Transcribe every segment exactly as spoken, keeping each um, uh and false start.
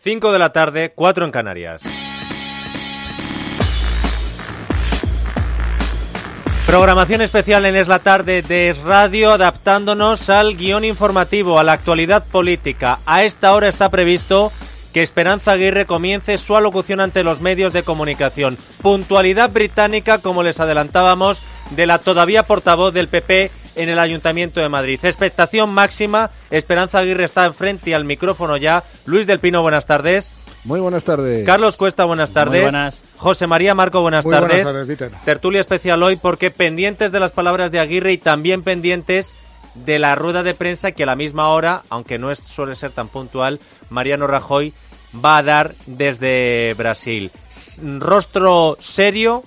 cinco de la tarde, cuatro en Canarias. Programación especial en Es la Tarde de Es Radio, adaptándonos al guión informativo, a la actualidad política. A esta hora está previsto que Esperanza Aguirre comience su alocución ante los medios de comunicación. Puntualidad británica, como les adelantábamos, de la todavía portavoz del P P en el Ayuntamiento de Madrid. Expectación máxima. Esperanza Aguirre está enfrente al micrófono ya. Luis del Pino, buenas tardes. Muy buenas tardes. Carlos Cuesta, buenas tardes. Muy buenas. José María Marco, buenas Muy tardes. Buenas tardes, Peter. Tertulia especial hoy porque pendientes de las palabras de Aguirre y también pendientes de la rueda de prensa que a la misma hora, aunque no es, suele ser tan puntual, Mariano Rajoy va a dar desde Brasil. Rostro serio,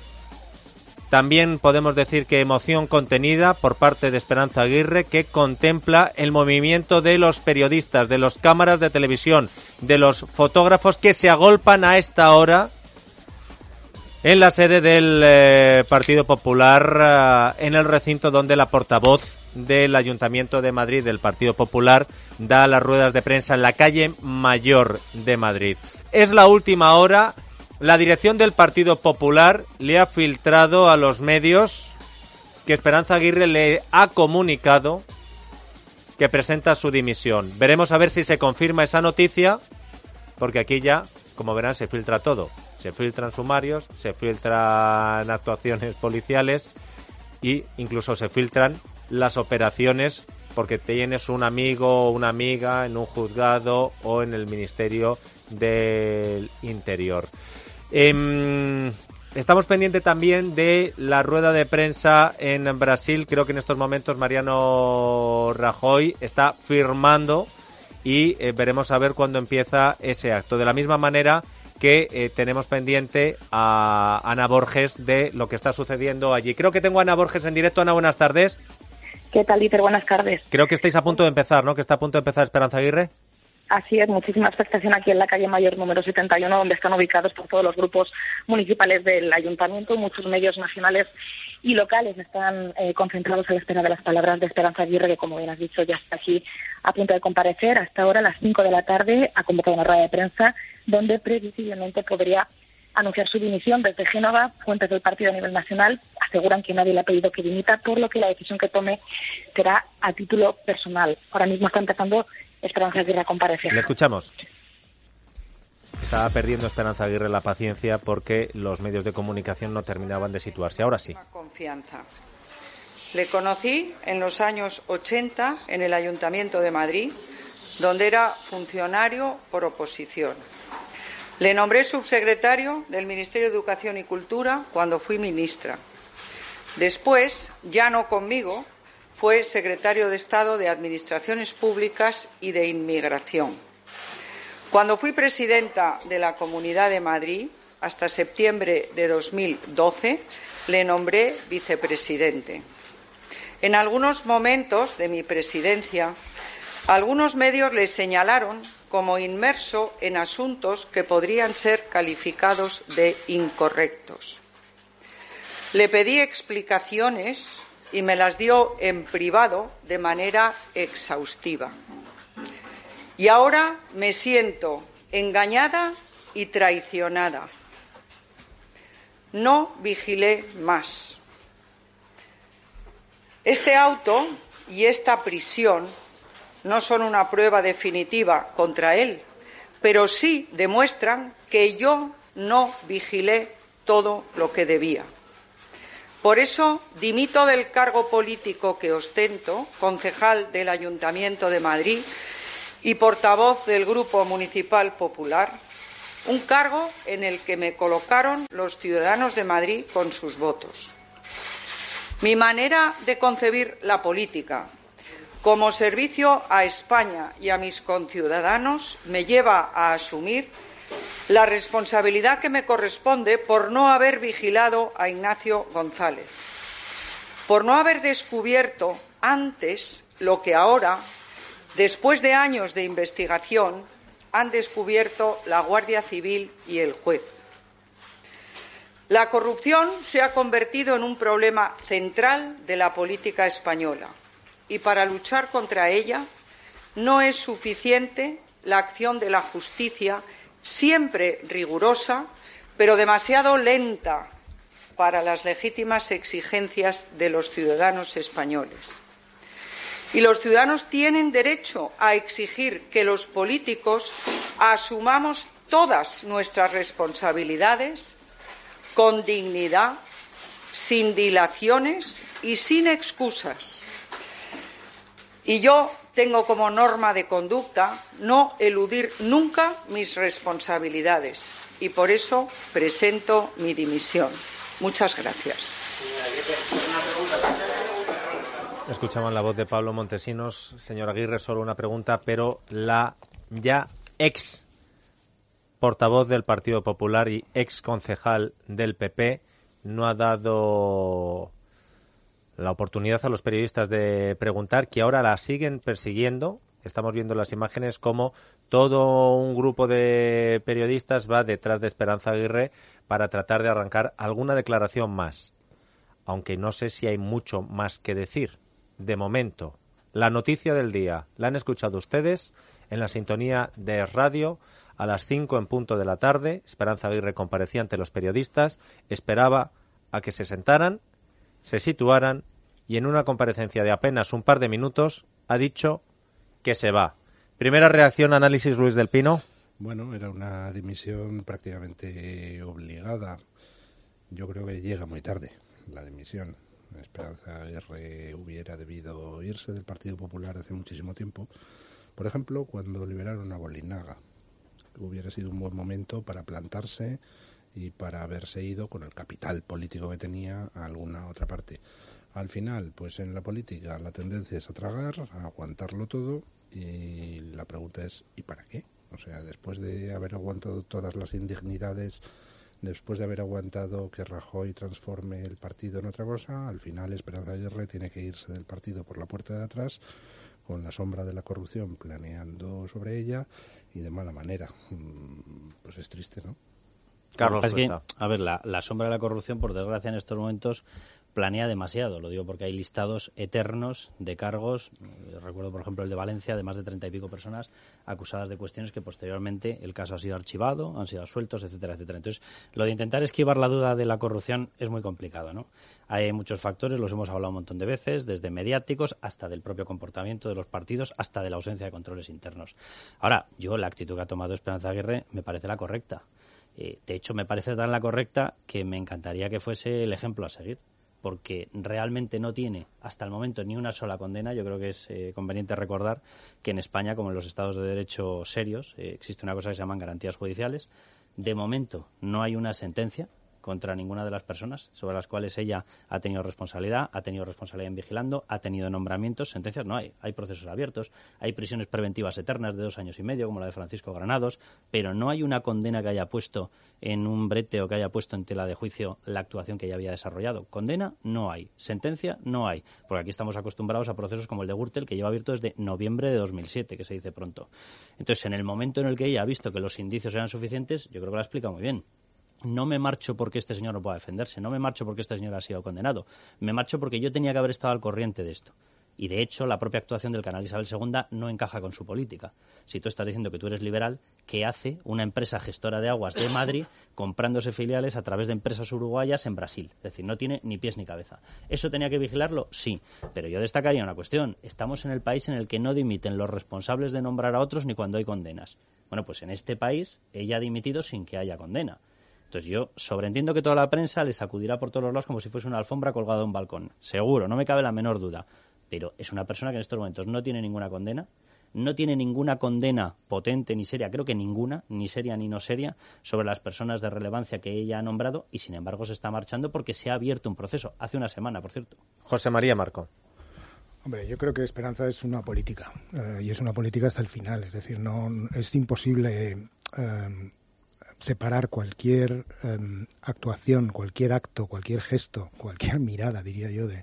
también podemos decir que emoción contenida por parte de Esperanza Aguirre, que contempla el movimiento de los periodistas, de las cámaras de televisión, de los fotógrafos que se agolpan a esta hora en la sede del eh, Partido Popular, eh, en el recinto donde la portavoz del Ayuntamiento de Madrid del Partido Popular da las ruedas de prensa en la calle Mayor de Madrid. Es la última hora. La dirección del Partido Popular le ha filtrado a los medios que Esperanza Aguirre le ha comunicado que presenta su dimisión. Veremos a ver si se confirma esa noticia, porque aquí ya, como verán, se filtra todo. Se filtran sumarios, se filtran actuaciones policiales e incluso se filtran las operaciones porque tienes un amigo o una amiga en un juzgado o en el Ministerio del Interior. Eh, estamos pendientes también de la rueda de prensa en Brasil. Creo que en estos momentos Mariano Rajoy está firmando y eh, veremos a ver cuándo empieza ese acto. De la misma manera que eh, tenemos pendiente a Ana Borges de lo que está sucediendo allí. Creo que tengo a Ana Borges en directo. Ana, buenas tardes. ¿Qué tal, Dieter? Buenas tardes. Creo que estáis a punto de empezar, ¿no? Que está a punto de empezar Esperanza Aguirre. Así es, muchísima expectación aquí en la calle Mayor número setenta y uno, donde están ubicados por todos los grupos municipales del Ayuntamiento. Muchos medios nacionales y locales están eh, concentrados a la espera de las palabras de Esperanza Aguirre, que, como bien has dicho, ya está aquí a punto de comparecer. Hasta ahora, a las cinco de la tarde, ha convocado una rueda de prensa donde previsiblemente podría anunciar su dimisión. Desde Génova, fuentes del partido a nivel nacional aseguran que nadie le ha pedido que dimita, por lo que la decisión que tome será a título personal. Ahora mismo está empezando Esperanza Aguirre a comparecer. Le escuchamos. Estaba perdiendo Esperanza Aguirre la paciencia porque los medios de comunicación no terminaban de situarse. Ahora sí. Confianza. Le conocí en los años ochenta en el Ayuntamiento de Madrid, donde era funcionario por oposición. Le nombré subsecretario del Ministerio de Educación y Cultura cuando fui ministra. Después, ya no conmigo, fue secretario de Estado de Administraciones Públicas y de Inmigración. Cuando fui presidenta de la Comunidad de Madrid, hasta septiembre de dos mil doce, le nombré vicepresidente. En algunos momentos de mi presidencia, algunos medios le señalaron como inmerso en asuntos que podrían ser calificados de incorrectos. Le pedí explicaciones y me las dio en privado de manera exhaustiva. Y ahora me siento engañada y traicionada. No vigilé más. Este auto y esta prisión no son una prueba definitiva contra él, pero sí demuestran que yo no vigilé todo lo que debía. Por eso dimito del cargo político que ostento, concejal del Ayuntamiento de Madrid y portavoz del Grupo Municipal Popular, un cargo en el que me colocaron los ciudadanos de Madrid con sus votos. Mi manera de concebir la política como servicio a España y a mis conciudadanos me lleva a asumir la responsabilidad que me corresponde por no haber vigilado a Ignacio González, por no haber descubierto antes lo que ahora, después de años de investigación, han descubierto la Guardia Civil y el juez. La corrupción se ha convertido en un problema central de la política española y para luchar contra ella no es suficiente la acción de la justicia, siempre rigurosa, pero demasiado lenta para las legítimas exigencias de los ciudadanos españoles. Y los ciudadanos tienen derecho a exigir que los políticos asumamos todas nuestras responsabilidades con dignidad, sin dilaciones y sin excusas. Y yo tengo como norma de conducta no eludir nunca mis responsabilidades y por eso presento mi dimisión. Muchas gracias. Escuchaban la voz de Pablo Montesinos. Señor Aguirre, solo una pregunta, pero la ya ex portavoz del Partido Popular y ex concejal del P P no ha dado la oportunidad a los periodistas de preguntar, que ahora la siguen persiguiendo. Estamos viendo las imágenes como todo un grupo de periodistas va detrás de Esperanza Aguirre para tratar de arrancar alguna declaración más, aunque no sé si hay mucho más que decir. De momento, la noticia del día la han escuchado ustedes en la sintonía de radio a las cinco en punto de la tarde. Esperanza Aguirre comparecía ante los periodistas, esperaba a que se sentaran, se situaran y en una comparecencia de apenas un par de minutos ha dicho que se va. Primera reacción, análisis, Luis del Pino. Bueno, era una dimisión prácticamente obligada. Yo creo que llega muy tarde la dimisión. Esperanza Aguirre hubiera debido irse del Partido Popular hace muchísimo tiempo. Por ejemplo, cuando liberaron a Bolinaga. Hubiera sido un buen momento para plantarse y para haberse ido con el capital político que tenía a alguna otra parte. Al final, pues en la política la tendencia es a tragar, a aguantarlo todo y la pregunta es ¿y para qué? O sea, después de haber aguantado todas las indignidades, después de haber aguantado que Rajoy transforme el partido en otra cosa, al final Esperanza Aguirre tiene que irse del partido por la puerta de atrás con la sombra de la corrupción planeando sobre ella y de mala manera. Pues es triste, ¿no? Carlos, es que, a ver, la, la sombra de la corrupción, por desgracia, en estos momentos planea demasiado. Lo digo porque hay listados eternos de cargos. Recuerdo, por ejemplo, el de Valencia, de más de treinta y pico personas acusadas de cuestiones que posteriormente el caso ha sido archivado, han sido absueltos, etcétera, etcétera. Entonces, lo de intentar esquivar la duda de la corrupción es muy complicado, ¿no? Hay muchos factores, los hemos hablado un montón de veces, desde mediáticos hasta del propio comportamiento de los partidos, hasta de la ausencia de controles internos. Ahora, yo la actitud que ha tomado Esperanza Aguirre me parece la correcta. Eh, de hecho, me parece tan la correcta que me encantaría que fuese el ejemplo a seguir, porque realmente no tiene hasta el momento ni una sola condena. Yo creo que es eh, conveniente recordar que en España, como en los estados de derecho serios, eh, existe una cosa que se llaman garantías judiciales. De momento no hay una sentencia contra ninguna de las personas sobre las cuales ella ha tenido responsabilidad, ha tenido responsabilidad en vigilando, ha tenido nombramientos, sentencias no hay. Hay procesos abiertos, hay prisiones preventivas eternas de dos años y medio, como la de Francisco Granados, pero no hay una condena que haya puesto en un brete o que haya puesto en tela de juicio la actuación que ella había desarrollado. Condena no hay, sentencia no hay, porque aquí estamos acostumbrados a procesos como el de Gürtel, que lleva abierto desde noviembre de dos mil siete, que se dice pronto. Entonces, en el momento en el que ella ha visto que los indicios eran suficientes, yo creo que lo ha explicado muy bien. No me marcho porque este señor no pueda defenderse, no me marcho porque este señor ha sido condenado, me marcho porque yo tenía que haber estado al corriente de esto. Y de hecho, la propia actuación del canal Isabel segunda no encaja con su política. Si tú estás diciendo que tú eres liberal, ¿qué hace una empresa gestora de aguas de Madrid comprándose filiales a través de empresas uruguayas en Brasil? Es decir, no tiene ni pies ni cabeza. ¿Eso tenía que vigilarlo? Sí. Pero yo destacaría una cuestión. Estamos en el país en el que no dimiten los responsables de nombrar a otros ni cuando hay condenas. Bueno, pues en este país ella ha dimitido sin que haya condena. Entonces yo sobreentiendo que toda la prensa le sacudirá por todos los lados como si fuese una alfombra colgada de un balcón. Seguro, no me cabe la menor duda. Pero es una persona que en estos momentos no tiene ninguna condena, no tiene ninguna condena potente ni seria, creo que ninguna, ni seria ni no seria, sobre las personas de relevancia que ella ha nombrado y sin embargo se está marchando porque se ha abierto un proceso. Hace una semana, por cierto. José María Marco. Hombre, yo creo que Esperanza es una política eh, y es una política hasta el final. Es decir, no es imposible Eh, separar cualquier eh, actuación, cualquier acto, cualquier gesto, cualquier mirada, diría yo, de,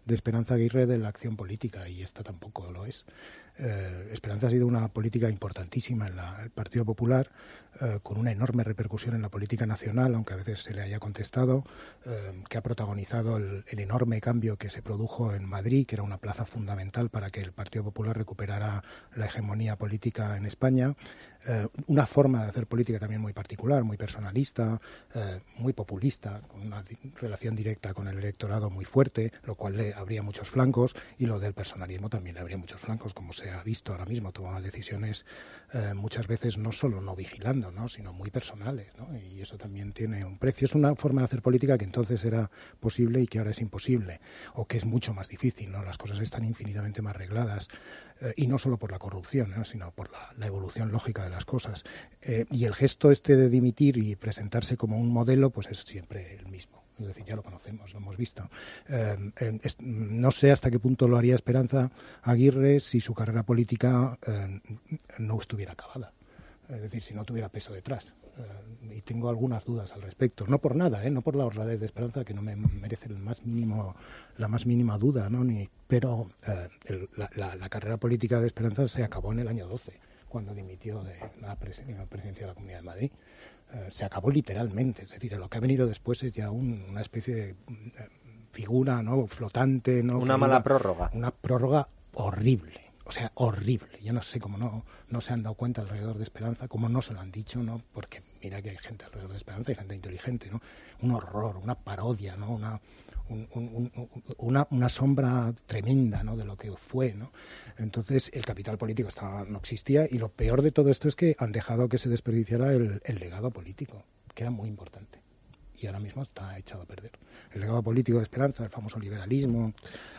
de Esperanza Aguirre de la acción política, y esta tampoco lo es. Eh, Esperanza ha sido una política importantísima en la, el Partido Popular, eh, con una enorme repercusión en la política nacional, aunque a veces se le haya contestado, eh, que ha protagonizado el, el enorme cambio que se produjo en Madrid, que era una plaza fundamental para que el Partido Popular recuperara la hegemonía política en España. Eh, una forma de hacer política también muy particular, muy personalista, eh, muy populista, con una di- relación directa con el electorado muy fuerte, lo cual le abría muchos flancos, y lo del personalismo también le abría muchos flancos, como se ha visto ahora mismo. Tomaba decisiones eh, muchas veces no solo no vigilando, ¿no?, sino muy personales, ¿no? Y eso también tiene un precio. Es una forma de hacer política que entonces era posible y que ahora es imposible, o que es mucho más difícil, ¿no? Las cosas están infinitamente más regladas, eh, y no solo por la corrupción, ¿no?, sino por la, la evolución lógica de las cosas. Eh, y el gesto este de dimitir y presentarse como un modelo, pues es siempre el mismo. Es decir, ya lo conocemos, lo hemos visto. Eh, eh, es, no sé hasta qué punto lo haría Esperanza Aguirre si su carrera política eh, no estuviera acabada. Es decir, si no tuviera peso detrás. Eh, y tengo algunas dudas al respecto. No por nada, ¿eh? No por la honradez de Esperanza, que no me merece el más mínimo, la más mínima duda, ¿no? Ni, pero eh, el, la, la, la carrera política de Esperanza se acabó en el año doce, cuando dimitió de la presidencia de la Comunidad de Madrid. Eh, se acabó literalmente, es decir, lo que ha venido después es ya un, una especie de eh, figura, ¿no?, flotante, ¿no?, Una que mala diga, prórroga. una prórroga horrible, o sea, horrible. Yo no sé cómo no, no se han dado cuenta alrededor de Esperanza, cómo no se lo han dicho, ¿no?, porque mira que hay gente alrededor de Esperanza, hay gente inteligente, ¿no? Un horror, una parodia, ¿no?, una Un, un, un, una, una sombra tremenda, ¿no?, de lo que fue, ¿no? Entonces el capital político estaba, no existía, y lo peor de todo esto es que han dejado que se desperdiciara el, el legado político, que era muy importante, y ahora mismo está echado a perder. El legado político de Esperanza, el famoso liberalismo,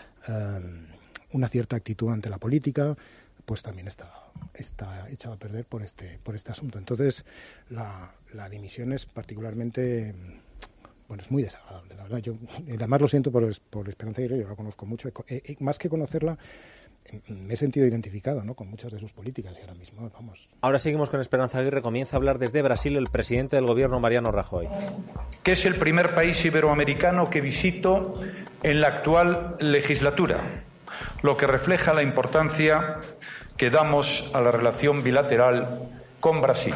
eh, una cierta actitud ante la política, pues también está, está echado a perder por este, por este asunto. Entonces la, la dimisión es particularmente... Bueno, es muy desagradable, la verdad. Yo, además lo siento por, por Esperanza Aguirre, yo la conozco mucho. Eh, eh, más que conocerla, eh, me he sentido identificado, ¿no?, con muchas de sus políticas, y ahora mismo, vamos. Ahora seguimos con Esperanza Aguirre. Comienza a hablar desde Brasil el presidente del gobierno, Mariano Rajoy. Que es el primer país iberoamericano que visito en la actual legislatura, lo que refleja la importancia que damos a la relación bilateral con Brasil.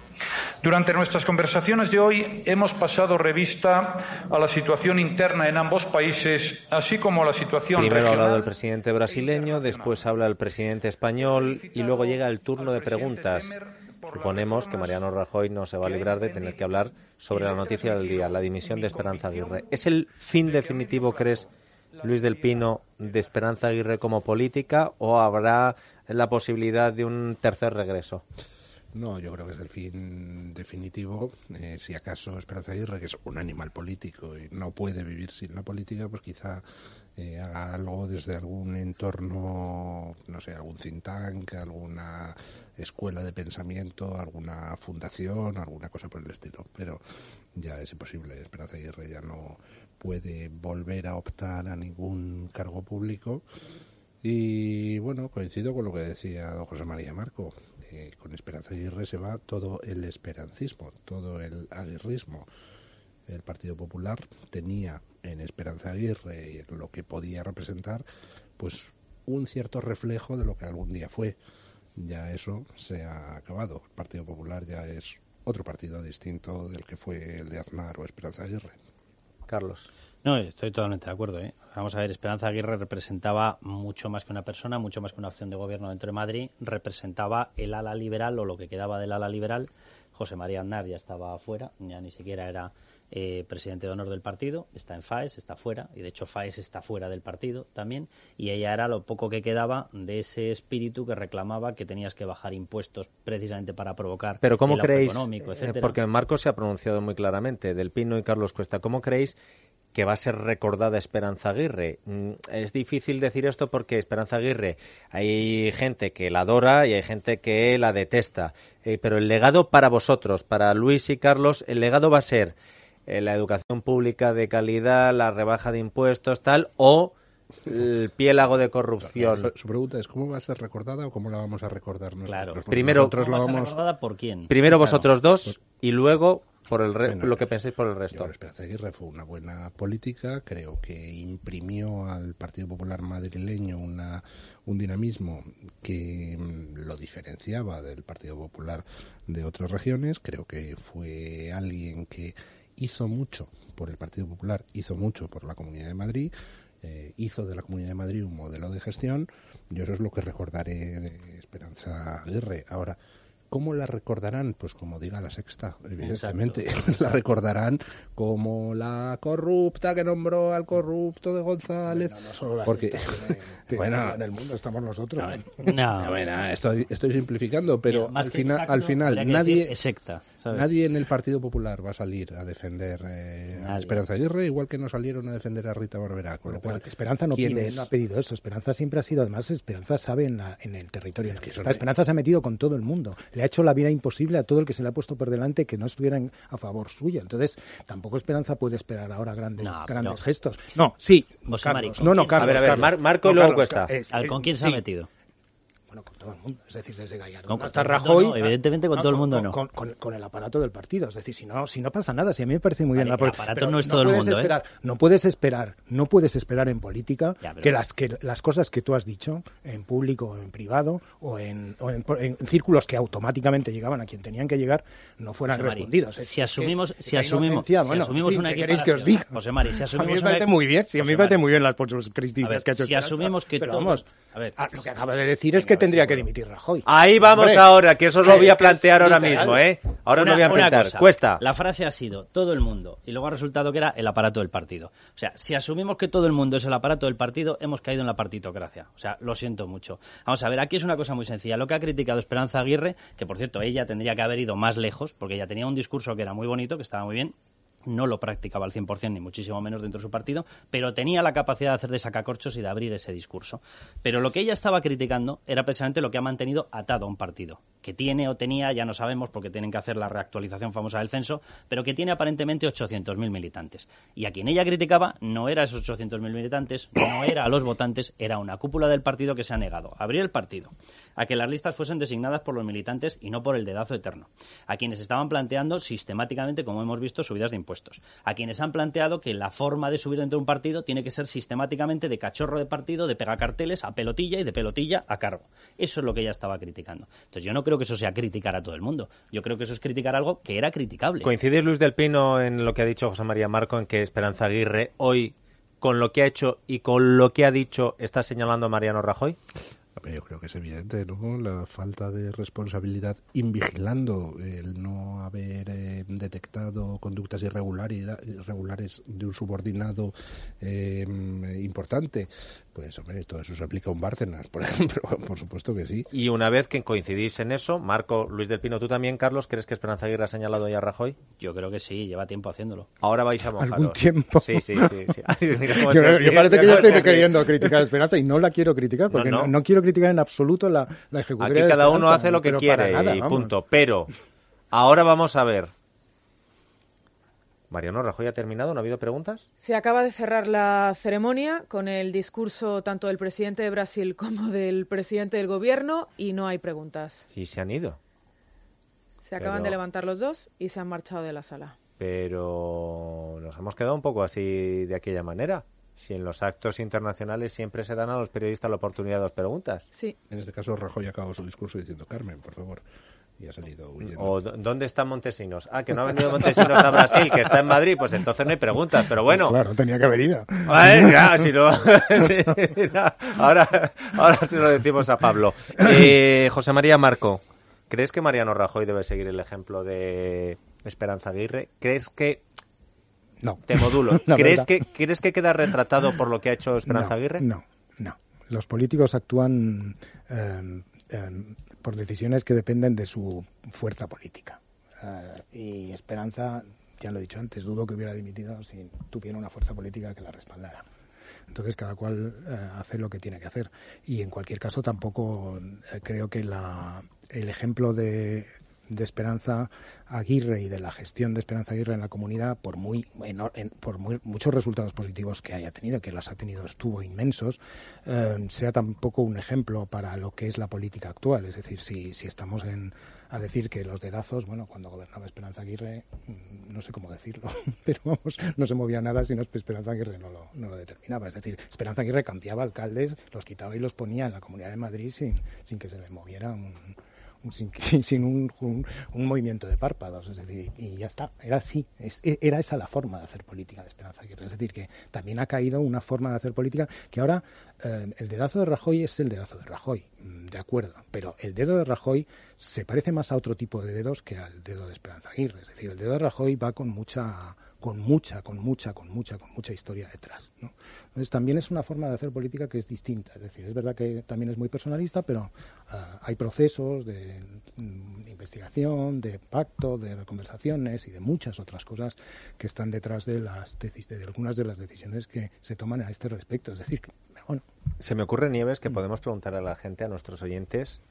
Durante nuestras conversaciones de hoy hemos pasado revista a la situación interna en ambos países, así como a la situación Primero regional. ha hablado el presidente brasileño, después habla el presidente español, y luego llega el turno de preguntas. Suponemos que Mariano Rajoy no se va a librar de tener que hablar sobre la noticia del día, la dimisión de Esperanza Aguirre. ¿Es el fin definitivo, crees, Luis del Pino, de Esperanza Aguirre como política, o habrá la posibilidad de un tercer regreso? No, yo creo que es el fin definitivo. Eh, si acaso Esperanza Aguirre, que es un animal político y no puede vivir sin la política, pues quizá eh, haga algo desde algún entorno, no sé, algún think tank, alguna escuela de pensamiento, alguna fundación, alguna cosa por el estilo. Pero ya es imposible. Esperanza Aguirre ya no puede volver a optar a ningún cargo público. Y bueno, coincido con lo que decía don José María Marco. Eh, con Esperanza Aguirre se va todo el esperancismo, todo el aguirrismo. El Partido Popular tenía en Esperanza Aguirre y en lo que podía representar, pues un cierto reflejo de lo que algún día fue. Ya eso se ha acabado. El Partido Popular ya es otro partido distinto del que fue el de Aznar o Esperanza Aguirre. Carlos. No, estoy totalmente de acuerdo, ¿eh? Vamos a ver, Esperanza Aguirre representaba mucho más que una persona, mucho más que una opción de gobierno dentro de Madrid, representaba el ala liberal o lo que quedaba del ala liberal. José María Aznar ya estaba fuera, ya ni siquiera era eh, presidente de honor del partido, está en Faes, está fuera, y de hecho Faes está fuera del partido también, y ella era lo poco que quedaba de ese espíritu que reclamaba que tenías que bajar impuestos precisamente para provocar Pero ¿cómo el auge creéis, económico, etcétera? porque Marcos se ha pronunciado muy claramente, Del Pino y Carlos Cuesta, ¿cómo creéis que va a ser recordada Esperanza Aguirre? Es difícil decir esto porque Esperanza Aguirre, hay gente que la adora y hay gente que la detesta, eh, pero el legado para vosotros, para Luis y Carlos, el legado va a ser eh, la educación pública de calidad, la rebaja de impuestos, tal, o el piélago de corrupción. Su, su pregunta es, ¿cómo va a ser recordada o cómo la vamos a recordar nosotros? Claro. Porque Primero, nosotros ¿Cómo la va a ser vamos... recordada por quién? Primero Claro. vosotros dos y luego por el re- bueno, lo que penséis por el resto. Yo, Esperanza Aguirre fue una buena política, creo que imprimió al Partido Popular madrileño una, un dinamismo que lo diferenciaba del Partido Popular de otras regiones. Creo que fue alguien que hizo mucho por el Partido Popular, hizo mucho por la Comunidad de Madrid, eh, hizo de la Comunidad de Madrid un modelo de gestión. Yo eso es lo que recordaré de Esperanza Aguirre. Ahora, ¿cómo la recordarán? Pues como diga La Sexta, evidentemente. Exacto, exacto. La recordarán como la corrupta que nombró al corrupto de González. Bueno, no solo La porque Sexta, tiene, bueno, en el mundo estamos nosotros. No, no. Bueno, estoy, estoy simplificando, pero Mira, al, final, exacto, al final nadie, secta, ¿sabes? Nadie en el Partido Popular va a salir a defender eh, a Esperanza Aguirre, igual que no salieron a defender a Rita Barberá. Con bueno, lo cual, Esperanza no, pide, es... no ha pedido eso. Esperanza siempre ha sido, además, Esperanza sabe en, la, en el territorio. En el que está. Esperanza se ha metido con todo el mundo. Le ha hecho la vida imposible a todo el que se le ha puesto por delante que no estuvieran a favor suyo. Entonces, tampoco Esperanza puede esperar ahora grandes, no, grandes no. gestos. No, sí. José Carlos, Mari, no, no, Carlos. A ver, a ver, Carlos, Mar- Marco no, y luego Carlos, Cuesta. Es, es, ¿Con quién se sí. ha metido? Bueno, con todo el mundo, es decir, desde Gallardo con, hasta con Rajoy. No, evidentemente con no, todo el con, mundo con, no. Con, con, con el aparato del partido, es decir, si no, si no pasa nada, si a mí me parece muy vale, bien la el aparato pero no es no todo el mundo, esperar, ¿eh? No puedes esperar, no puedes esperar en política ya, pero... que las que las cosas que tú has dicho en público o en privado o en, o en, en círculos que automáticamente llegaban a quien tenían que llegar no fueran José respondidos. Mari, si asumimos, es, si asumimos, si bueno, asumimos sí, una ¿qué queréis que os diga? José Mari, si asumimos a mí me parece una... muy bien, sí, a mí me parece muy bien las críticas que ha hecho. Si asumimos que pero todo... vamos, a ver, ah, lo que acaba de decir es que tendría que dimitir Rajoy. Ahí vamos Hombre, ahora, que eso os lo voy a plantear ahora literal. mismo, ¿eh? Ahora os una, lo voy a plantear. Cosa, Cuesta. La frase ha sido todo el mundo y luego ha resultado que era el aparato del partido. O sea, si asumimos que todo el mundo es el aparato del partido, hemos caído en la partitocracia. O sea, lo siento mucho. Vamos a ver, aquí es una cosa muy sencilla. Lo que ha criticado Esperanza Aguirre, que por cierto ella tendría que haber ido más lejos, porque ella tenía un discurso que era muy bonito, que estaba muy bien. No lo practicaba al cien por ciento, ni muchísimo menos dentro de su partido, pero tenía la capacidad de hacer de sacacorchos y de abrir ese discurso. Pero lo que ella estaba criticando era precisamente lo que ha mantenido atado a un partido, que tiene o tenía, ya no sabemos porque tienen que hacer la reactualización famosa del censo, pero que tiene aparentemente ochocientos mil militantes. Y a quien ella criticaba no era esos ochocientos mil militantes, no era a los votantes, era una cúpula del partido que se ha negado a abrir el partido, a que las listas fuesen designadas por los militantes y no por el dedazo eterno, a quienes estaban planteando sistemáticamente, como hemos visto, subidas de impuestos, a quienes han planteado que la forma de subir dentro de un partido tiene que ser sistemáticamente de cachorro de partido, de pegacarteles a pelotilla y de pelotilla a cargo. Eso es lo que ella estaba criticando. Entonces yo no creo que eso sea criticar a todo el mundo. Yo creo que eso es criticar algo que era criticable. ¿Coincidís, Luis del Pino, en lo que ha dicho José María Marco, en que Esperanza Aguirre hoy, con lo que ha hecho y con lo que ha dicho, está señalando a Mariano Rajoy? Yo creo que es evidente, ¿no? La falta de responsabilidad invigilando, el no haber eh, detectado conductas irregulares de un subordinado eh, importante. Pues, hombre, todo eso se aplica a un Bárcenas, por ejemplo, por supuesto que sí. Y una vez que coincidís en eso, Marco, Luis del Pino, tú también, Carlos, ¿crees que Esperanza Aguirre ha señalado ya a Rajoy? Yo creo que sí, lleva tiempo haciéndolo. Ahora vais a mojaros. ¿Algún tiempo? Sí, sí, sí. sí. Ay, mira cómo yo, se yo parece que yo estoy ríe. queriendo criticar a Esperanza y no la quiero criticar porque No, no, no. no quiero criticar en absoluto la, la ejecutoria Aquí de cada uno Esperanza, hace lo que pero quiere para nada, y vamos. punto. Pero ahora vamos a ver. Mariano Rajoy ha terminado, ¿no ha habido preguntas? Se acaba de cerrar la ceremonia con el discurso tanto del presidente de Brasil como del presidente del gobierno y no hay preguntas. Sí, se han ido. Se acaban Pero- de levantar los dos y se han marchado de la sala. Pero nos hemos quedado un poco así de aquella manera. Si en los actos internacionales siempre se dan a los periodistas la oportunidad de dos preguntas. Sí. En este caso, Rajoy acabó su discurso diciendo, Carmen, por favor, y ha salido huyendo. O d- ¿dónde está Montesinos? Ah, que no ha venido Montesinos a Brasil, que está en Madrid, pues entonces no hay preguntas. Pero bueno, Claro, tenía que haber ido. vale, ya, si no, sí, ya, ahora, ahora se lo decimos a Pablo. Eh, José María Marco, ¿crees que Mariano Rajoy debe seguir el ejemplo de Esperanza Aguirre? ¿Crees que No. Te modulo. La ¿Crees verdad. que, ¿Crees que queda retratado por lo que ha hecho Esperanza no, Aguirre? No, no. Los políticos actúan eh, eh, por decisiones que dependen de su fuerza política. Eh, y Esperanza, ya lo he dicho antes, dudo que hubiera dimitido si tuviera una fuerza política que la respaldara. Entonces cada cual eh, hace lo que tiene que hacer. Y en cualquier caso tampoco eh, creo que la, el ejemplo de de Esperanza Aguirre y de la gestión de Esperanza Aguirre en la comunidad, por muy en, en, por muy, muchos resultados positivos que haya tenido, que los ha tenido, estuvo inmensos, eh, sea tampoco un ejemplo para lo que es la política actual. Es decir, si, si estamos en, a decir que los dedazos, bueno, cuando gobernaba Esperanza Aguirre, no sé cómo decirlo, pero vamos, no se movía nada si no Esperanza Aguirre no lo, no lo determinaba. Es decir, Esperanza Aguirre cambiaba alcaldes, los quitaba y los ponía en la Comunidad de Madrid sin, sin que se le moviera un... sin, sin, sin un, un, un movimiento de párpados, es decir, y ya está, era así, es, era esa la forma de hacer política de Esperanza Aguirre, es decir, que también ha caído una forma de hacer política que ahora eh, el dedazo de Rajoy es el dedazo de Rajoy, de acuerdo, pero el dedo de Rajoy se parece más a otro tipo de dedos que al dedo de Esperanza Aguirre, es decir, el dedo de Rajoy va con mucha... con mucha, con mucha, con mucha, con mucha historia detrás, ¿no? Entonces también es una forma de hacer política que es distinta, es decir, es verdad que también es muy personalista, pero uh, hay procesos de, de investigación, de pacto, de conversaciones y de muchas otras cosas que están detrás de las de, de algunas de las decisiones que se toman a este respecto, es decir, que, bueno. Se me ocurre, Nieves, que podemos preguntar a la gente, a nuestros oyentes,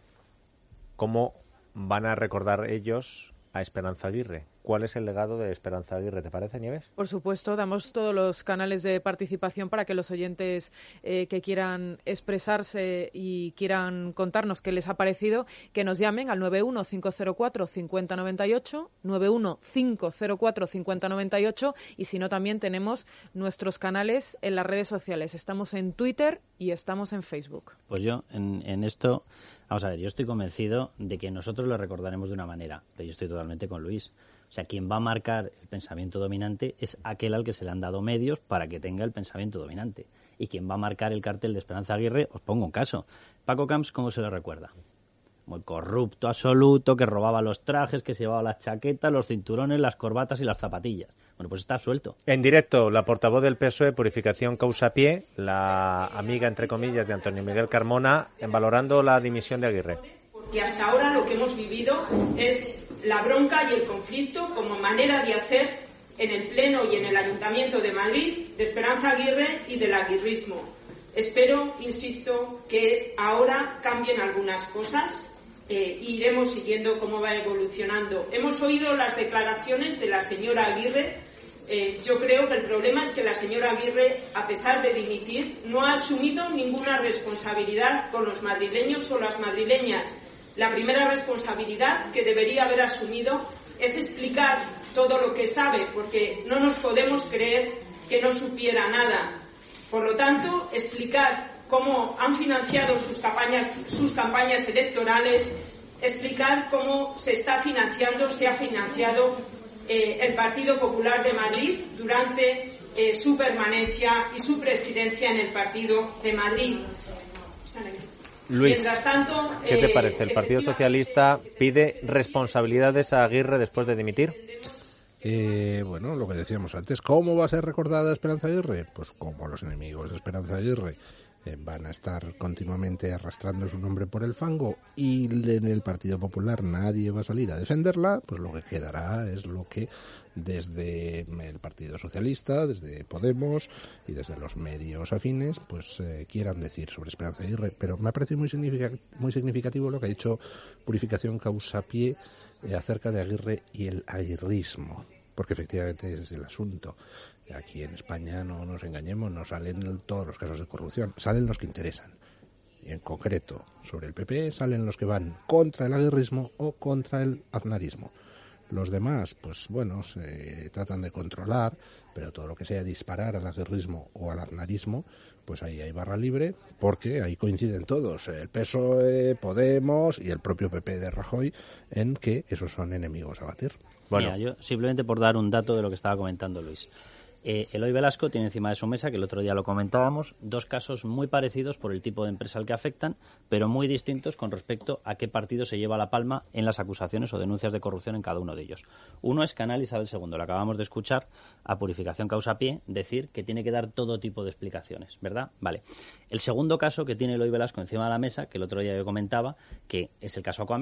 cómo van a recordar ellos a Esperanza Aguirre. ¿Cuál es el legado de Esperanza Aguirre? ¿Te parece, Nieves? Por supuesto, damos todos los canales de participación para que los oyentes eh, que quieran expresarse y quieran contarnos qué les ha parecido, que nos llamen al nueve uno cinco cero cuatro cinco cero nueve ocho, nueve uno cinco cero cuatro cinco cero nueve ocho, y si no, también tenemos nuestros canales en las redes sociales. Estamos en Twitter y estamos en Facebook. Pues yo, en, en esto, vamos a ver, yo estoy convencido de que nosotros lo recordaremos de una manera, pero yo estoy totalmente con Luis. O sea, quien va a marcar el pensamiento dominante es aquel al que se le han dado medios para que tenga el pensamiento dominante. Y quien va a marcar el cartel de Esperanza Aguirre, os pongo un caso. Paco Camps, ¿cómo se le recuerda? Muy corrupto absoluto, que robaba los trajes, que se llevaba las chaquetas, los cinturones, las corbatas y las zapatillas. Bueno, pues está suelto. En directo, la portavoz del P S O E, Purificación Causapié, la amiga, entre comillas, de Antonio Miguel Carmona, en valorando la dimisión de Aguirre. Y hasta ahora lo que hemos vivido es la bronca y el conflicto como manera de hacer en el Pleno y en el Ayuntamiento de Madrid de Esperanza Aguirre y del aguirrismo. Espero, insisto, que ahora cambien algunas cosas eh, e iremos siguiendo cómo va evolucionando. Hemos oído las declaraciones de la señora Aguirre. Eh, yo creo que el problema es que la señora Aguirre, a pesar de dimitir, no ha asumido ninguna responsabilidad con los madrileños o las madrileñas. La primera responsabilidad que debería haber asumido es explicar todo lo que sabe, porque no nos podemos creer que no supiera nada. Por lo tanto, explicar cómo han financiado sus campañas, sus campañas electorales, explicar cómo se está financiando, se ha financiado eh, el Partido Popular de Madrid durante eh, su permanencia y su presidencia en el Partido de Madrid. Luis, Mientras tanto, ¿qué te eh, parece? ¿El Partido Socialista pide responsabilidades a Aguirre después de dimitir? Eh, bueno, lo que decíamos antes, ¿cómo va a ser recordada Esperanza Aguirre? Pues como los enemigos de Esperanza Aguirre eh, van a estar continuamente arrastrando su nombre por el fango y en el Partido Popular nadie va a salir a defenderla, pues lo que quedará es lo que desde el Partido Socialista, desde Podemos y desde los medios afines, pues eh, quieran decir sobre Esperanza Aguirre. Pero me ha parecido muy, signific- muy significativo lo que ha dicho Purificación Causapié eh, acerca de Aguirre y el aguirrismo, porque efectivamente ese es el asunto. Aquí en España, no nos engañemos, no salen todos los casos de corrupción, salen los que interesan. Y en concreto, sobre el P P salen los que van contra el aguirrismo o contra el aznarismo. Los demás, pues bueno, se tratan de controlar, pero todo lo que sea disparar al aguirrismo o al aznarismo, pues ahí hay barra libre, porque ahí coinciden todos, el P S O E, Podemos y el propio P P de Rajoy, en que esos son enemigos a batir. Bueno, mira, yo simplemente por dar un dato de lo que estaba comentando Luis. Eh, Eloy Velasco tiene encima de su mesa, que el otro día lo comentábamos, dos casos muy parecidos por el tipo de empresa al que afectan, pero muy distintos con respecto a qué partido se lleva la palma en las acusaciones o denuncias de corrupción en cada uno de ellos. Uno es Canal Isabel segundo, lo acabamos de escuchar a Purificación Causapié decir que tiene que dar todo tipo de explicaciones, ¿verdad? Vale. El segundo caso que tiene Eloy Velasco encima de la mesa, que el otro día yo comentaba, que es el caso Aquamed,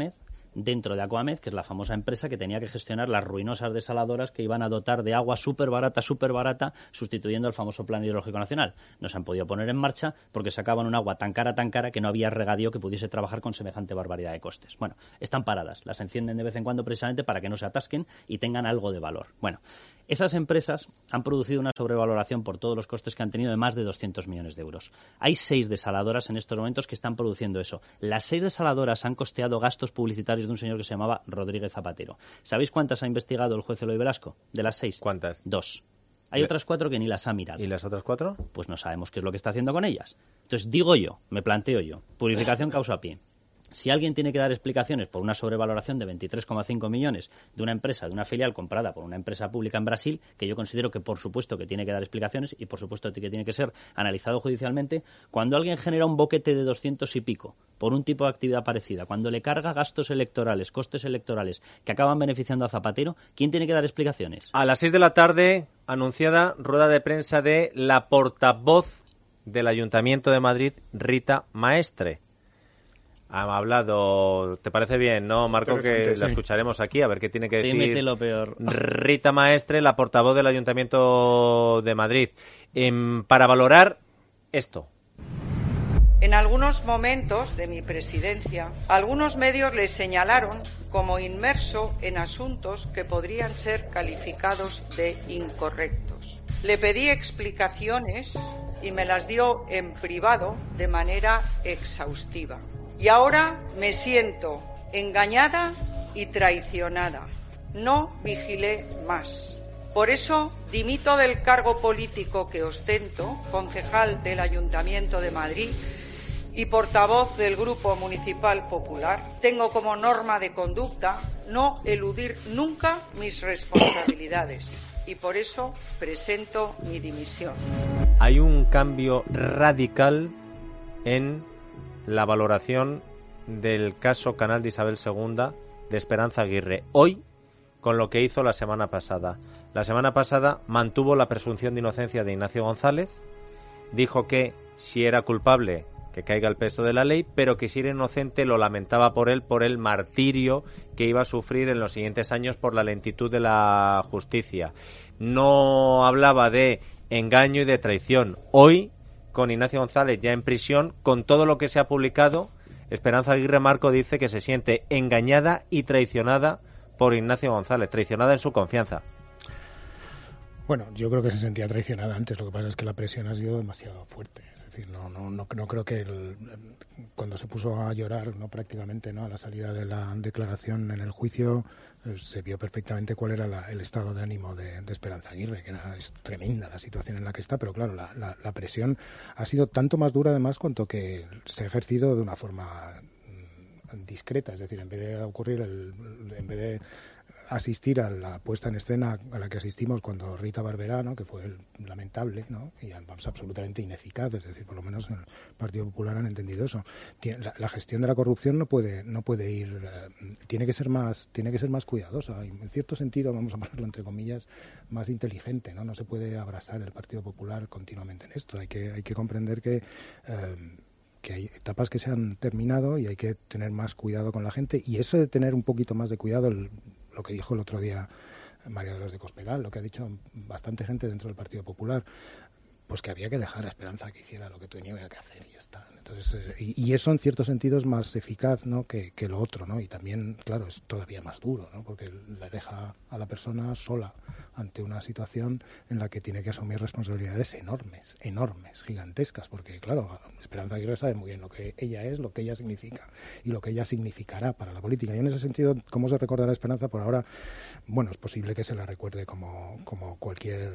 dentro de Aquamed, que es la famosa empresa que tenía que gestionar las ruinosas desaladoras que iban a dotar de agua súper barata, súper barata, sustituyendo al famoso Plan Hidrológico Nacional. No se han podido poner en marcha porque sacaban un agua tan cara, tan cara, que no había regadío que pudiese trabajar con semejante barbaridad de costes. Bueno, están paradas, las encienden de vez en cuando precisamente para que no se atasquen y tengan algo de valor. Bueno, esas empresas han producido una sobrevaloración por todos los costes que han tenido de más de doscientos millones de euros. Hay seis desaladoras en estos momentos que están produciendo eso. Las seis desaladoras han costeado gastos publicitarios de un señor que se llamaba Rodríguez Zapatero. ¿Sabéis cuántas ha investigado el juez Eloy Velasco? De las seis. ¿Cuántas? Dos. Hay otras cuatro que ni las ha mirado. ¿Y las otras cuatro? Pues no sabemos qué es lo que está haciendo con ellas. Entonces, digo yo, me planteo yo, purificación causa a pie. Si alguien tiene que dar explicaciones por una sobrevaloración de veintitrés coma cinco millones de una empresa, de una filial comprada por una empresa pública en Brasil, que yo considero que por supuesto que tiene que dar explicaciones y por supuesto que tiene que ser analizado judicialmente, cuando alguien genera un boquete de doscientos y pico por un tipo de actividad parecida, cuando le carga gastos electorales, costes electorales que acaban beneficiando a Zapatero, ¿quién tiene que dar explicaciones? A las seis de la tarde, anunciada rueda de prensa de la portavoz del Ayuntamiento de Madrid, Rita Maestre. Ha hablado, ¿te parece bien, no, Marco? Que la escucharemos aquí, a ver qué tiene que decir. Dímete lo peor. Rita Maestre, la portavoz del Ayuntamiento de Madrid. Eh, para valorar esto. En algunos momentos de mi presidencia, algunos medios le señalaron como inmerso en asuntos que podrían ser calificados de incorrectos. Le pedí explicaciones y me las dio en privado de manera exhaustiva. Y ahora me siento engañada y traicionada. No vigilé más. Por eso dimito del cargo político que ostento, concejal del Ayuntamiento de Madrid y portavoz del Grupo Municipal Popular. Tengo como norma de conducta no eludir nunca mis responsabilidades y por eso presento mi dimisión. Hay un cambio radical en la valoración del caso Canal de Isabel segunda de Esperanza Aguirre hoy con lo que hizo la semana pasada. La semana pasada mantuvo la presunción de inocencia de Ignacio González, dijo que si era culpable que caiga el peso de la ley, pero que si era inocente lo lamentaba por él, por el martirio que iba a sufrir en los siguientes años por la lentitud de la justicia. No hablaba de engaño y de traición. Hoy, con Ignacio González ya en prisión, con todo lo que se ha publicado, Esperanza Aguirre Marco dice que se siente engañada y traicionada por Ignacio González, traicionada en su confianza. Bueno, yo creo que se sentía traicionada antes, lo que pasa es que la presión ha sido demasiado fuerte. Es decir, no no no, no creo que el, cuando se puso a llorar, no prácticamente, no a la salida de la declaración en el juicio, eh, se vio perfectamente cuál era la, el estado de ánimo de, de Esperanza Aguirre, que era, es tremenda la situación en la que está, pero claro, la, la, la presión ha sido tanto más dura además cuanto que se ha ejercido de una forma mm, discreta, es decir, en vez de ocurrir, el, en vez de asistir a la puesta en escena a la que asistimos cuando Rita Barberá, ¿no?, que fue el, lamentable, ¿no?, y vamos, absolutamente ineficaz, es decir, por lo menos en el Partido Popular han entendido eso. Tiene, la, la gestión de la corrupción no puede no puede ir, eh, tiene que ser más tiene que ser más cuidadosa y en cierto sentido, vamos a ponerlo entre comillas, más inteligente, ¿no? No se puede abrazar el Partido Popular continuamente en esto. Hay que hay que comprender que eh, que hay etapas que se han terminado y hay que tener más cuidado con la gente, y eso de tener un poquito más de cuidado, el, lo que dijo el otro día María de los de Cospedal, lo que ha dicho bastante gente dentro del Partido Popular, pues que había que dejar a Esperanza que hiciera lo que tenía que hacer y ya está. Entonces, eh, y, y eso en cierto sentido es más eficaz, ¿no?, que, que lo otro, ¿no? Y también, claro, es todavía más duro, ¿no?, porque le deja a la persona sola ante una situación en la que tiene que asumir responsabilidades enormes, enormes, gigantescas, porque, claro, Esperanza Aguirre sabe muy bien lo que ella es, lo que ella significa y lo que ella significará para la política. Y en ese sentido, ¿cómo se recordará Esperanza? Por ahora, bueno, es posible que se la recuerde como, como cualquier,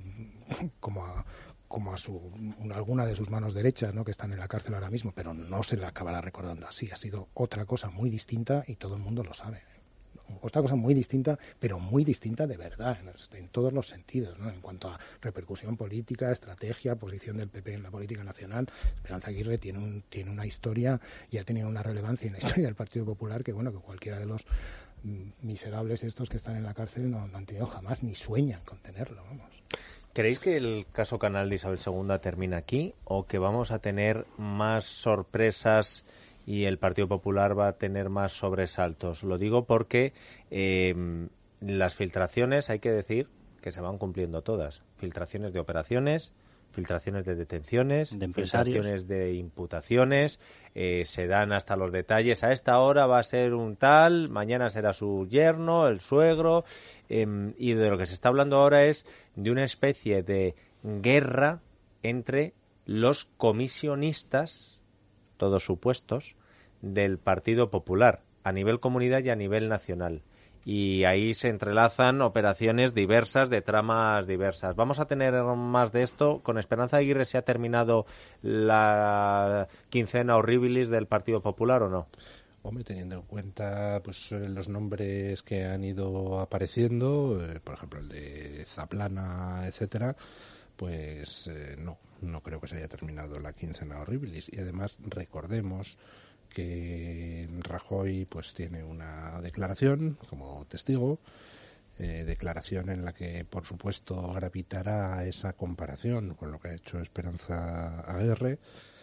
como a, como a su alguna de sus manos derechas, ¿no?, que están en la cárcel ahora mismo, pero no se la acabará recordando así. Ha sido otra cosa muy distinta y todo el mundo lo sabe. Otra cosa muy distinta, pero muy distinta de verdad, en, en todos los sentidos, ¿no? En cuanto a repercusión política, estrategia, posición del P P en la política nacional, Esperanza Aguirre tiene un, tiene una historia y ha tenido una relevancia en la historia del Partido Popular que, bueno, que cualquiera de los miserables estos que están en la cárcel no, no han tenido jamás, ni sueñan con tenerlo, vamos. ¿Creéis que el caso Canal de Isabel segunda termina aquí o que vamos a tener más sorpresas y el Partido Popular va a tener más sobresaltos. Lo digo porque eh, las filtraciones, hay que decir que se van cumpliendo todas. Filtraciones de operaciones, filtraciones de detenciones, de filtraciones de imputaciones, eh, se dan hasta los detalles. A esta hora va a ser un tal, mañana será su yerno, el suegro, eh, y de lo que se está hablando ahora es de una especie de guerra entre los comisionistas, todos supuestos, del Partido Popular, a nivel comunidad y a nivel nacional. Y ahí se entrelazan operaciones diversas, de tramas diversas. Vamos a tener más de esto. Con Esperanza Aguirre, ¿se ha terminado la quincena horribilis del Partido Popular o no? Hombre, teniendo en cuenta pues los nombres que han ido apareciendo, eh, por ejemplo el de Zaplana, etcétera, pues eh, no, no creo que se haya terminado la quincena horribilis. Y además recordemos que Rajoy pues tiene una declaración como testigo, eh, declaración en la que por supuesto gravitará esa comparación con lo que ha hecho Esperanza Aguirre.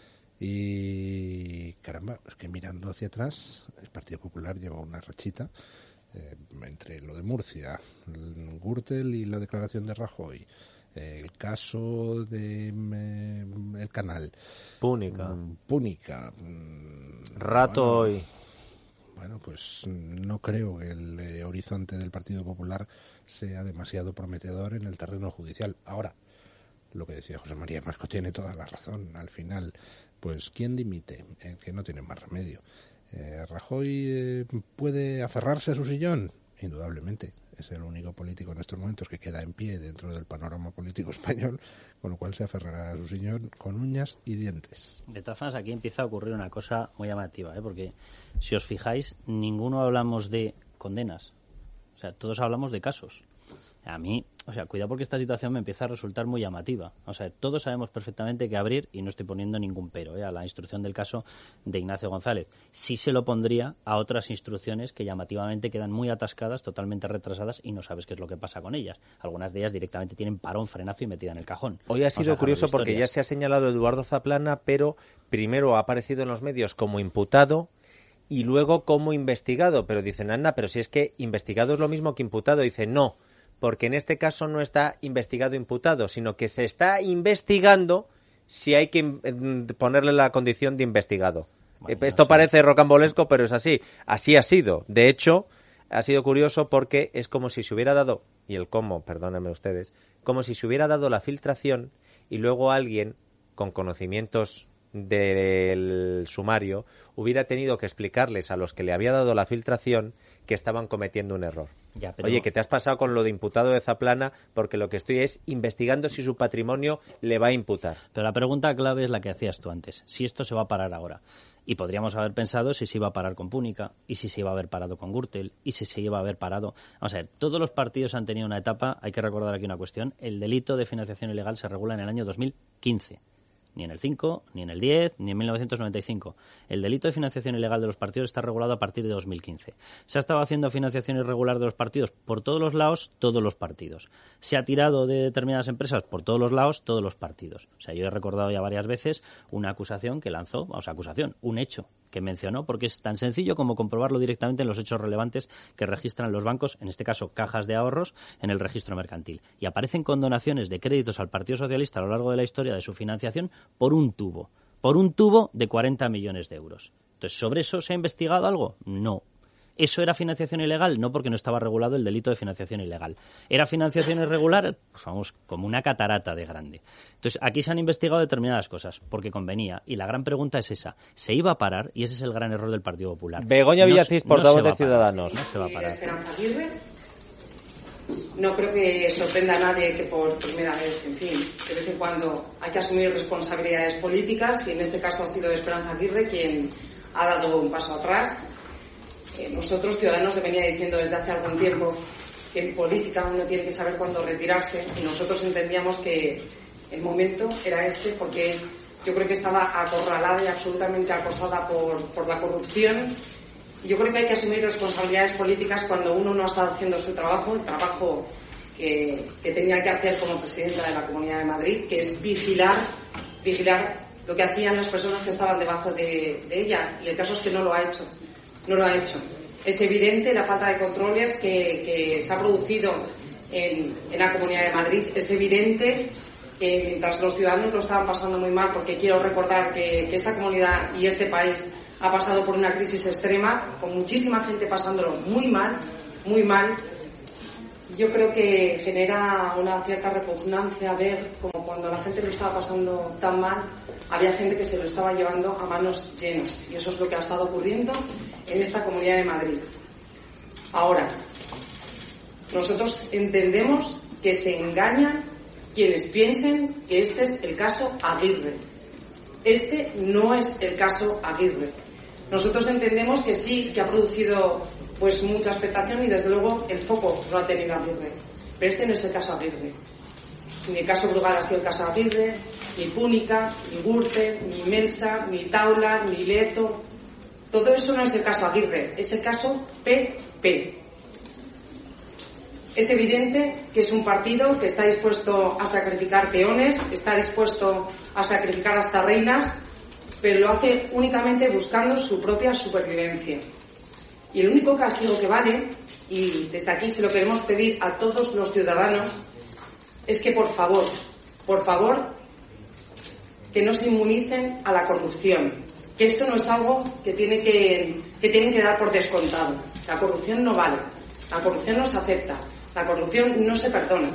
Y caramba, es que mirando hacia atrás, el Partido Popular lleva una rachita eh, entre lo de Murcia, el Gürtel y la declaración de Rajoy, eh, el caso de eh, el canal Púnica, mm, Púnica mm, Rato bueno, y bueno, pues no creo que el eh, horizonte del Partido Popular sea demasiado prometedor en el terreno judicial. Ahora, lo que decía José María Marco tiene toda la razón. Al final, pues ¿quién dimite? Eh, que no tiene más remedio. Eh, ¿Rajoy eh, puede aferrarse a su sillón? Indudablemente. Es el único político en estos momentos que queda en pie dentro del panorama político español, con lo cual se aferrará a su sillón con uñas y dientes. De todas formas, aquí empieza a ocurrir una cosa muy llamativa, ¿eh? Porque si os fijáis, ninguno hablamos de condenas. O sea, todos hablamos de casos. A mí, o sea, cuidado porque esta situación me empieza a resultar muy llamativa. O sea, todos sabemos perfectamente que abrir, y no estoy poniendo ningún pero, ¿eh?, a la instrucción del caso de Ignacio González. Sí se lo pondría a otras instrucciones que llamativamente quedan muy atascadas, totalmente retrasadas, y no sabes qué es lo que pasa con ellas. Algunas de ellas directamente tienen parón, frenazo y metida en el cajón. Hoy ha sido curioso porque ya se ha señalado Eduardo Zaplana, pero primero ha aparecido en los medios como imputado y luego como investigado. Pero dicen, anda, pero si es que investigado es lo mismo que imputado. Dice, no, porque en este caso no está investigado imputado, sino que se está investigando si hay que ponerle la condición de investigado. Bueno, Esto no sé. parece rocambolesco, pero es así. Así ha sido. De hecho, ha sido curioso porque es como si se hubiera dado, y el cómo, perdónenme ustedes, como si se hubiera dado la filtración y luego alguien con conocimientos del sumario hubiera tenido que explicarles a los que le había dado la filtración que estaban cometiendo un error. Ya, pero... Oye, que te has pasado con lo de imputado de Zaplana porque lo que estoy es investigando si su patrimonio le va a imputar. Pero la pregunta clave es la que hacías tú antes. Si esto se va a parar ahora. Y podríamos haber pensado si se iba a parar con Púnica, y si se iba a haber parado con Gürtel, y si se iba a haber parado... Vamos a ver, todos los partidos han tenido una etapa, hay que recordar aquí una cuestión, el delito de financiación ilegal se regula en el año dos mil quince. Ni en el cinco, ni en el diez, ni en mil novecientos noventa y cinco. El delito de financiación ilegal de los partidos está regulado a partir de dos mil quince. Se ha estado haciendo financiación irregular de los partidos por todos los lados, todos los partidos. Se ha tirado de determinadas empresas por todos los lados, todos los partidos. O sea, yo he recordado ya varias veces una acusación que lanzó, o sea, acusación, un hecho que mencionó, porque es tan sencillo como comprobarlo directamente en los hechos relevantes que registran los bancos, en este caso cajas de ahorros, en el registro mercantil. Y aparecen condonaciones de créditos al Partido Socialista a lo largo de la historia de su financiación por un tubo, por un tubo de cuarenta millones de euros. Entonces, ¿sobre eso se ha investigado algo? No. ¿Eso era financiación ilegal? No, porque no estaba regulado el delito de financiación ilegal. ¿Era financiación irregular? Pues vamos, como una catarata de grande. Entonces, aquí se han investigado determinadas cosas, porque convenía. Y la gran pregunta es esa. ¿Se iba a parar? Y ese es el gran error del Partido Popular. Begoña Villacís, no, portavoz no de Ciudadanos. No se va a parar. Esperanza Aguirre. No creo que sorprenda a nadie que por primera vez, en fin, de vez en cuando hay que asumir responsabilidades políticas, y en este caso ha sido Esperanza Aguirre quien ha dado un paso atrás. Eh, nosotros, Ciudadanos, venía diciendo desde hace algún tiempo que en política uno tiene que saber cuándo retirarse, y nosotros entendíamos que el momento era este, porque yo creo que estaba acorralada y absolutamente acosada por, por la corrupción. Y yo creo que hay que asumir responsabilidades políticas cuando uno no ha estado haciendo su trabajo, el trabajo que, que tenía que hacer como presidenta de la Comunidad de Madrid, que es vigilar, vigilar lo que hacían las personas que estaban debajo de, de ella, y el caso es que no lo ha hecho, no lo ha hecho. Es evidente la falta de controles que, que se ha producido en, en la Comunidad de Madrid, es evidente que mientras los ciudadanos lo estaban pasando muy mal, porque quiero recordar que, que esta comunidad y este país ha pasado por una crisis extrema, con muchísima gente pasándolo muy mal, muy mal. Yo creo que genera una cierta repugnancia ver como cuando la gente lo estaba pasando tan mal, había gente que se lo estaba llevando a manos llenas. Y eso es lo que ha estado ocurriendo en esta Comunidad de Madrid. Ahora, nosotros entendemos que se engañan quienes piensen que este es el caso Aguirre. Este no es el caso Aguirre. Nosotros entendemos que sí, que ha producido pues mucha expectación y desde luego el foco lo ha tenido Aguirre. Pero este no es el caso Aguirre. Ni el caso Brugal ha sido el caso Aguirre, ni Púnica, ni Gürtel, ni Melsa, ni Taula, ni Leto. Todo eso no es el caso Aguirre, es el caso P P. Es evidente que es un partido que está dispuesto a sacrificar peones, está dispuesto a sacrificar hasta reinas, pero lo hace únicamente buscando su propia supervivencia. Y el único castigo que vale, y desde aquí se lo queremos pedir a todos los ciudadanos, es que por favor, por favor, que no se inmunicen a la corrupción. Que esto no es algo que, tiene que, que tienen que dar por descontado. La corrupción no vale, la corrupción no se acepta, la corrupción no se perdona.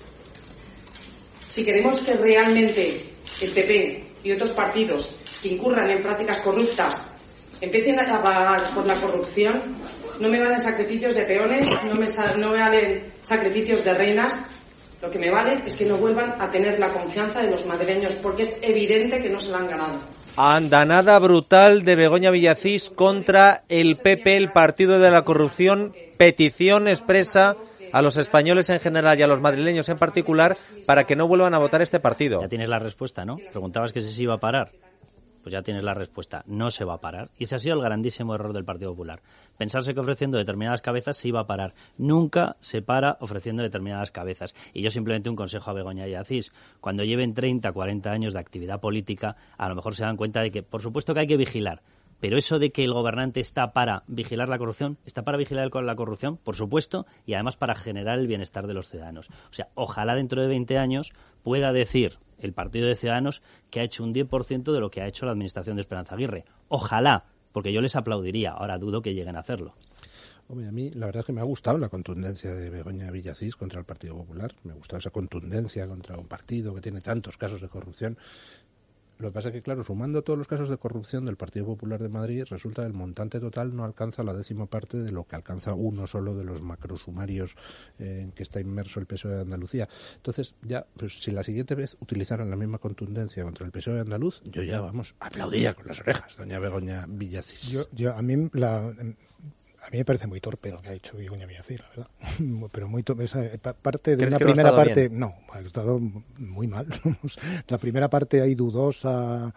Si queremos que realmente el P P y otros partidos que incurran en prácticas corruptas empiecen a pagar por la corrupción, no me valen sacrificios de peones, no me, no me valen sacrificios de reinas. Lo que me vale es que no vuelvan a tener la confianza de los madrileños, porque es evidente que no se la han ganado. Andanada brutal de Begoña Villacís contra el P P, el partido de la corrupción. Petición expresa a los españoles en general y a los madrileños en particular para que no vuelvan a votar este partido. Ya tienes la respuesta, ¿no? Preguntabas que si se iba a parar. Pues ya tienes la respuesta. No se va a parar. Y ese ha sido el grandísimo error del Partido Popular. Pensarse que ofreciendo determinadas cabezas se iba a parar. Nunca se para ofreciendo determinadas cabezas. Y yo simplemente un consejo a Begoña Villacís. Cuando lleven treinta, cuarenta años de actividad política, a lo mejor se dan cuenta de que, por supuesto que hay que vigilar. Pero eso de que el gobernante está para vigilar la corrupción, está para vigilar la corrupción, por supuesto, y además para generar el bienestar de los ciudadanos. O sea, ojalá dentro de veinte años pueda decir el Partido de Ciudadanos que ha hecho un diez por ciento de lo que ha hecho la administración de Esperanza Aguirre. Ojalá, porque yo les aplaudiría. Ahora dudo que lleguen a hacerlo. Hombre, a mí la verdad es que me ha gustado la contundencia de Begoña Villacís contra el Partido Popular. Me ha gustado esa contundencia contra un partido que tiene tantos casos de corrupción. Lo que pasa es que, claro, sumando todos los casos de corrupción del Partido Popular de Madrid, resulta que el montante total no alcanza la décima parte de lo que alcanza uno solo de los macrosumarios eh, en que está inmerso el P S O E de Andalucía. Entonces, ya, pues si la siguiente vez utilizaran la misma contundencia contra el P S O E de andaluz, yo ya, vamos, aplaudía con las orejas, doña Begoña Villacís. Yo, yo a mí la... A mí me parece muy torpe lo que ha dicho Begoña Villacís, la verdad. Pero muy torpe. Esa parte de una primera no parte... Bien? No, ha estado muy mal. La primera parte ahí dudosa,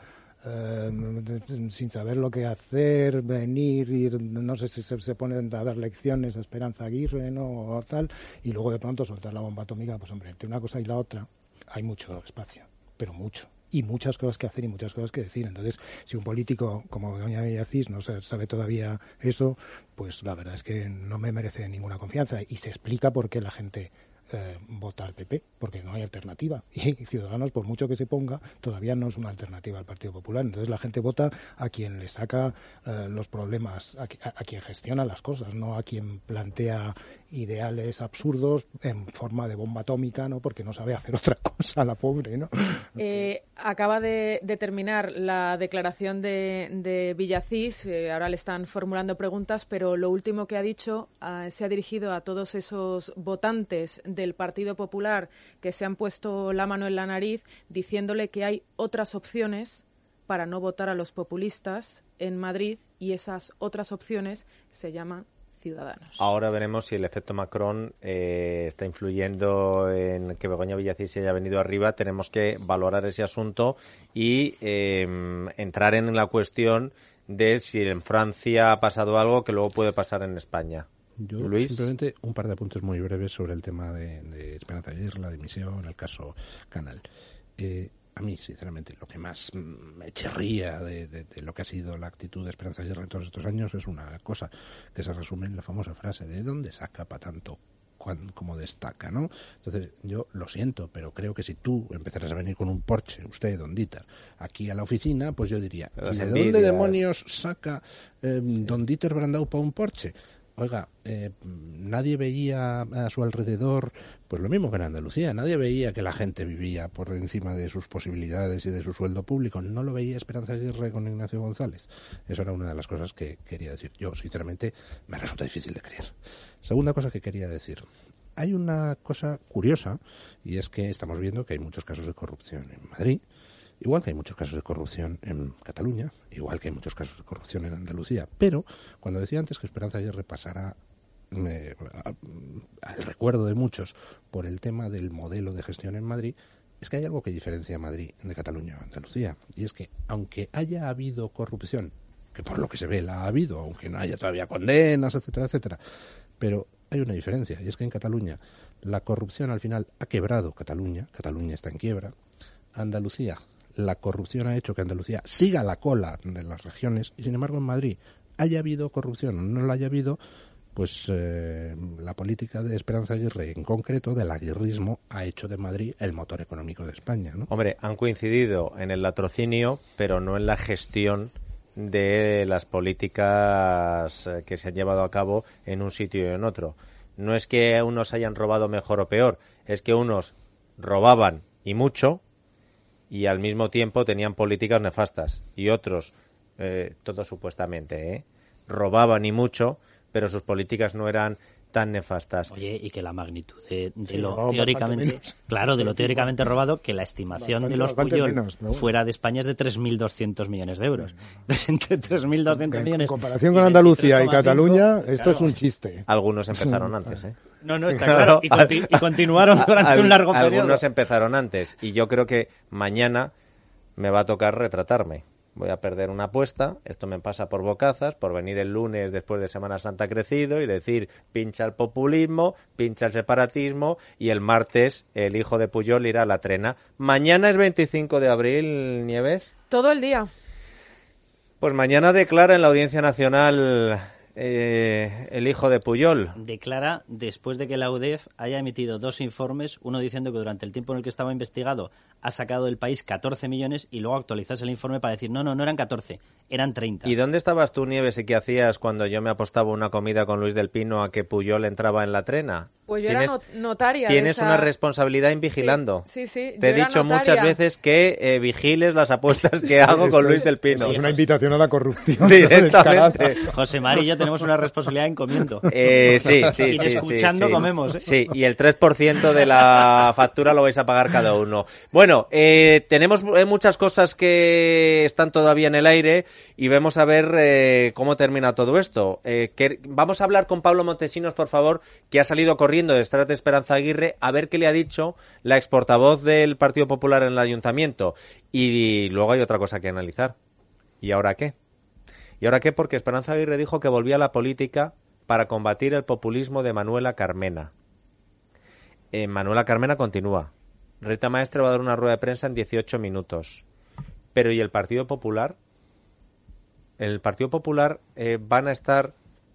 eh, sin saber lo que hacer, venir, ir, no sé si se, se ponen a dar lecciones a Esperanza Aguirre, ¿no? O tal, y luego de pronto soltar la bomba atómica. Pues hombre, entre una cosa y la otra hay mucho espacio, pero mucho. Y muchas cosas que hacer y muchas cosas que decir. Entonces, si un político como Begoña Villacís no sabe todavía eso, pues la verdad es que no me merece ninguna confianza. Y se explica por qué la gente eh, vota al P P, porque no hay alternativa. Y Ciudadanos, por mucho que se ponga, todavía no es una alternativa al Partido Popular. Entonces la gente vota a quien le saca eh, los problemas, a, a, a quien gestiona las cosas, no a quien plantea ideales absurdos en forma de bomba atómica, ¿no? Porque no sabe hacer otra cosa, la pobre, ¿no? Eh, acaba de, de terminar la declaración de, de Villacís, eh, ahora le están formulando preguntas, pero lo último que ha dicho eh, se ha dirigido a todos esos votantes del Partido Popular que se han puesto la mano en la nariz, diciéndole que hay otras opciones para no votar a los populistas en Madrid, y esas otras opciones se llaman Ciudadanos. Ahora veremos si el efecto Macron eh, está influyendo en que Begoña Villacís se haya venido arriba. Tenemos que valorar ese asunto y eh, entrar en la cuestión de si en Francia ha pasado algo que luego puede pasar en España. Yo Luis. Simplemente un par de apuntes muy breves sobre el tema de, de Esperanza Aguirre, la dimisión, el caso Canal. Eh, a mí, sinceramente, lo que más me chirría de, de, de lo que ha sido la actitud de Esperanza Aguirre todos estos años es una cosa que se resume en la famosa frase de ¿dónde saca para tanto como destaca, ¿no? Entonces, yo lo siento, pero creo que si tú empezaras a venir con un Porsche, usted, don Dieter, aquí a la oficina, pues yo diría, ¿y de dónde demonios saca eh, don Dieter Brandau para un Porsche? Oiga, eh, nadie veía a su alrededor, pues lo mismo que en Andalucía, nadie veía que la gente vivía por encima de sus posibilidades y de su sueldo público. No lo veía Esperanza Aguirre con Ignacio González. Eso era una de las cosas que quería decir. Yo, sinceramente, me resulta difícil de creer. Segunda cosa que quería decir. Hay una cosa curiosa, y es que estamos viendo que hay muchos casos de corrupción en Madrid, igual que hay muchos casos de corrupción en Cataluña, igual que hay muchos casos de corrupción en Andalucía. Pero, cuando decía antes que Esperanza Aguirre pasara eh, al recuerdo de muchos por el tema del modelo de gestión en Madrid, es que hay algo que diferencia a Madrid de Cataluña o Andalucía. Y es que, aunque haya habido corrupción, que por lo que se ve la ha habido, aunque no haya todavía condenas, etcétera, etcétera, pero hay una diferencia, y es que en Cataluña la corrupción al final ha quebrado Cataluña, Cataluña está en quiebra. Andalucía, la corrupción ha hecho que Andalucía siga la cola de las regiones, y sin embargo en Madrid haya habido corrupción o no la haya habido, pues eh, la política de Esperanza Aguirre, en concreto del aguirrismo, ha hecho de Madrid el motor económico de España, ¿no? Hombre, han coincidido en el latrocinio, pero no en la gestión de las políticas que se han llevado a cabo en un sitio y en otro. No es que unos hayan robado mejor o peor, es que unos robaban y mucho y al mismo tiempo tenían políticas nefastas, y otros, eh, todo supuestamente, ¿eh? robaban y mucho, pero sus políticas no eran tan nefastas. Oye, y que la magnitud de, de sí, lo teóricamente, claro, de lo teóricamente robado, que la estimación no, de los Puyol menos, no, fuera de España es de tres mil doscientos millones de euros. Entonces, entre tres mil doscientos millones. En comparación con Andalucía y Cataluña, esto claro, es un chiste. Algunos empezaron antes, ¿eh? No, no, está claro. Y, conti- y continuaron durante Al, un largo periodo. Algunos empezaron antes, y yo creo que mañana me va a tocar retratarme. Voy a perder una apuesta, esto me pasa por bocazas, por venir el lunes después de Semana Santa crecido y decir pincha el populismo, pincha el separatismo, y el martes el hijo de Pujol irá a la trena. Mañana es veinticinco de abril, Nieves. Todo el día. Pues mañana declara en la Audiencia Nacional eh, el hijo de Pujol. Declara después de que la U D E F haya emitido dos informes, uno diciendo que durante el tiempo en el que estaba investigado ha sacado del país catorce millones, y luego actualizarse el informe para decir no, no, no eran catorce, eran treinta. ¿Y dónde estabas tú, Nieves, y qué hacías cuando yo me apostaba una comida con Luis del Pino a que Pujol entraba en la trena? Pues yo era notaria. Tienes de esa... una responsabilidad en vigilando. Sí, sí, sí. Te he dicho notaria. muchas veces que eh, vigiles las apuestas que hago con Luis del Pino. Es una invitación a la corrupción. Directamente. José Mari y yo tenemos una responsabilidad en comiendo. Eh, sí, sí, y sí. escuchando sí, sí. comemos. ¿eh? Sí, y el tres por ciento de la factura lo vais a pagar cada uno. Bueno, eh, tenemos muchas cosas que están todavía en el aire y vamos a ver eh, cómo termina todo esto. Eh, que, vamos a hablar con Pablo Montesinos, por favor, que ha salido corriendo detrás de Esperanza Aguirre, a ver qué le ha dicho la exportavoz del Partido Popular en el Ayuntamiento. Y luego hay otra cosa que analizar. ¿Y ahora qué? ¿Y ahora qué? Porque Esperanza Aguirre dijo que volvía a la política para combatir el populismo de Manuela Carmena. Eh, Manuela Carmena continúa. Rita Maestre va a dar una rueda de prensa en dieciocho minutos. Pero ¿y el Partido Popular? ¿El Partido Popular eh, van a estar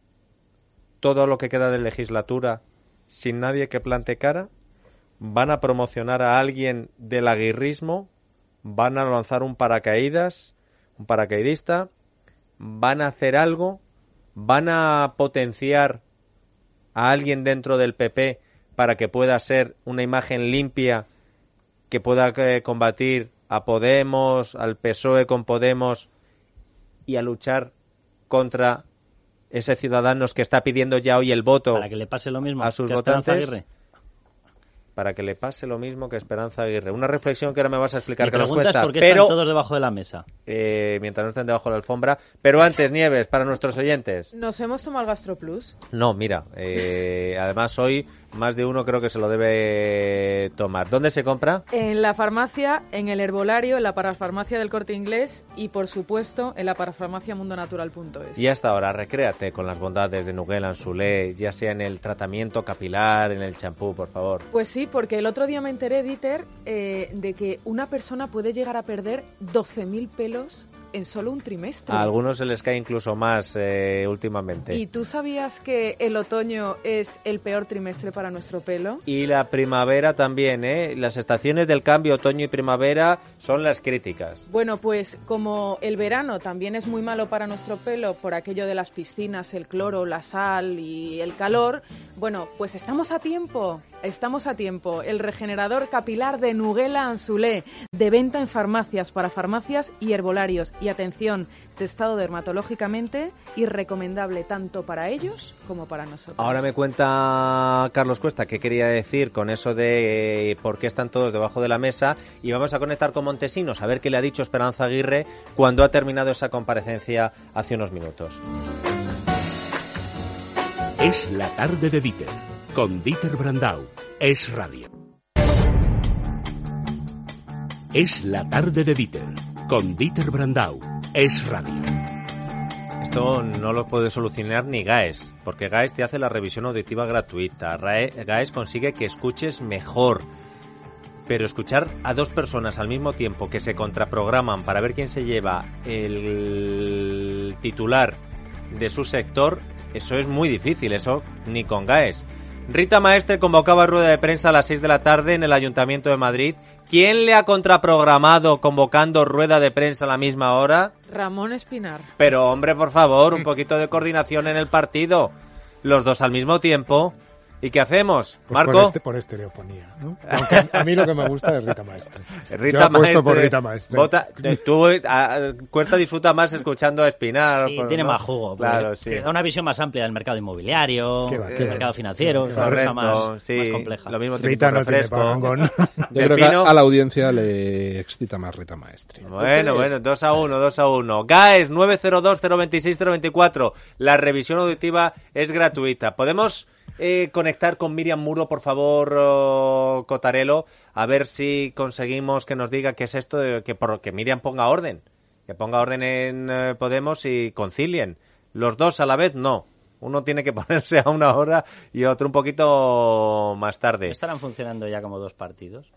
todo lo que queda de legislatura sin nadie que plante cara? ¿Van a promocionar a alguien del aguirrismo? ¿Van a lanzar un paracaídas? ¿Un paracaidista? ¿Van a hacer algo? ¿Van a potenciar a alguien dentro del P P para que pueda ser una imagen limpia, que pueda eh, combatir a Podemos, al P S O E con Podemos y a luchar contra ese Ciudadanos que está pidiendo ya hoy el voto para que le pase lo mismo a sus que votantes? A Esperanza Aguirre. Para que le pase lo mismo que Esperanza Aguirre. Una reflexión que ahora me vas a explicar Mi que nos pregunta cuesta. Es por qué pero, están todos debajo de la mesa. Eh, mientras no estén debajo de la alfombra. Pero antes, Nieves, para nuestros oyentes. ¿Nos hemos tomado el GastroPlus? No, mira. Eh, además, hoy más de uno creo que se lo debe tomar. ¿Dónde se compra? En la farmacia, en el herbolario, en la parafarmacia del Corte Inglés y, por supuesto, en la parafarmacia mundo natural punto es. Y hasta ahora, recréate con las bondades de Nuguel Anzulé, ya sea en el tratamiento capilar, en el champú, por favor. Pues sí. Sí, porque el otro día me enteré, Dieter, eh, de que una persona puede llegar a perder doce mil pelos en solo un trimestre. A algunos se les cae incluso más eh, últimamente. ¿Y tú sabías que el otoño es el peor trimestre para nuestro pelo? Y la primavera también, ¿eh? Las estaciones del cambio, otoño y primavera, son las críticas. Bueno, pues como el verano también es muy malo para nuestro pelo por aquello de las piscinas, el cloro, la sal y el calor, bueno, pues estamos a tiempo. Estamos a tiempo. El regenerador capilar de Nuguela Anzulé, de venta en farmacias, para farmacias y herbolarios. Y atención, testado dermatológicamente y recomendable tanto para ellos como para nosotros. Ahora me cuenta Carlos Cuesta qué quería decir con eso de eh, por qué están todos debajo de la mesa, y vamos a conectar con Montesinos a ver qué le ha dicho Esperanza Aguirre cuando ha terminado esa comparecencia hace unos minutos. Es la tarde de Dieter. Con Dieter Brandau, Es Radio. Es la tarde de Dieter. Con Dieter Brandau, Es Radio. Esto no lo puede solucionar ni GAES, porque GAES te hace la revisión auditiva gratuita. GAES consigue que escuches mejor. Pero escuchar a dos personas al mismo tiempo que se contraprograman para ver quién se lleva el titular de su sector, eso es muy difícil, eso ni con GAES. Rita Maestre convocaba rueda de prensa a las seis de la tarde en el Ayuntamiento de Madrid. ¿Quién le ha contraprogramado convocando rueda de prensa a la misma hora? Ramón Espinar. Pero hombre, por favor, un poquito de coordinación en el partido. Los dos al mismo tiempo. ¿Y qué hacemos, pues Marco? Por, este, por estereofonía, ¿no? Aunque a mí lo que me gusta es Rita Maestre. Rita Yo apuesto Maestre, por Rita Maestre. Vota, tú, a, Cuesta disfruta más escuchando a Espinar. Sí, por, tiene ¿no? más jugo. Claro, sí. Da una visión más amplia del mercado inmobiliario, ¿Qué va, qué del va? mercado financiero, es una cosa más, sí, más compleja. Lo mismo Rita no refresco. tiene parangón. Yo creo que a, a la audiencia le excita más Rita Maestre. Bueno, bueno, dos a uno, dos a uno. GAES nueve cero dos cero dos seis cero dos cuatro. La revisión auditiva es gratuita. ¿Podemos eh, conectar con Miriam Muro, por favor, oh, Cotarelo? A ver si conseguimos que nos diga qué es esto, de, que, por, que Miriam ponga orden. Que ponga orden en eh, Podemos y concilien. Los dos a la vez, no. Uno tiene que ponerse a una hora y otro un poquito más tarde. ¿Estarán funcionando ya como dos partidos?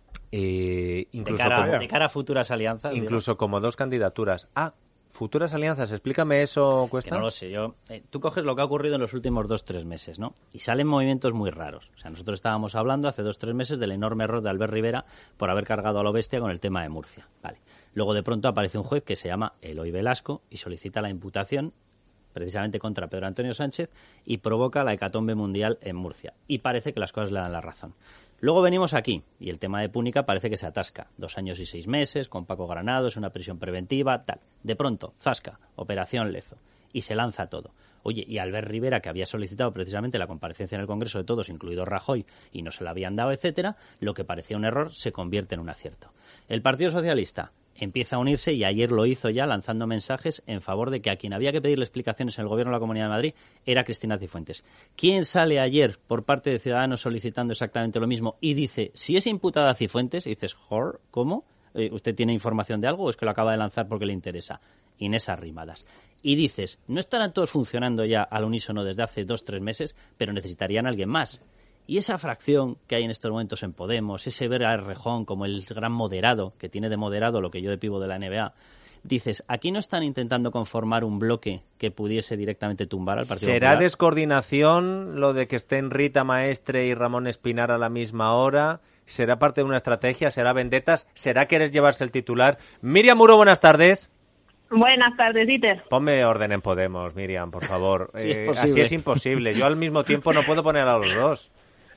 Eh, incluso de, cara, como, de cara a futuras alianzas. Incluso digo. Como dos candidaturas. Ah, futuras alianzas. Explícame eso, Cuesta. Que no lo sé. Yo, eh, tú coges lo que ha ocurrido en los últimos dos, tres meses, ¿no? Y salen movimientos muy raros. O sea, nosotros estábamos hablando hace dos, tres meses del enorme error de Albert Rivera por haber cargado a lo bestia con el tema de Murcia. Vale. Luego de pronto aparece un juez que se llama Eloy Velasco y solicita la imputación precisamente contra Pedro Antonio Sánchez y provoca la hecatombe mundial en Murcia. Y parece que las cosas le dan la razón. Luego venimos aquí y el tema de Púnica parece que se atasca. Dos años y seis meses, con Paco Granados, una prisión preventiva, tal. De pronto, zasca, operación Lezo. Y se lanza todo. Oye, y Albert Rivera, que había solicitado precisamente la comparecencia en el Congreso de todos, incluido Rajoy, y no se la habían dado, etcétera, lo que parecía un error se convierte en un acierto. El Partido Socialista empieza a unirse y ayer lo hizo ya lanzando mensajes en favor de que a quien había que pedirle explicaciones en el Gobierno de la Comunidad de Madrid era Cristina Cifuentes. ¿Quién sale ayer por parte de Ciudadanos solicitando exactamente lo mismo y dice, si es imputada Cifuentes, y dices, ¿Jor? ¿Cómo? ¿Usted tiene información de algo o es que lo acaba de lanzar porque le interesa? Inés Arrimadas. Y dices, no estarán todos funcionando ya al unísono desde hace dos, tres meses, pero necesitarían a alguien más. Y esa fracción que hay en estos momentos en Podemos, ese ver a Errejón como el gran moderado, que tiene de moderado lo que yo depivo de la N B A, dices, ¿aquí no están intentando conformar un bloque que pudiese directamente tumbar al Partido ¿Será Popular? descoordinación lo de que estén Rita Maestre y Ramón Espinar a la misma hora? ¿Será parte de una estrategia? ¿Será vendetas? ¿Será querer llevarse el titular? Miriam Muro, buenas tardes. Buenas tardes, Dieter. Ponme orden en Podemos, Miriam, por favor. Sí, es eh, posible. así es imposible. Yo al mismo tiempo no puedo poner a los dos.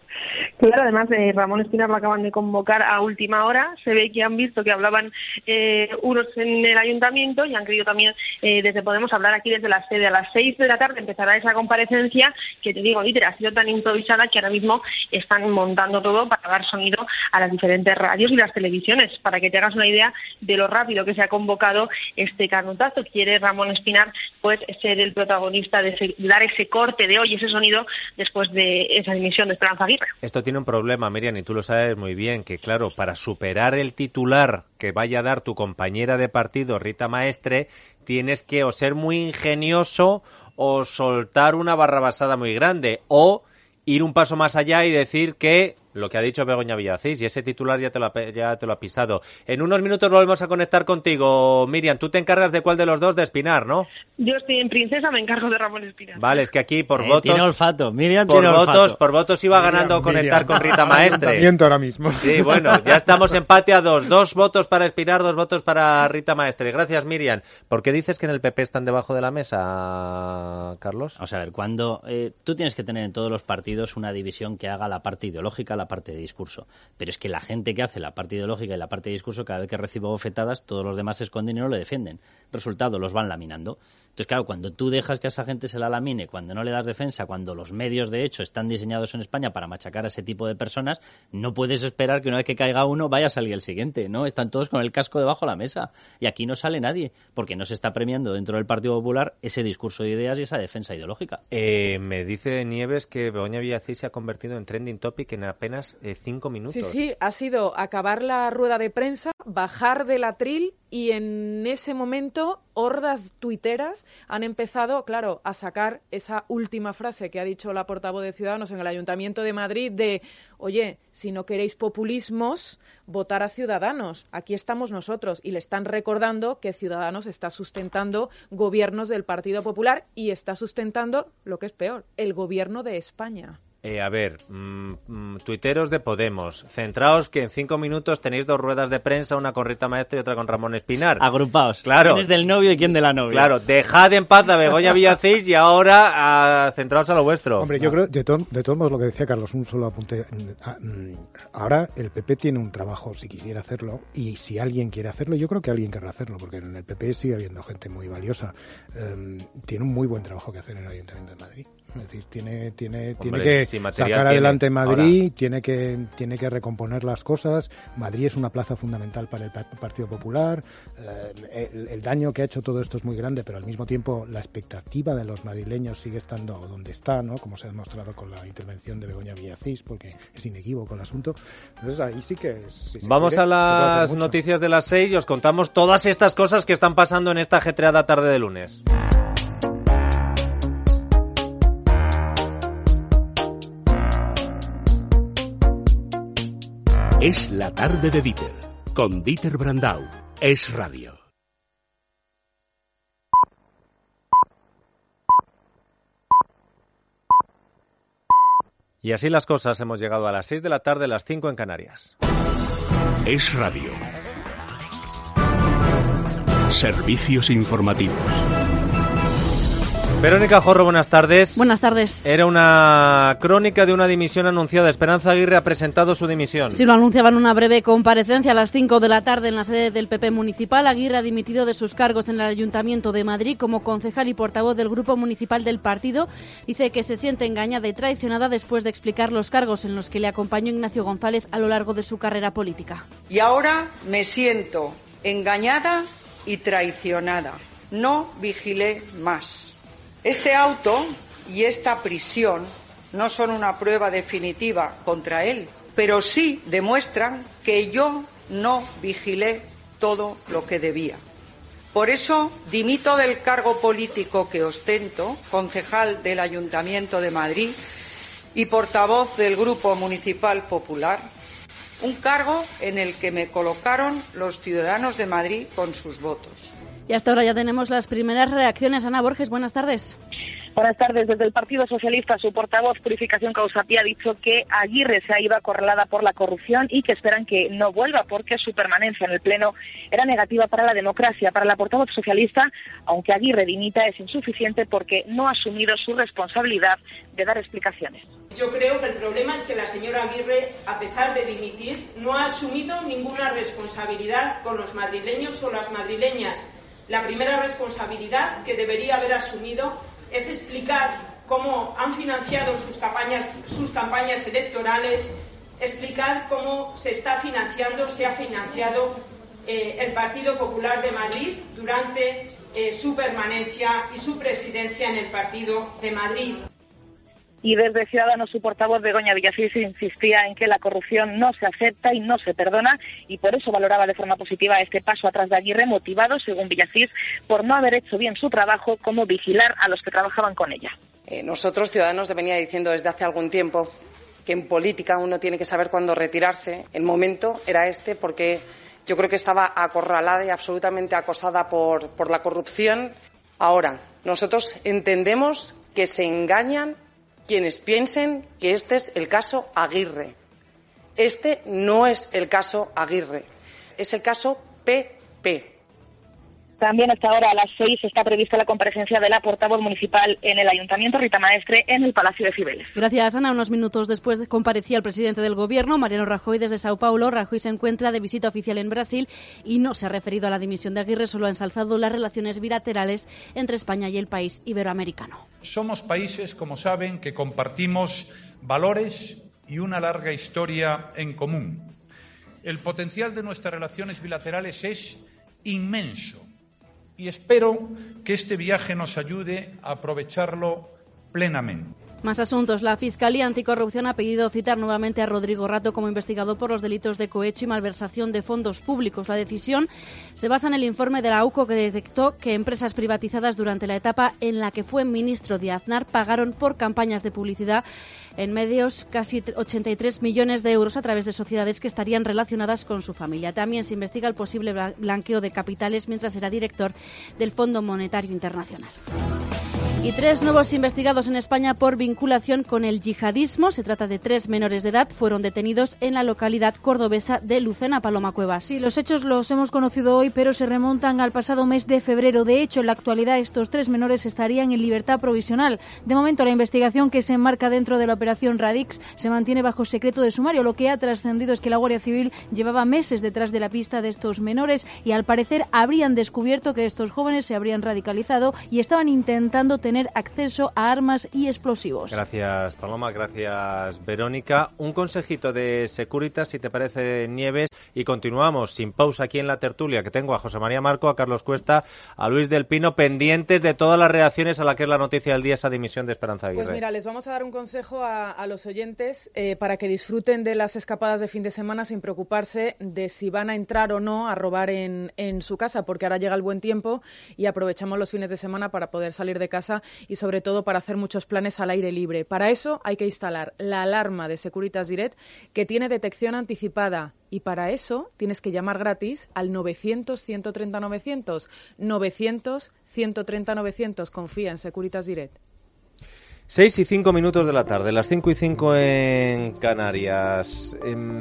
Claro, además eh, Ramón Espinar lo acaban de convocar a última hora. Se ve que han visto que hablaban eh, unos en el ayuntamiento y han querido también eh, desde Podemos hablar aquí desde la sede. A las seis de la tarde empezará esa comparecencia que, te digo, Dieter, ha sido tan improvisada que ahora mismo están montando todo para dar sonido a las diferentes radios y las televisiones, para que te hagas una idea de lo rápido que se ha convocado este canutazo. Quiere Ramón Espinar pues ser el protagonista de, ese, de dar ese corte de hoy, ese sonido después de esa dimisión de Esperanza Aguirre. Esto tiene un problema, Miriam, y tú lo sabes muy bien, que claro, para superar el titular que vaya a dar tu compañera de partido, Rita Maestre, tienes que o ser muy ingenioso o soltar una barrabasada muy grande, o ir un paso más allá y decir que lo que ha dicho Begoña Villacís, y ese titular ya te, lo ha, ya te lo ha pisado. En unos minutos volvemos a conectar contigo, Miriam. Tú te encargas de cuál de los dos, de Espinar, ¿no? Yo estoy en Princesa, me encargo de Ramón Espinar. Vale, es que aquí por eh, votos... Tiene olfato, Miriam por tiene votos, olfato. Por votos iba Miriam, ganando conectar Miriam. con Rita Maestre. Ahora mismo. Sí, bueno, ya estamos empate a dos. Dos votos para Espinar, dos votos para Rita Maestre. Gracias, Miriam. ¿Por qué dices que en el P P están debajo de la mesa, Carlos? Vamos a ver, cuando eh, tú tienes que tener en todos los partidos una división que haga la parte ideológica, la parte de discurso. Pero es que la gente que hace la parte ideológica y la parte de discurso, cada vez que recibe bofetadas, todos los demás se esconden y no le defienden. Resultado, los van laminando. Entonces, claro, cuando tú dejas que a esa gente se la lamine, cuando no le das defensa, cuando los medios, de hecho, están diseñados en España para machacar a ese tipo de personas, no puedes esperar que una vez que caiga uno vaya a salir el siguiente, ¿no? Están todos con el casco debajo de la mesa. Y aquí no sale nadie, porque no se está premiando dentro del Partido Popular ese discurso de ideas y esa defensa ideológica. Eh, me dice Nieves que Begoña Villacís se ha convertido en trending topic en apenas eh, cinco minutos. Sí, sí, ha sido acabar la rueda de prensa, bajar del atril y en ese momento hordas tuiteras han empezado, claro, a sacar esa última frase que ha dicho la portavoz de Ciudadanos en el Ayuntamiento de Madrid de, oye, si no queréis populismos, votar a Ciudadanos. Aquí estamos nosotros. Y le están recordando que Ciudadanos está sustentando gobiernos del Partido Popular y está sustentando, lo que es peor, el gobierno de España. Eh, a ver, mmm, mmm, tuiteros de Podemos, centraos que en cinco minutos tenéis dos ruedas de prensa, una con Rita Maestre y otra con Ramón Espinar. Agrupaos. Claro. ¿Quién es del novio y quién de la novia? Claro, dejad en paz a Begoña Villacís y ahora a, centraos a lo vuestro. Hombre, yo creo, de, to de todos modos, lo que decía Carlos, un solo apunte. Ahora el P P tiene un trabajo, si quisiera hacerlo, y si alguien quiere hacerlo, yo creo que alguien querrá hacerlo, porque en el P P sigue habiendo gente muy valiosa. Um, tiene un muy buen trabajo que hacer en el Ayuntamiento de Madrid. Es decir, tiene, tiene, Hombre, tiene que si sacar adelante Madrid, ahora. tiene que tiene que recomponer las cosas. Madrid es una plaza fundamental para el Partido Popular. Eh, el, el daño que ha hecho todo esto es muy grande, pero al mismo tiempo la expectativa de los madrileños sigue estando donde está, ¿no? Como se ha demostrado con la intervención de Begoña Villacís, porque es inequívoco el asunto. Entonces ahí sí que... Si Vamos quiere, a las noticias de las seis y os contamos todas estas cosas que están pasando en esta ajetreada tarde de lunes. Es la tarde de Dieter, con Dieter Brandau. Es radio. Y así las cosas, hemos llegado a las seis de la tarde, las cinco en Canarias. Es radio. Servicios informativos. Verónica Jorro, buenas tardes. Buenas tardes. Era una crónica de una dimisión anunciada. Esperanza Aguirre ha presentado su dimisión. Sí, lo anunciaba en una breve comparecencia a las cinco de la tarde en la sede del P P municipal. Aguirre ha dimitido de sus cargos en el Ayuntamiento de Madrid como concejal y portavoz del Grupo Municipal del partido. Dice que se siente engañada y traicionada después de explicar los cargos en los que le acompañó Ignacio González a lo largo de su carrera política. Y ahora me siento engañada y traicionada. No vigilé más. Este auto y esta prisión no son una prueba definitiva contra él, pero sí demuestran que yo no vigilé todo lo que debía. Por eso dimito del cargo político que ostento, concejal del Ayuntamiento de Madrid y portavoz del Grupo Municipal Popular, un cargo en el que me colocaron los ciudadanos de Madrid con sus votos. Y hasta ahora ya tenemos las primeras reacciones. Ana Borges, buenas tardes. Buenas tardes. Desde el Partido Socialista, su portavoz, Purificación Causatí, ha dicho que Aguirre se ha ido acorralada por la corrupción y que esperan que no vuelva porque su permanencia en el Pleno era negativa para la democracia. Para la portavoz socialista, aunque Aguirre dimita, es insuficiente porque no ha asumido su responsabilidad de dar explicaciones. Yo creo que el problema es que la señora Aguirre, a pesar de dimitir, no ha asumido ninguna responsabilidad con los madrileños o las madrileñas. La primera responsabilidad que debería haber asumido es explicar cómo han financiado sus campañas, sus campañas electorales, explicar cómo se está financiando, se ha financiado eh, el Partido Popular de Madrid durante eh, su permanencia y su presidencia en el Partido de Madrid. Y desde Ciudadanos, su portavoz Begoña Villacís insistía en que la corrupción no se acepta y no se perdona, y por eso valoraba de forma positiva este paso atrás de Aguirre, motivado, según Villacís, por no haber hecho bien su trabajo como vigilar a los que trabajaban con ella. Eh, nosotros, Ciudadanos, te venía diciendo desde hace algún tiempo que en política uno tiene que saber cuándo retirarse. El momento era este porque yo creo que estaba acorralada y absolutamente acosada por, por la corrupción. Ahora, nosotros entendemos que se engañan quienes piensen que este es el caso Aguirre. Este no es el caso Aguirre, es el caso P P. También hasta ahora a las seis está prevista la comparecencia de la portavoz municipal en el Ayuntamiento, Rita Maestre, en el Palacio de Cibeles. Gracias, Ana. Unos minutos después comparecía el presidente del Gobierno, Mariano Rajoy, desde Sao Paulo. Rajoy se encuentra de visita oficial en Brasil y no se ha referido a la dimisión de Aguirre, solo ha ensalzado las relaciones bilaterales entre España y el país iberoamericano. Somos países, como saben, que compartimos valores y una larga historia en común. El potencial de nuestras relaciones bilaterales es inmenso. Y espero que este viaje nos ayude a aprovecharlo plenamente. Más asuntos. La Fiscalía Anticorrupción ha pedido citar nuevamente a Rodrigo Rato como investigado por los delitos de cohecho y malversación de fondos públicos. La decisión se basa en el informe de la AUCO que detectó que empresas privatizadas durante la etapa en la que fue ministro de Aznar pagaron por campañas de publicidad en medios casi ochenta y tres millones de euros a través de sociedades que estarían relacionadas con su familia. También se investiga el posible blanqueo de capitales mientras era director del Fondo Monetario Internacional. Y tres nuevos investigados en España por vinculación con el yihadismo. Se trata de tres menores de edad. Fueron detenidos en la localidad cordobesa de Lucena. Paloma Cuevas. Sí, los hechos los hemos conocido hoy, pero se remontan al pasado mes de febrero. De hecho, en la actualidad estos tres menores estarían en libertad provisional. De momento, la investigación que se enmarca dentro de la operación Radix se mantiene bajo secreto de sumario. Lo que ha trascendido es que la Guardia Civil llevaba meses detrás de la pista de estos menores y al parecer habrían descubierto que estos jóvenes se habrían radicalizado y estaban intentando tener acceso a armas y explosivos. Gracias, Paloma. Gracias, Verónica. Un consejito de Securitas, si te parece, Nieves, y continuamos sin pausa aquí en la tertulia, que tengo a José María Marco, a Carlos Cuesta, a Luis del Pino, pendientes de todas las reacciones a la que es la noticia del día, esa dimisión de Esperanza Aguirre. Pues mira, les vamos a dar un consejo a, a los oyentes eh, para que disfruten de las escapadas de fin de semana sin preocuparse de si van a entrar o no a robar en, en su casa, porque ahora llega el buen tiempo y aprovechamos los fines de semana para poder salir de casa y sobre todo para hacer muchos planes al aire libre. Para eso hay que instalar la alarma de Securitas Direct que tiene detección anticipada y para eso tienes que llamar gratis al novecientos, ciento treinta, novecientos. novecientos, ciento treinta, novecientos. Confía en Securitas Direct. Seis y cinco minutos de la tarde, las cinco y cinco en Canarias. Eh,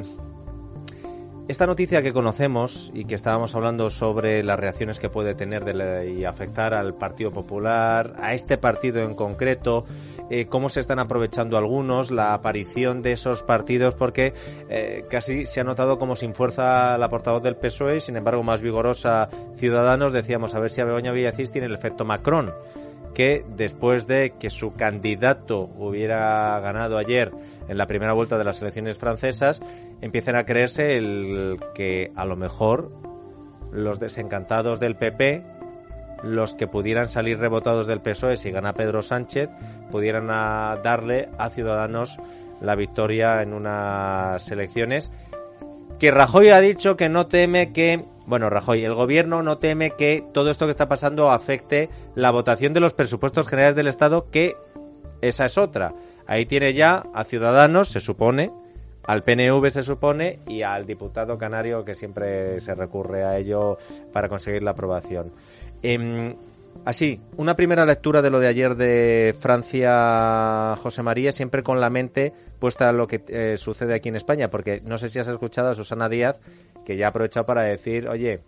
Esta noticia que conocemos y que estábamos hablando sobre las reacciones que puede tener de la, y afectar al Partido Popular, a este partido en concreto, eh, cómo se están aprovechando algunos, la aparición de esos partidos, porque eh, casi se ha notado como sin fuerza la portavoz del P S O E, sin embargo más vigorosa Ciudadanos. Decíamos a ver si a Begoña Villacís tiene el efecto Macron, que después de que su candidato hubiera ganado ayer en la primera vuelta de las elecciones francesas, empiecen a creerse el que a lo mejor los desencantados del P P, los que pudieran salir rebotados del P S O E si gana Pedro Sánchez, pudieran a darle a Ciudadanos la victoria en unas elecciones que Rajoy ha dicho que no teme que... Bueno, Rajoy, el gobierno no teme que todo esto que está pasando afecte la votación de los presupuestos generales del Estado, que esa es otra. Ahí tiene ya a Ciudadanos, se supone, al P N V se supone, y al diputado canario, que siempre se recurre a ello para conseguir la aprobación. Eh, así, una primera lectura de lo de ayer de Francia, José María, siempre con la mente puesta a lo que eh, sucede aquí en España, porque no sé si has escuchado a Susana Díaz, que ya ha aprovechado para decir, oye,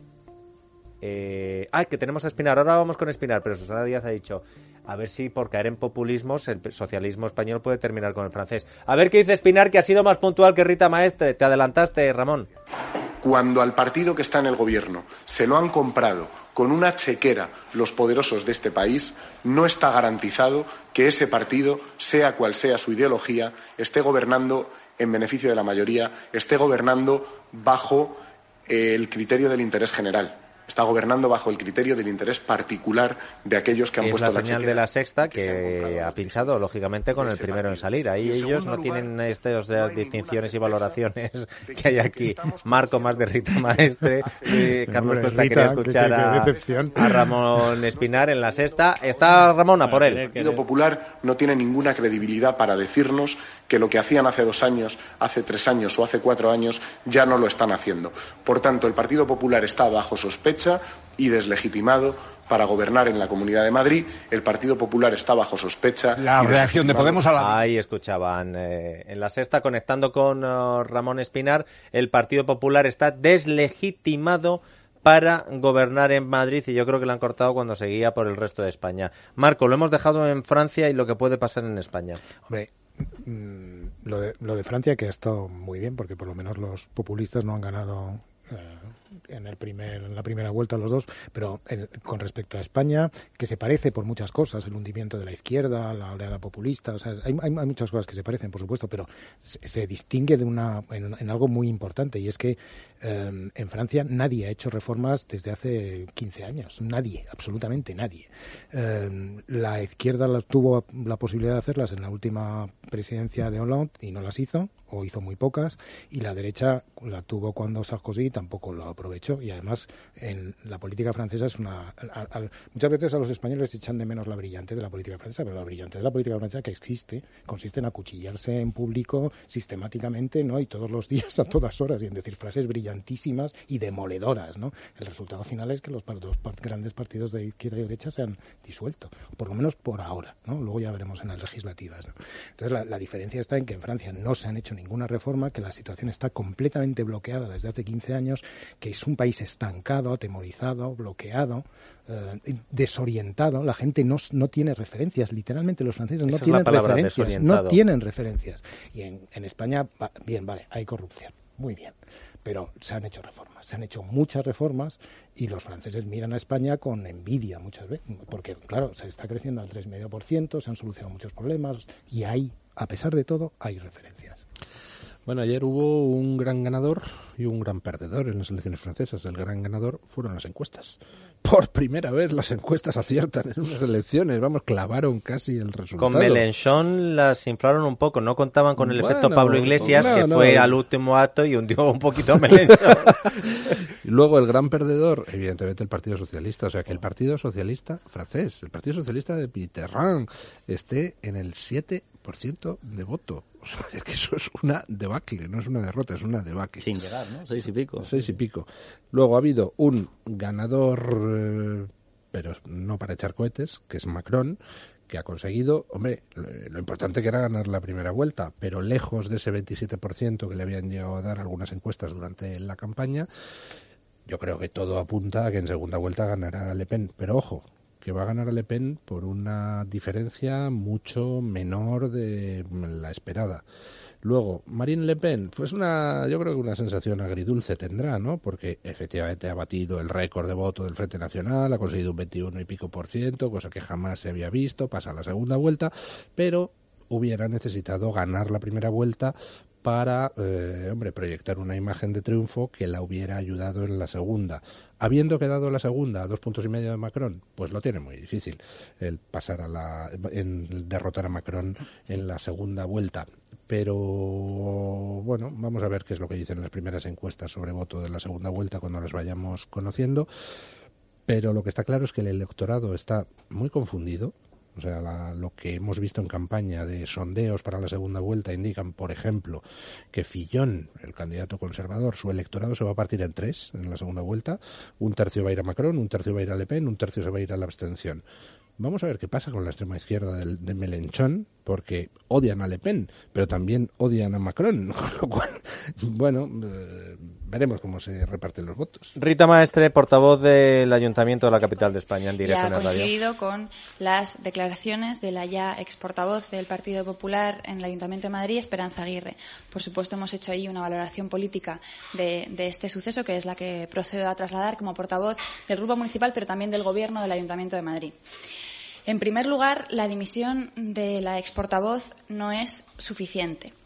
eh, ah, que tenemos a Espinar, ahora vamos con Espinar, pero Susana Díaz ha dicho, a ver si por caer en populismos el socialismo español puede terminar con el francés. A ver qué dice Espinar, que ha sido más puntual que Rita Maestre. Te adelantaste, Ramón. Cuando al partido que está en el gobierno se lo han comprado con una chequera los poderosos de este país, no está garantizado que ese partido, sea cual sea su ideología, esté gobernando en beneficio de la mayoría, esté gobernando bajo eh, el criterio del interés general. está gobernando bajo el criterio del interés particular de aquellos que han es puesto la la señal chequera. de la Sexta, que ha pinchado lógicamente con el primero en salir. Ahí ellos no tienen estas distinciones y valoraciones que hay aquí. Marco más de Rita Maestre, y Carlos Hombre, Costa Rita, quería qué- escuchar qué- qué a, decepción. a Ramón Espinar en la Sexta. Está Ramón, a por él. El Partido Popular no tiene ninguna credibilidad para decirnos que lo que hacían hace dos años, hace tres años o hace cuatro años ya no lo están haciendo. Por tanto, el Partido Popular está bajo sospecha y deslegitimado para gobernar en la Comunidad de Madrid. El Partido Popular está bajo sospecha. La y reacción de deslegitimado. Podemos a la... Ahí escuchaban eh, en la Sexta, conectando con uh, Ramón Espinar, el Partido Popular está deslegitimado para gobernar en Madrid, y yo creo que lo han cortado cuando seguía por el resto de España. Marco, lo hemos dejado en Francia y lo que puede pasar en España. Hombre, mm, lo de, lo de Francia, que ha estado muy bien, porque por lo menos los populistas no han ganado eh, en el primer en la primera vuelta los dos, pero el, con respecto a España, que se parece por muchas cosas, el hundimiento de la izquierda, la oleada populista, o sea, hay, hay, hay muchas cosas que se parecen, por supuesto, pero se, se distingue de una en, en algo muy importante, y es que eh, en Francia nadie ha hecho reformas desde hace quince años, nadie, absolutamente nadie. Eh, la izquierda las, tuvo la posibilidad de hacerlas en la última presidencia de Hollande y no las hizo, o hizo muy pocas, y la derecha la tuvo cuando Sarkozy y tampoco lo aprovechó, y además en la política francesa es una... A, a, muchas veces a los españoles echan de menos la brillante de la política francesa, pero la brillante de la política francesa que existe consiste en acuchillarse en público sistemáticamente, ¿no? Y todos los días, a todas horas, y en decir frases brillantísimas y demoledoras, ¿no? El resultado final es que los dos grandes partidos de izquierda y derecha se han disuelto, por lo menos por ahora, ¿no? Luego ya veremos en las legislativas, ¿no? Entonces la, la diferencia está en que en Francia no se han hecho ninguna reforma, que la situación está completamente bloqueada desde hace quince años, que es un país estancado, atemorizado, bloqueado, eh, desorientado. La gente no, no tiene referencias, literalmente los franceses no Esa es tienen la palabra, referencias, desorientado. no tienen referencias. Y en, en España, va, bien, vale, hay corrupción, muy bien, pero se han hecho reformas, se han hecho muchas reformas, y los franceses miran a España con envidia muchas veces, porque claro, se está creciendo al tres coma cinco por ciento, se han solucionado muchos problemas, y hay, a pesar de todo, hay referencias. Bueno, ayer hubo un gran ganador y un gran perdedor en las elecciones francesas. El gran ganador fueron las encuestas. Por primera vez las encuestas aciertan en unas elecciones. Vamos, clavaron casi el resultado. Con Mélenchon las inflaron un poco. No contaban con el Bueno, efecto Pablo Iglesias, no, que no. fue al último acto y hundió un poquito a Mélenchon. Y luego el gran perdedor, evidentemente el Partido Socialista. O sea, que el Partido Socialista francés, el Partido Socialista de Mitterrand, esté en el siete por ciento de voto. O sea, es que eso es una debacle, no es una derrota, es una debacle. Sin llegar, ¿no? Seis y pico. Seis y pico. Luego ha habido un ganador, eh, pero no para echar cohetes, que es Macron, que ha conseguido, hombre, lo importante que era ganar la primera vuelta, pero lejos de ese veintisiete por ciento que le habían llegado a dar algunas encuestas durante la campaña. Yo creo que todo apunta a que en segunda vuelta ganará Le Pen, pero ojo, que va a ganar a Le Pen por una diferencia mucho menor de la esperada. Luego, Marine Le Pen, pues una, yo creo que una sensación agridulce tendrá, ¿no? Porque efectivamente ha batido el récord de voto del Frente Nacional, ha conseguido un veintiuno y pico por ciento, cosa que jamás se había visto, pasa a la segunda vuelta, pero hubiera necesitado ganar la primera vuelta para, eh, hombre, proyectar una imagen de triunfo que la hubiera ayudado en la segunda. Habiendo quedado la segunda a dos puntos y medio de Macron, pues lo tiene muy difícil el pasar a la, en derrotar a Macron en la segunda vuelta. Pero bueno, vamos a ver qué es lo que dicen las primeras encuestas sobre voto de la segunda vuelta cuando las vayamos conociendo. Pero lo que está claro es que el electorado está muy confundido. O sea, la, lo que hemos visto en campaña de sondeos para la segunda vuelta indican, por ejemplo, que Fillon, el candidato conservador, su electorado se va a partir en tres en la segunda vuelta. Un tercio va a ir a Macron, un tercio va a ir a Le Pen, un tercio se va a ir a la abstención. Vamos a ver qué pasa con la extrema izquierda de, de Mélenchon, porque odian a Le Pen, pero también odian a Macron, con lo cual, bueno, eh, veremos cómo se reparten los votos. Rita Maestre, portavoz del Ayuntamiento de la capital de España, en directo y ha en el radio. coincidido con las declaraciones de la ya ex portavoz del Partido Popular en el Ayuntamiento de Madrid, Esperanza Aguirre. Por supuesto, hemos hecho ahí una valoración política de, de este suceso, que es la que procedo a trasladar como portavoz del Grupo Municipal, pero también del Gobierno del Ayuntamiento de Madrid. En primer lugar, la dimisión de la ex portavoz no es suficiente.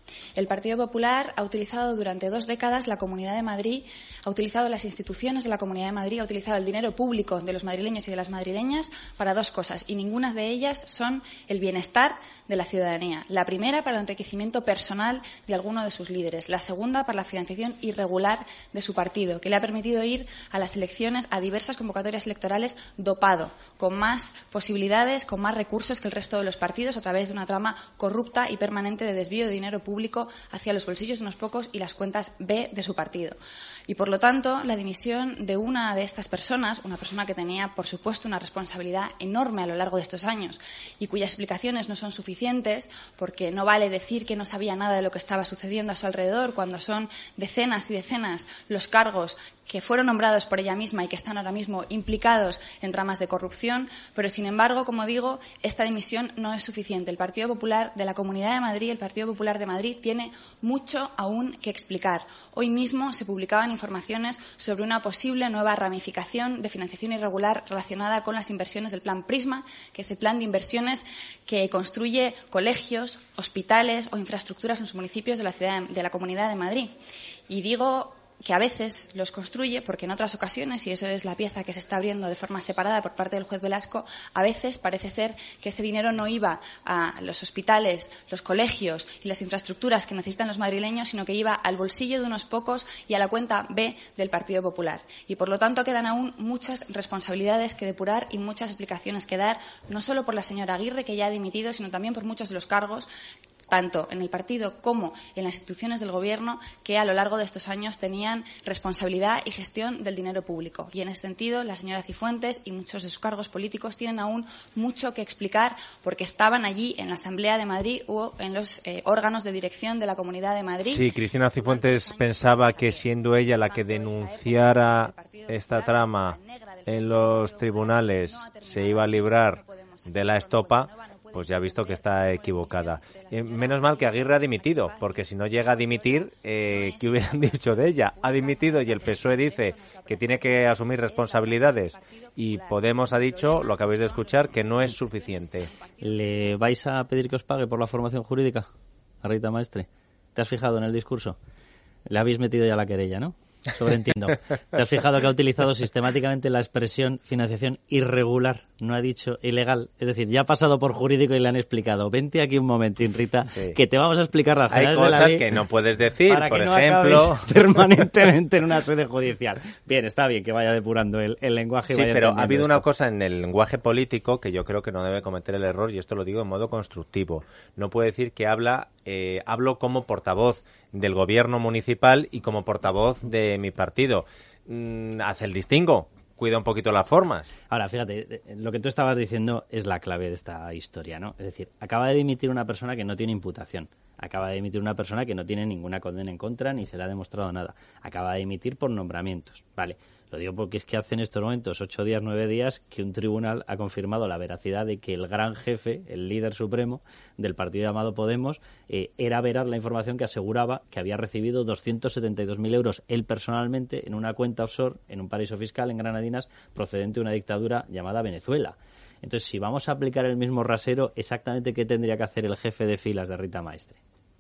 El Partido Popular ha utilizado durante dos décadas la Comunidad de Madrid, ha utilizado las instituciones de la Comunidad de Madrid, ha utilizado el dinero público de los madrileños y de las madrileñas para dos cosas, y ninguna de ellas son el bienestar de la ciudadanía. La primera, para el enriquecimiento personal de alguno de sus líderes. La segunda, para la financiación irregular de su partido, que le ha permitido ir a las elecciones, a diversas convocatorias electorales dopado, con más posibilidades, con más recursos que el resto de los partidos, a través de una trama corrupta y permanente de desvío de dinero público hacia los bolsillos de unos pocos y las cuentas B de su partido. Y, por lo tanto, la dimisión de una de estas personas, una persona que tenía, por supuesto, una responsabilidad enorme a lo largo de estos años y cuyas explicaciones no son suficientes, porque no vale decir que no sabía nada de lo que estaba sucediendo a su alrededor cuando son decenas y decenas los cargos que fueron nombrados por ella misma y que están ahora mismo implicados en tramas de corrupción, pero, sin embargo, como digo, esta dimisión no es suficiente. El Partido Popular de la Comunidad de Madrid, el Partido Popular de Madrid, tiene mucho aún que explicar. Hoy mismo se publicaban informaciones sobre una posible nueva ramificación de financiación irregular relacionada con las inversiones del Plan Prisma, que es el plan de inversiones que construye colegios, hospitales o infraestructuras en los municipios de la ciudad de la Comunidad de Madrid. Y digo que a veces los construye porque en otras ocasiones, y eso es la pieza que se está abriendo de forma separada por parte del juez Velasco, a veces parece ser que ese dinero no iba a los hospitales, los colegios y las infraestructuras que necesitan los madrileños, sino que iba al bolsillo de unos pocos y a la cuenta B del Partido Popular. Y, por lo tanto, quedan aún muchas responsabilidades que depurar y muchas explicaciones que dar, no solo por la señora Aguirre, que ya ha dimitido, sino también por muchos de los cargos, tanto en el partido como en las instituciones del Gobierno, que a lo largo de estos años tenían responsabilidad y gestión del dinero público. Y, en ese sentido, la señora Cifuentes y muchos de sus cargos políticos tienen aún mucho que explicar, porque estaban allí en la Asamblea de Madrid o en los eh, órganos de dirección de la Comunidad de Madrid. Sí, Cristina Cifuentes pensaba que, siendo ella la que denunciara esta trama en los tribunales, se iba a librar de la estopa. Pues ya ha visto que está equivocada. Eh, menos mal que Aguirre ha dimitido, porque si no llega a dimitir, eh, ¿qué hubieran dicho de ella? Ha dimitido y el P S O E dice que tiene que asumir responsabilidades, y Podemos ha dicho, lo acabáis de escuchar, que no es suficiente. ¿Le vais a pedir que os pague por la formación jurídica a Rita Maestre? ¿Te has fijado en el discurso? Le habéis metido ya la querella, ¿no? Sobreentiendo. ¿Te has fijado que ha utilizado sistemáticamente la expresión financiación irregular? No ha dicho ilegal. Es decir, ya ha pasado por jurídico y le han explicado. Vente aquí un momentín, Rita, sí, que te vamos a explicar las Hay cosas de la ley que no puedes decir, para por que no ejemplo, permanentemente en una sede judicial. Bien, está bien que vaya depurando el, el lenguaje. Sí, y vaya pero ha habido esto. una cosa en el lenguaje político que yo creo que no debe cometer el error, y esto lo digo en modo constructivo. No puede decir que habla, eh, hablo como portavoz del gobierno municipal y como portavoz de mi partido. Mm, hace el distingo. Cuida un poquito las formas. Ahora, fíjate, lo que tú estabas diciendo es la clave de esta historia, ¿no? Es decir, acaba de dimitir una persona que no tiene imputación. Acaba de dimitir una persona que no tiene ninguna condena en contra ni se le ha demostrado nada. Acaba de dimitir por nombramientos. Vale, lo digo porque es que hace en estos momentos ocho días, nueve días que un tribunal ha confirmado la veracidad de que el gran jefe, el líder supremo del partido llamado Podemos, eh, era veraz la información que aseguraba que había recibido doscientos setenta y dos mil euros él personalmente en una cuenta offshore en un paraíso fiscal en Granadinas procedente de una dictadura llamada Venezuela. Entonces, si vamos a aplicar el mismo rasero, ¿exactamente qué tendría que hacer el jefe de filas de Rita Maestre?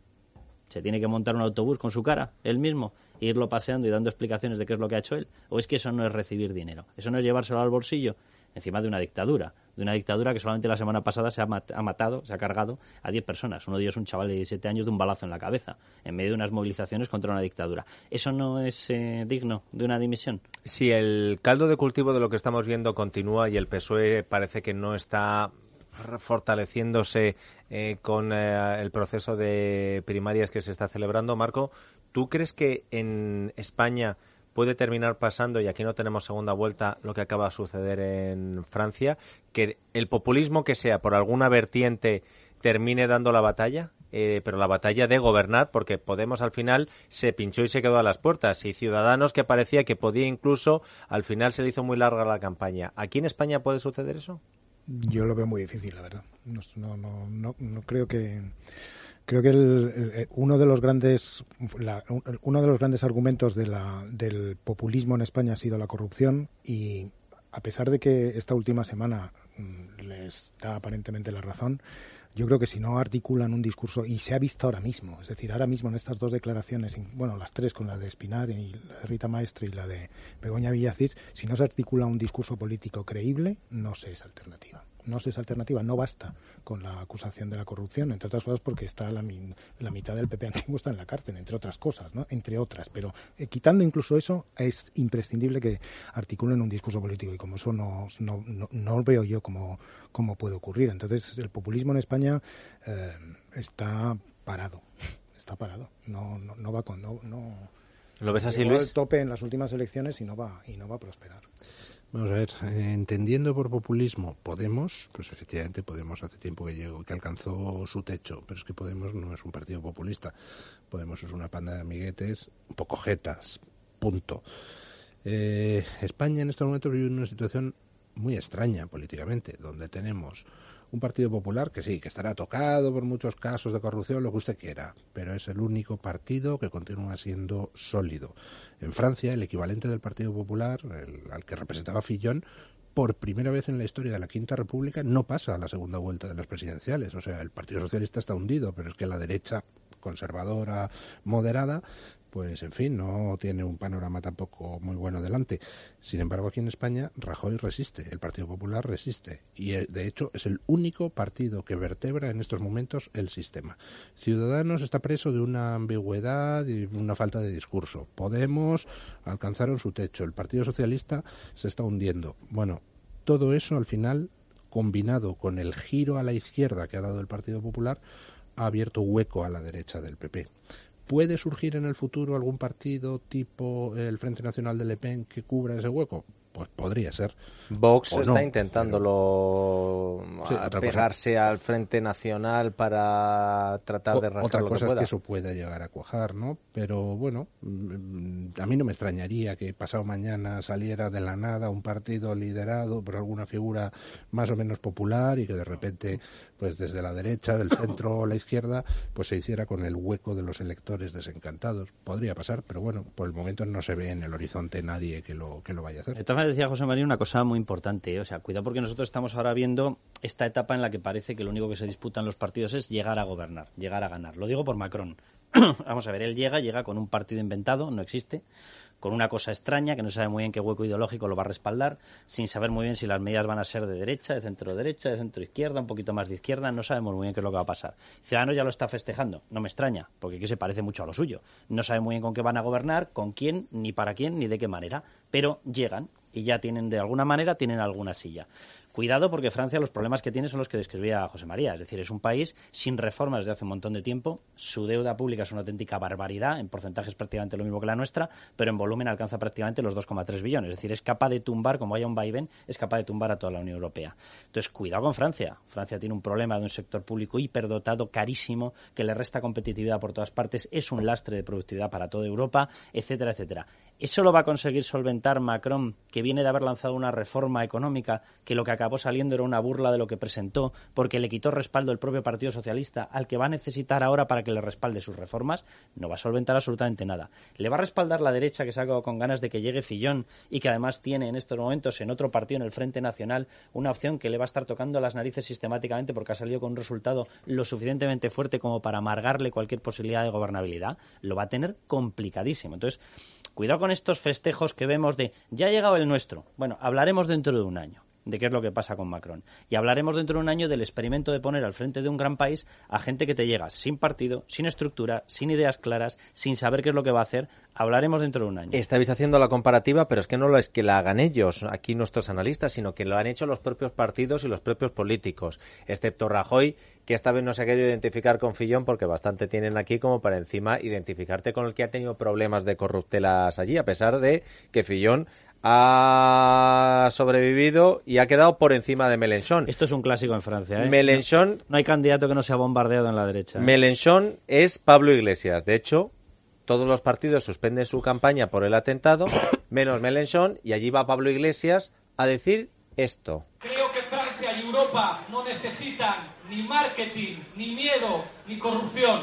¿Se tiene que montar un autobús con su cara, él mismo, e irlo paseando y dando explicaciones de qué es lo que ha hecho él? ¿O es que eso no es recibir dinero? ¿Eso no es llevárselo al bolsillo? Encima de una dictadura, de una dictadura que solamente la semana pasada se ha, mat- ha matado, se ha cargado a diez personas. Uno de ellos un chaval de diecisiete años de un balazo en la cabeza, en medio de unas movilizaciones contra una dictadura. ¿Eso no es eh, digno de una dimisión? Si el caldo de cultivo de lo que estamos viendo continúa y el P S O E parece que no está fortaleciéndose eh, con eh, el proceso de primarias que se está celebrando, Marco, ¿tú crees que en España puede terminar pasando, y aquí no tenemos segunda vuelta, lo que acaba de suceder en Francia, que el populismo que sea por alguna vertiente termine dando la batalla, eh, pero la batalla de gobernar, porque Podemos al final se pinchó y se quedó a las puertas, y Ciudadanos, que parecía que podía incluso, al final se le hizo muy larga la campaña? ¿Aquí en España puede suceder eso? Yo lo veo muy difícil, la verdad. No, no, no, no, no creo que creo que el, el, uno de los grandes la, uno de los grandes argumentos de la, del populismo en España ha sido la corrupción, y a pesar de que esta última semana les da aparentemente la razón, yo creo que si no articulan un discurso, y se ha visto ahora mismo, es decir, ahora mismo en estas dos declaraciones, bueno, las tres, con la de Espinar y la de Rita Maestre y la de Begoña Villacís, si no se articula un discurso político creíble, no se es alternativa. No se es alternativa, no basta con la acusación de la corrupción, entre otras cosas porque está la, la mitad del P P antiguo está en la cárcel, entre otras cosas, ¿no? Entre otras, pero eh, quitando incluso eso, es imprescindible que articulen un discurso político, y como eso no, no, no, no veo yo cómo, cómo puede ocurrir. Entonces, el populismo en España eh, está parado, está parado, no, no, no va con... No, no, ¿Lo ves así, llegó Luis? al tope en las últimas elecciones y no va, y no va a prosperar. Vamos a ver, eh, entendiendo por populismo Podemos, pues efectivamente Podemos hace tiempo que llegó, que alcanzó su techo, pero es que Podemos no es un partido populista. Podemos es una panda de amiguetes, un poco jetas, punto. Eh, España en estos momentos vive una situación muy extraña políticamente, donde tenemos un Partido Popular que sí, que estará tocado por muchos casos de corrupción, lo que usted quiera, pero es el único partido que continúa siendo sólido. En Francia, el equivalente del Partido Popular, el, al que representaba Fillon, por primera vez en la historia de la Quinta República no pasa a la segunda vuelta de las presidenciales. O sea, el Partido Socialista está hundido, pero es que la derecha conservadora, moderada, pues en fin, no tiene un panorama tampoco muy bueno delante. Sin embargo, aquí en España, Rajoy resiste, el Partido Popular resiste, y de hecho es el único partido que vertebra en estos momentos el sistema. Ciudadanos está preso de una ambigüedad y una falta de discurso. Podemos alcanzaron su techo, el Partido Socialista se está hundiendo. Bueno, todo eso al final, combinado con el giro a la izquierda que ha dado el Partido Popular, ha abierto hueco a la derecha del P P. ¿Puede surgir en el futuro algún partido tipo el Frente Nacional de Le Pen que cubra ese hueco? Pues podría ser. Vox o está no, intentándolo sí, pegarse al Frente Nacional para tratar de rascar otra lo que cosa pueda. Es que eso pueda llegar a cuajar, ¿no? Pero bueno, a mí no me extrañaría que pasado mañana saliera de la nada un partido liderado por alguna figura más o menos popular y que de repente, pues desde la derecha, del centro o la izquierda, pues se hiciera con el hueco de los electores desencantados. Podría pasar, pero bueno, por el momento no se ve en el horizonte nadie que lo que lo vaya a hacer. Entonces decía José María una cosa muy importante, ¿eh? O sea, cuidado porque nosotros estamos ahora viendo esta etapa en la que parece que lo único que se disputan los partidos es llegar a gobernar, llegar a ganar. Lo digo por Macron. Vamos a ver, él llega, llega con un partido inventado, no existe, con una cosa extraña que no sabe muy bien qué hueco ideológico lo va a respaldar, sin saber muy bien si las medidas van a ser de derecha, de centro derecha, de centro izquierda, un poquito más de izquierda, no sabemos muy bien qué es lo que va a pasar. Ciudadanos ya lo está festejando, no me extraña, porque que se parece mucho a lo suyo. No sabe muy bien con qué van a gobernar, con quién, ni para quién, ni de qué manera, pero llegan y ya tienen, de alguna manera, tienen alguna silla. Cuidado porque Francia los problemas que tiene son los que describía José María. Es decir, es un país sin reformas desde hace un montón de tiempo. Su deuda pública es una auténtica barbaridad. En porcentaje es prácticamente lo mismo que la nuestra, pero en volumen alcanza prácticamente los dos coma tres billones. Es decir, es capaz de tumbar, como haya un vaivén, es capaz de tumbar a toda la Unión Europea. Entonces, cuidado con Francia. Francia tiene un problema de un sector público hiperdotado, carísimo, que le resta competitividad por todas partes. Es un lastre de productividad para toda Europa, etcétera, etcétera. ¿Eso lo va a conseguir solventar Macron, que viene de haber lanzado una reforma económica que lo que acabó saliendo era una burla de lo que presentó, porque le quitó respaldo el propio Partido Socialista, al que va a necesitar ahora para que le respalde sus reformas? No va a solventar absolutamente nada. Le va a respaldar la derecha, que se ha quedado con ganas de que llegue Fillon y que además tiene en estos momentos en otro partido, en el Frente Nacional, una opción que le va a estar tocando las narices sistemáticamente porque ha salido con un resultado lo suficientemente fuerte como para amargarle cualquier posibilidad de gobernabilidad. Lo va a tener complicadísimo. Entonces, cuidado con estos festejos que vemos de ya ha llegado el nuestro. Bueno, hablaremos dentro de un año de qué es lo que pasa con Macron. Y hablaremos dentro de un año del experimento de poner al frente de un gran país a gente que te llega sin partido, sin estructura, sin ideas claras, sin saber qué es lo que va a hacer. Hablaremos dentro de un año. Estáis haciendo la comparativa, pero es que no lo es que la hagan ellos, aquí nuestros analistas, sino que lo han hecho los propios partidos y los propios políticos, excepto Rajoy, que esta vez no se ha querido identificar con Fillon porque bastante tienen aquí como para encima identificarte con el que ha tenido problemas de corruptelas allí, a pesar de que Fillon ha sobrevivido y ha quedado por encima de Mélenchon. Esto es un clásico en Francia, ¿eh? Mélenchon, no, no hay candidato que no sea bombardeado en la derecha, ¿eh? Mélenchon es Pablo Iglesias. De hecho, todos los partidos suspenden su campaña por el atentado, menos Mélenchon, y allí va Pablo Iglesias a decir esto. Creo que Francia y Europa no necesitan ni marketing, ni miedo, ni corrupción.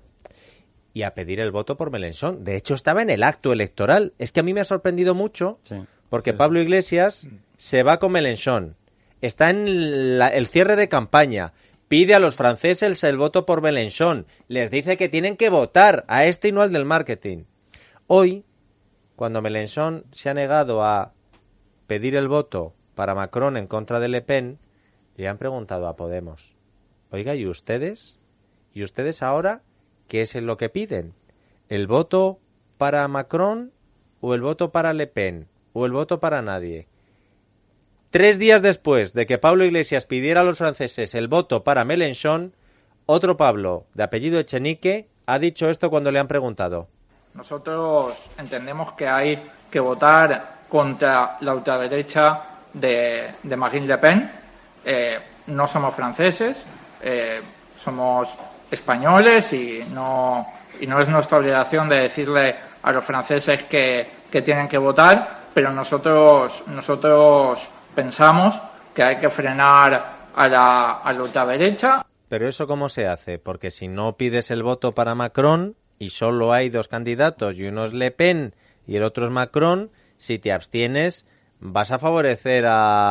Y a pedir el voto por Mélenchon. De hecho, estaba en el acto electoral. Es que a mí me ha sorprendido mucho, sí, porque sí, Pablo Iglesias se va con Mélenchon. Está en la, el cierre de campaña. pide a los franceses el voto por Mélenchon, les dice que tienen que votar a este y no al del marketing. Hoy, cuando Mélenchon se ha negado a pedir el voto para Macron en contra de Le Pen, le han preguntado a Podemos, oiga, ¿y ustedes? ¿Y ustedes ahora qué es lo que piden? ¿El voto para Macron o el voto para Le Pen o el voto para nadie? Tres días después de que Pablo Iglesias pidiera a los franceses el voto para Mélenchon, otro Pablo, de apellido Echenique, ha dicho esto cuando le han preguntado. Nosotros entendemos que hay que votar contra la ultraderecha de, de Marine Le Pen. Eh, no somos franceses, eh, somos españoles y no, y no es nuestra obligación de decirle a los franceses que, que tienen que votar, pero nosotros, nosotros pensamos que hay que frenar a la, a la ultraderecha. ¿Pero eso cómo se hace? Porque si no pides el voto para Macron y solo hay dos candidatos y uno es Le Pen y el otro es Macron, si te abstienes vas a favorecer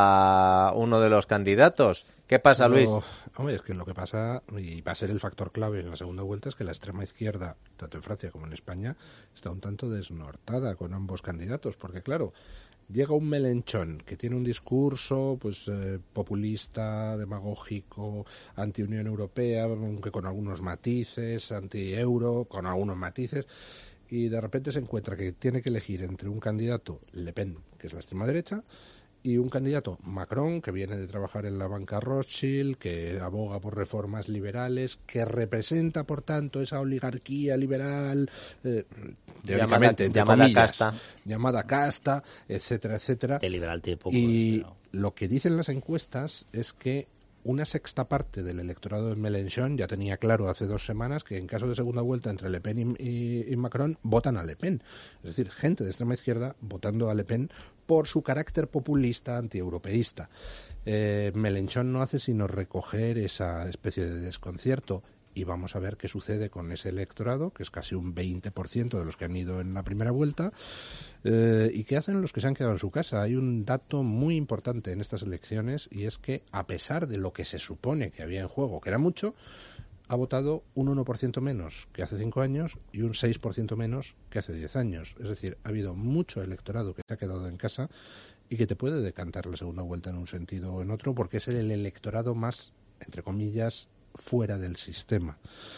a uno de los candidatos. ¿Qué pasa, Luis? No, hombre, es que lo que pasa, y va a ser el factor clave en la segunda vuelta, es que la extrema izquierda, tanto en Francia como en España, está un tanto desnortada con ambos candidatos, porque claro, llega un Mélenchon que tiene un discurso pues eh, populista, demagógico, anti-Unión Europea, aunque con algunos matices, anti-euro, con algunos matices, y de repente se encuentra que tiene que elegir entre un candidato, Le Pen, que es la extrema derecha, y un candidato, Macron, que viene de trabajar en la banca Rothschild, que aboga por reformas liberales, que representa, por tanto, esa oligarquía liberal, eh, teóricamente, entre llamada comillas, casta. llamada casta, etcétera, etcétera. El liberal tiene poco, y pero... lo que dicen las encuestas es que una sexta parte del electorado de Mélenchon ya tenía claro hace dos semanas que en caso de segunda vuelta entre Le Pen y, y, y Macron votan a Le Pen. Es decir, gente de extrema izquierda votando a Le Pen por su carácter populista, antieuropeísta. Eh, Mélenchon no hace sino recoger esa especie de desconcierto y vamos a ver qué sucede con ese electorado, que es casi un veinte por ciento de los que han ido en la primera vuelta, eh, y qué hacen los que se han quedado en su casa. Hay un dato muy importante en estas elecciones y es que, a pesar de lo que se supone que había en juego, que era mucho, ha votado un uno por ciento menos que hace cinco años y un seis por ciento menos que hace diez años. Es decir, ha habido mucho electorado que se ha quedado en casa y que te puede decantar la segunda vuelta en un sentido o en otro, porque es el electorado más, entre comillas, fuera del sistema.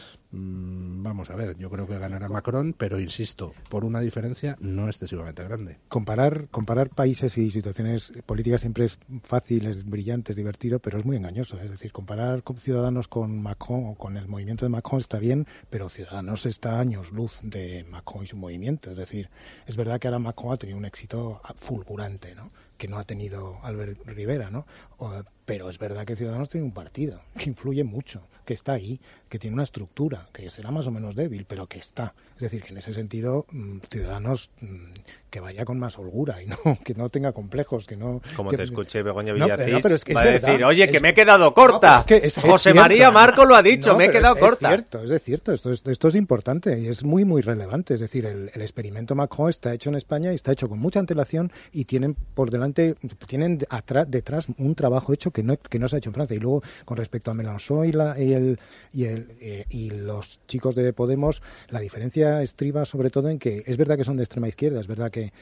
Mm, vamos a ver, yo creo que ganará Macron, pero insisto, por una diferencia no excesivamente grande. Comparar, comparar países y situaciones políticas siempre es fácil, es brillante, es divertido, pero es muy engañoso. Es decir, comparar con Ciudadanos con Macron o con el movimiento de Macron está bien, pero Ciudadanos está a años luz de Macron y su movimiento. Es decir, es verdad que ahora Macron ha tenido un éxito fulgurante, ¿no?, que no ha tenido Albert Rivera, ¿no? O, pero es verdad que Ciudadanos tiene un partido que influye mucho, que está ahí, que tiene una estructura, que será más o menos débil, pero que está. Es decir, que en ese sentido, mmm, Ciudadanos mmm, que vaya con más holgura y no que no tenga complejos, que no... Como que, te escuché, Begoña no, Villacís, no, pero es que va es a verdad, decir, oye, es, que me he quedado corta. No, es que es, es José cierto. María Marco lo ha dicho, no, me he quedado es corta. Es cierto, es cierto, esto es, esto es importante y es muy, muy relevante. Es decir, el, el experimento Macron está hecho en España y está hecho con mucha antelación y tienen por delante, tienen atrás, detrás un trabajo hecho que no, que no se ha hecho en Francia. Y luego, con respecto a Mélenchon y, la, y, el, y, el, eh, y los chicos de Podemos, la diferencia estriba sobre todo en que es verdad que son de extrema izquierda, es verdad que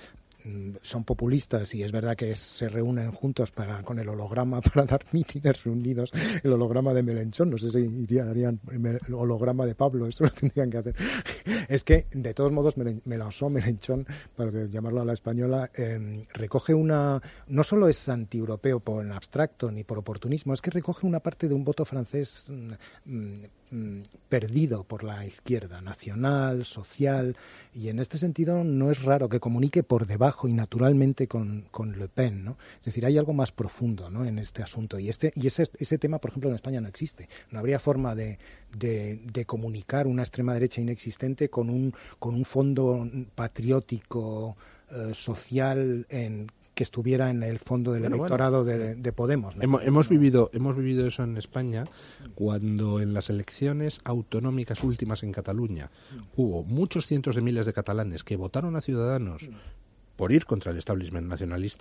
son populistas y es verdad que se reúnen juntos para con el holograma para dar mítines reunidos, el holograma de Mélenchon, no sé si iría, harían el holograma de Pablo, eso lo tendrían que hacer. Es que de todos modos Mélenchon, Mélenchon, para llamarlo a la española, eh, recoge una, no solo es antieuropeo por en abstracto ni por oportunismo, es que recoge una parte de un voto francés mm, mm, perdido por la izquierda, nacional, social, y en este sentido no es raro que comunique por debajo y naturalmente con, con Le Pen, ¿no? Es decir, hay algo más profundo, ¿no?, en este asunto y este y ese ese tema, por ejemplo, en España no existe. No habría forma de, de, de comunicar una extrema derecha inexistente con un con un fondo patriótico eh, social en que estuviera en el fondo del bueno, electorado bueno. de, de Podemos, ¿no? Hemos, hemos vivido hemos vivido eso en España cuando en las elecciones autonómicas últimas en Cataluña hubo muchos cientos de miles de catalanes que votaron a Ciudadanos por ir contra el establishment nacionalista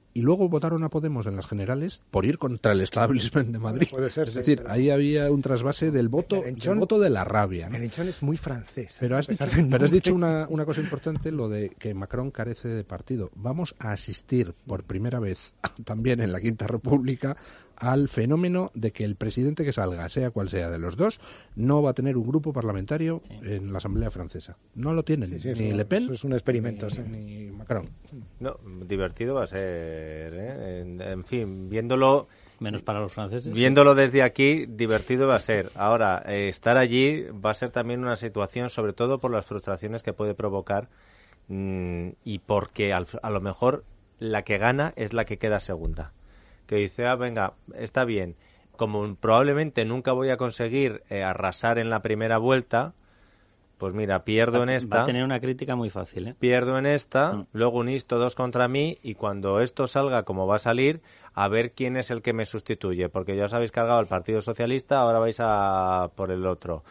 y luego votaron a Podemos en las generales por ir contra el establishment de Madrid. Puede ser, es sí, decir, pero... ahí había un trasvase del voto, del voto de la rabia, ¿no? Mélenchon es muy francés. Pero has dicho, pero has dicho una, una cosa importante, lo de que Macron carece de partido. Vamos a asistir por primera vez, también en la Quinta República, al fenómeno de que el presidente que salga, sea cual sea de los dos, no va a tener un grupo parlamentario sí. en la Asamblea Francesa. No lo tienen, sí, sí, ni eso, Le Pen, eso es un experimento, ni, sí. ni Macron. No, divertido va a ser, ¿eh? en, en fin, viéndolo... Menos para los franceses. Viéndolo desde aquí, divertido va a ser. Ahora, eh, estar allí va a ser también una situación, sobre todo por las frustraciones que puede provocar mmm, y porque al, a lo mejor la que gana es la que queda segunda. Que dice, ah, venga, está bien, como probablemente nunca voy a conseguir eh, arrasar en la primera vuelta, pues mira, pierdo va, en esta. Va a tener una crítica muy fácil, ¿eh? Pierdo en esta, mm. luego unís todos contra mí, y cuando esto salga como va a salir, a ver quién es el que me sustituye, porque ya os habéis cargado al Partido Socialista, ahora vais a por el otro.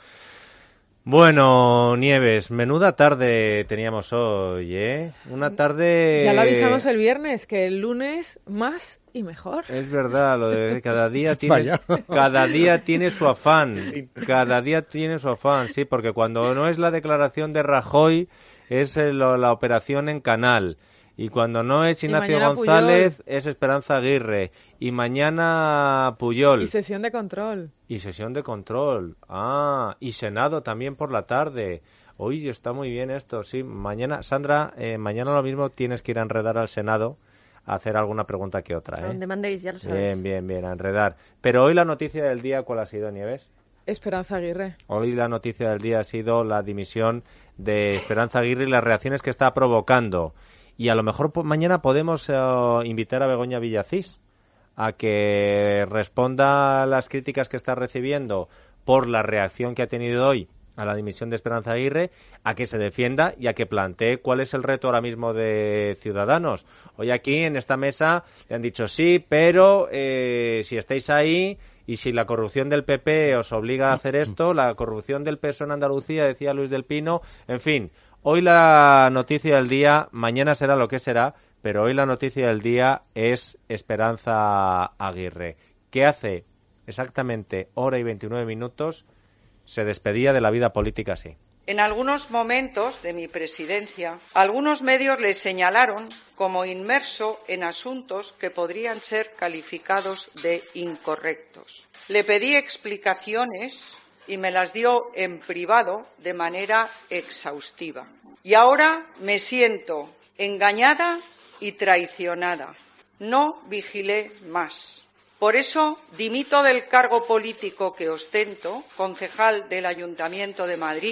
Bueno, Nieves, menuda tarde teníamos hoy, ¿eh? Una tarde... Ya lo avisamos el viernes, que el lunes más y mejor. Es verdad, lo de cada día tiene, cada día tiene su afán, cada día tiene su afán, sí, porque cuando no es la declaración de Rajoy, es la, la operación en Canal. Y cuando no es Ignacio González, Puyol. Es Esperanza Aguirre. Y mañana Puyol. Y sesión de control. Y sesión de control. Ah, y Senado también por la tarde. Oye, está muy bien esto, sí. Mañana, Sandra, eh, mañana lo mismo tienes que ir a enredar al Senado a hacer alguna pregunta que otra, ¿eh? A donde mandéis, ya lo sabes. Bien, bien, bien, a enredar. Pero hoy la noticia del día, ¿cuál ha sido, Nieves? Esperanza Aguirre. Hoy la noticia del día ha sido la dimisión de Esperanza Aguirre y las reacciones que está provocando. Y a lo mejor po- mañana podemos uh, invitar a Begoña Villacís a que responda a las críticas que está recibiendo por la reacción que ha tenido hoy a la dimisión de Esperanza Aguirre, a que se defienda y a que plantee cuál es el reto ahora mismo de Ciudadanos. Hoy aquí en esta mesa le han dicho sí, pero eh, si estáis ahí y si la corrupción del P P os obliga a hacer esto, la corrupción del P S O E en Andalucía, decía Luis del Pino, en fin. Hoy la noticia del día, mañana será lo que será, pero hoy la noticia del día es Esperanza Aguirre, que hace exactamente hora y veintinueve minutos se despedía de la vida política así. En algunos momentos de mi presidencia, algunos medios le señalaron como inmerso en asuntos que podrían ser calificados de incorrectos. Le pedí explicaciones y me las dio en privado de manera exhaustiva. Y ahora me siento engañada y traicionada. No vigilé más. Por eso dimito del cargo político que ostento, concejal del Ayuntamiento de Madrid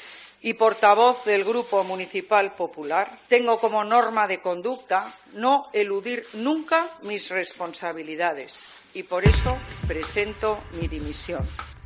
y portavoz del Grupo Municipal Popular. Tengo como norma de conducta no eludir nunca mis responsabilidades y por eso presento mi dimisión.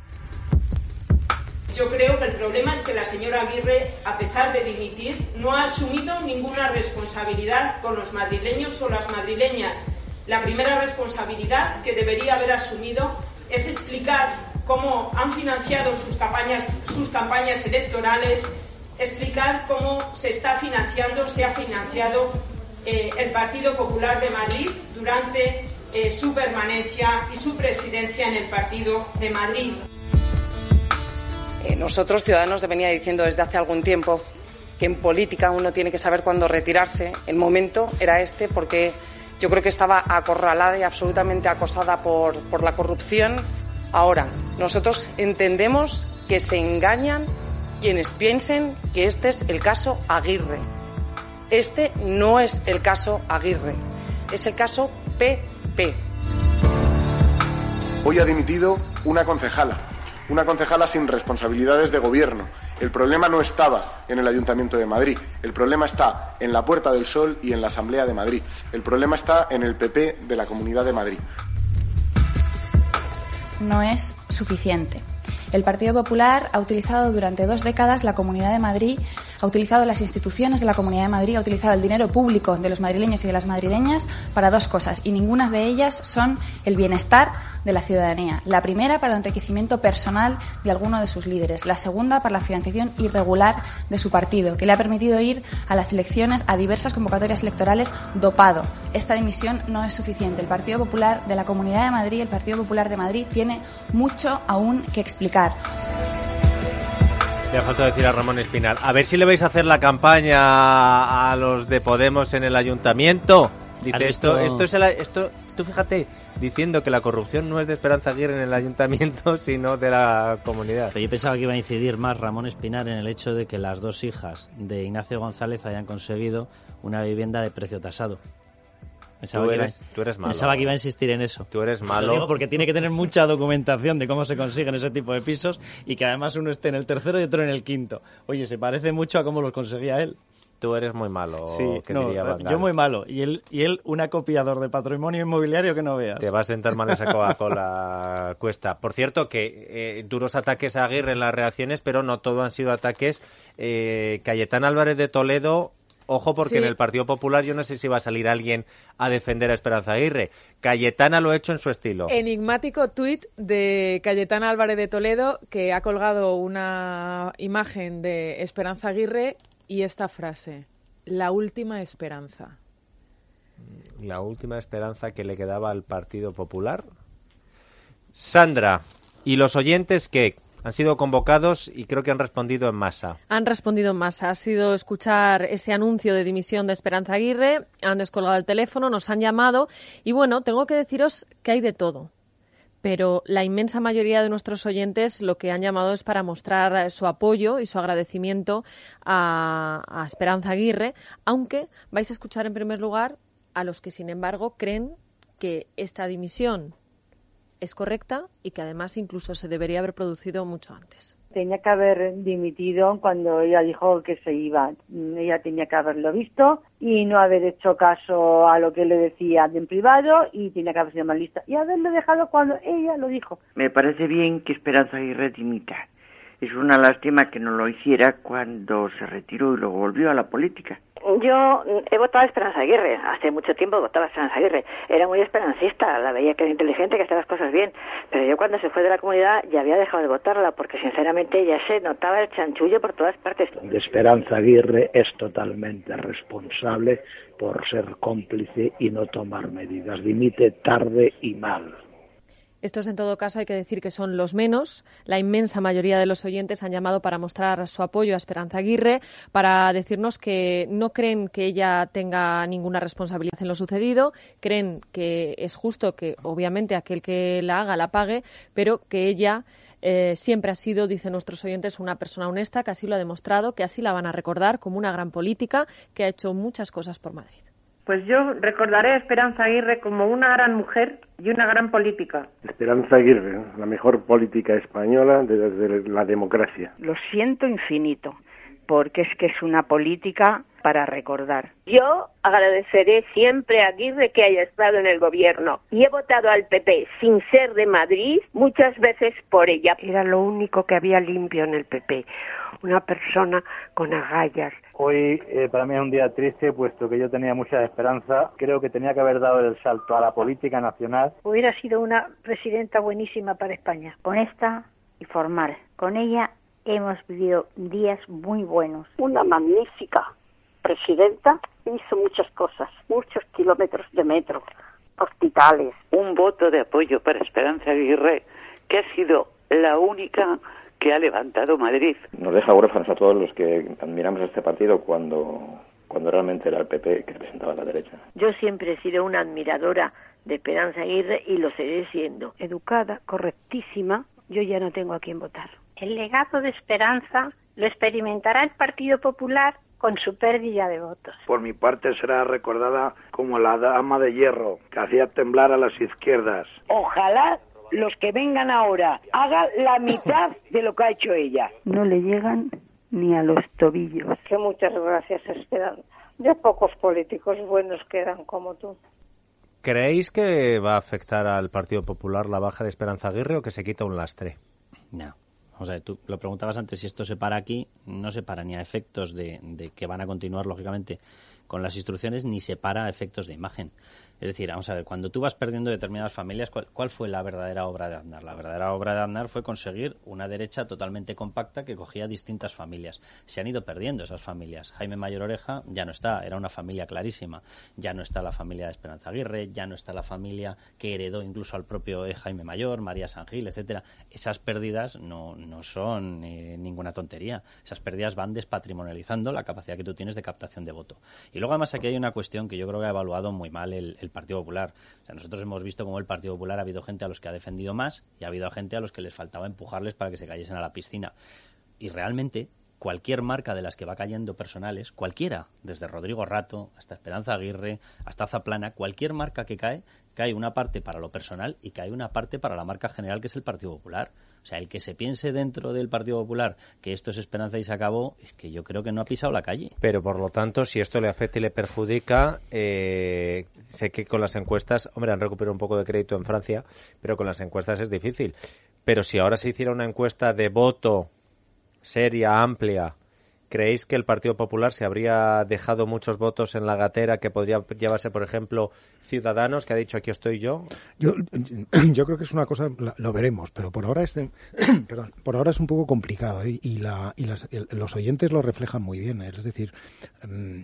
Yo creo que el problema es que la señora Aguirre, a pesar de dimitir, no ha asumido ninguna responsabilidad con los madrileños o las madrileñas. La primera responsabilidad que debería haber asumido es explicar cómo han financiado sus campañas, sus campañas electorales, explicar cómo se está financiando, se ha financiado eh, el Partido Popular de Madrid durante eh, su permanencia y su presidencia en el Partido de Madrid. Nosotros, Ciudadanos, te venía diciendo desde hace algún tiempo que en política uno tiene que saber cuándo retirarse. El momento era este porque yo creo que estaba acorralada y absolutamente acosada por, por la corrupción. Ahora, nosotros entendemos que se engañan quienes piensen que este es el caso Aguirre. Este no es el caso Aguirre, es el caso P P. Hoy ha dimitido una concejala. Una concejala sin responsabilidades de gobierno. El problema no estaba en el Ayuntamiento de Madrid. El problema está en la Puerta del Sol y en la Asamblea de Madrid. El problema está en el P P de la Comunidad de Madrid. No es suficiente. El Partido Popular ha utilizado durante dos décadas la Comunidad de Madrid, ha utilizado las instituciones de la Comunidad de Madrid, ha utilizado el dinero público de los madrileños y de las madrileñas para dos cosas, y ninguna de ellas son el bienestar de la ciudadanía. La primera para el enriquecimiento personal de alguno de sus líderes. La segunda para la financiación irregular de su partido, que le ha permitido ir a las elecciones, a diversas convocatorias electorales dopado. Esta dimisión no es suficiente. El Partido Popular de la Comunidad de Madrid, el Partido Popular de Madrid, tiene mucho aún que explicar. Le ha faltado decir a Ramón Espinar, a ver si le vais a hacer la campaña a los de Podemos en el ayuntamiento. Dice, esto, esto es el, esto, tú fíjate, diciendo que la corrupción no es de Esperanza Aguirre en el ayuntamiento, sino de la comunidad. Pero yo pensaba que iba a incidir más Ramón Espinar en el hecho de que las dos hijas de Ignacio González hayan conseguido una vivienda de precio tasado. Pensaba, tú, que eres, iba, tú eres malo. Pensaba que iba a insistir en eso. Tú eres malo. Lo digo porque tiene que tener mucha documentación de cómo se consiguen ese tipo de pisos y que además uno esté en el tercero y otro en el quinto. Oye, se parece mucho a cómo los conseguía él. Tú eres muy malo, sí, que no, diría Van Gaal. Yo muy malo. Y él, y él un acopiador de patrimonio inmobiliario que no veas. Te va a sentar mal esa Coca-Cola cuesta. Por cierto, que eh, duros ataques a Aguirre en las reacciones, pero no todo han sido ataques. Eh, Cayetana Álvarez de Toledo... Ojo, porque sí. En el Partido Popular yo no sé si va a salir alguien a defender a Esperanza Aguirre. Cayetana lo ha hecho en su estilo. Enigmático tuit de Cayetana Álvarez de Toledo, que ha colgado una imagen de Esperanza Aguirre y esta frase: la última esperanza. La última esperanza que le quedaba al Partido Popular. Sandra, ¿y los oyentes qué? Han sido convocados y creo que han respondido en masa. Han respondido en masa. Ha sido escuchar ese anuncio de dimisión de Esperanza Aguirre, han descolgado el teléfono, nos han llamado y bueno, tengo que deciros que hay de todo. Pero la inmensa mayoría de nuestros oyentes lo que han llamado es para mostrar su apoyo y su agradecimiento a, a Esperanza Aguirre, aunque vais a escuchar en primer lugar a los que, sin embargo, creen que esta dimisión es correcta y que además incluso se debería haber producido mucho antes. Tenía que haber dimitido cuando ella dijo que se iba. Ella tenía que haberlo visto y no haber hecho caso a lo que le decía en privado y tenía que haber sido más lista y haberlo dejado cuando ella lo dijo. Me parece bien que Esperanza Aguirre dimita. Es una lástima que no lo hiciera cuando se retiró y luego volvió a la política. Yo he votado a Esperanza Aguirre, hace mucho tiempo votaba a Esperanza Aguirre, era muy esperancista, la veía que era inteligente, que hacía las cosas bien, pero yo cuando se fue de la comunidad ya había dejado de votarla, porque sinceramente ya se notaba el chanchullo por todas partes. De Esperanza Aguirre es totalmente responsable por ser cómplice y no tomar medidas, dimite tarde y mal. Estos, en todo caso, hay que decir que son los menos. La inmensa mayoría de los oyentes han llamado para mostrar su apoyo a Esperanza Aguirre, para decirnos que no creen que ella tenga ninguna responsabilidad en lo sucedido, creen que es justo que, obviamente, aquel que la haga la pague, pero que ella eh, siempre ha sido, dicen nuestros oyentes, una persona honesta, que así lo ha demostrado, que así la van a recordar como una gran política, que ha hecho muchas cosas por Madrid. Pues yo recordaré a Esperanza Aguirre como una gran mujer y una gran política. Esperanza Aguirre, la mejor política española desde la democracia. Lo siento infinito, porque es que es una política para recordar. Yo agradeceré siempre a Aguirre que haya estado en el gobierno y he votado al P P sin ser de Madrid muchas veces por ella. Era lo único que había limpio en el P P, una persona con agallas. Hoy eh, para mí es un día triste, puesto que yo tenía mucha esperanza. Creo que tenía que haber dado el salto a la política nacional. Hubiera sido una presidenta buenísima para España. Honesta y formal. Con ella hemos vivido días muy buenos. Una magnífica presidenta, hizo muchas cosas, muchos kilómetros de metro, hospitales. Un voto de apoyo para Esperanza Aguirre, que ha sido la única que ha levantado Madrid. Nos deja huérfanos a todos los que admiramos a este partido cuando, cuando realmente era el P P que representaba a la derecha. Yo siempre he sido una admiradora de Esperanza Aguirre y lo seguiré siendo. Educada, correctísima, yo ya no tengo a quién votar. El legado de Esperanza lo experimentará el Partido Popular con su pérdida de votos. Por mi parte será recordada como la dama de hierro, que hacía temblar a las izquierdas. Ojalá los que vengan ahora hagan la mitad de lo que ha hecho ella. No le llegan ni a los tobillos. Que muchas gracias, Esperanza. Ya pocos políticos buenos quedan como tú. ¿Creéis que va a afectar al Partido Popular la baja de Esperanza Aguirre o que se quita un lastre? No. O sea, tú lo preguntabas antes, si esto se para aquí, no se para ni a efectos de, de que van a continuar, lógicamente, con las instrucciones ni se para a efectos de imagen. Es decir, vamos a ver, cuando tú vas perdiendo determinadas familias, ¿cuál, cuál fue la verdadera obra de Aznar? La verdadera obra de Aznar fue conseguir una derecha totalmente compacta que cogía distintas familias. Se han ido perdiendo esas familias. Jaime Mayor Oreja ya no está, era una familia clarísima. Ya no está la familia de Esperanza Aguirre, ya no está la familia que heredó incluso al propio Jaime Mayor, María San Gil, etcétera. Esas pérdidas no, no son eh, ninguna tontería. Esas pérdidas van despatrimonializando la capacidad que tú tienes de captación de voto. Y luego además aquí hay una cuestión que yo creo que ha evaluado muy mal el, el Partido Popular. O sea, nosotros hemos visto cómo el Partido Popular ha habido gente a los que ha defendido más y ha habido gente a los que les faltaba empujarles para que se cayesen a la piscina. Y realmente cualquier marca de las que va cayendo personales, cualquiera, desde Rodrigo Rato hasta Esperanza Aguirre, hasta Zaplana, cualquier marca que cae, cae una parte para lo personal y cae una parte para la marca general, que es el Partido Popular. O sea, el que se piense dentro del Partido Popular que esto es Esperanza y se acabó, es que yo creo que no ha pisado la calle. Pero, por lo tanto, si esto le afecta y le perjudica, eh, sé que con las encuestas, hombre, han recuperado un poco de crédito en Francia, pero con las encuestas es difícil. Pero si ahora se hiciera una encuesta de voto seria, amplia, ¿creéis que el Partido Popular se habría dejado muchos votos en la gatera que podría llevarse, por ejemplo, Ciudadanos, que ha dicho aquí estoy yo? Yo, yo creo que es una cosa, lo veremos, pero por ahora es, de, perdón, por ahora es un poco complicado, ¿eh? y, la, y las, los oyentes lo reflejan muy bien, ¿eh? Es decir, um,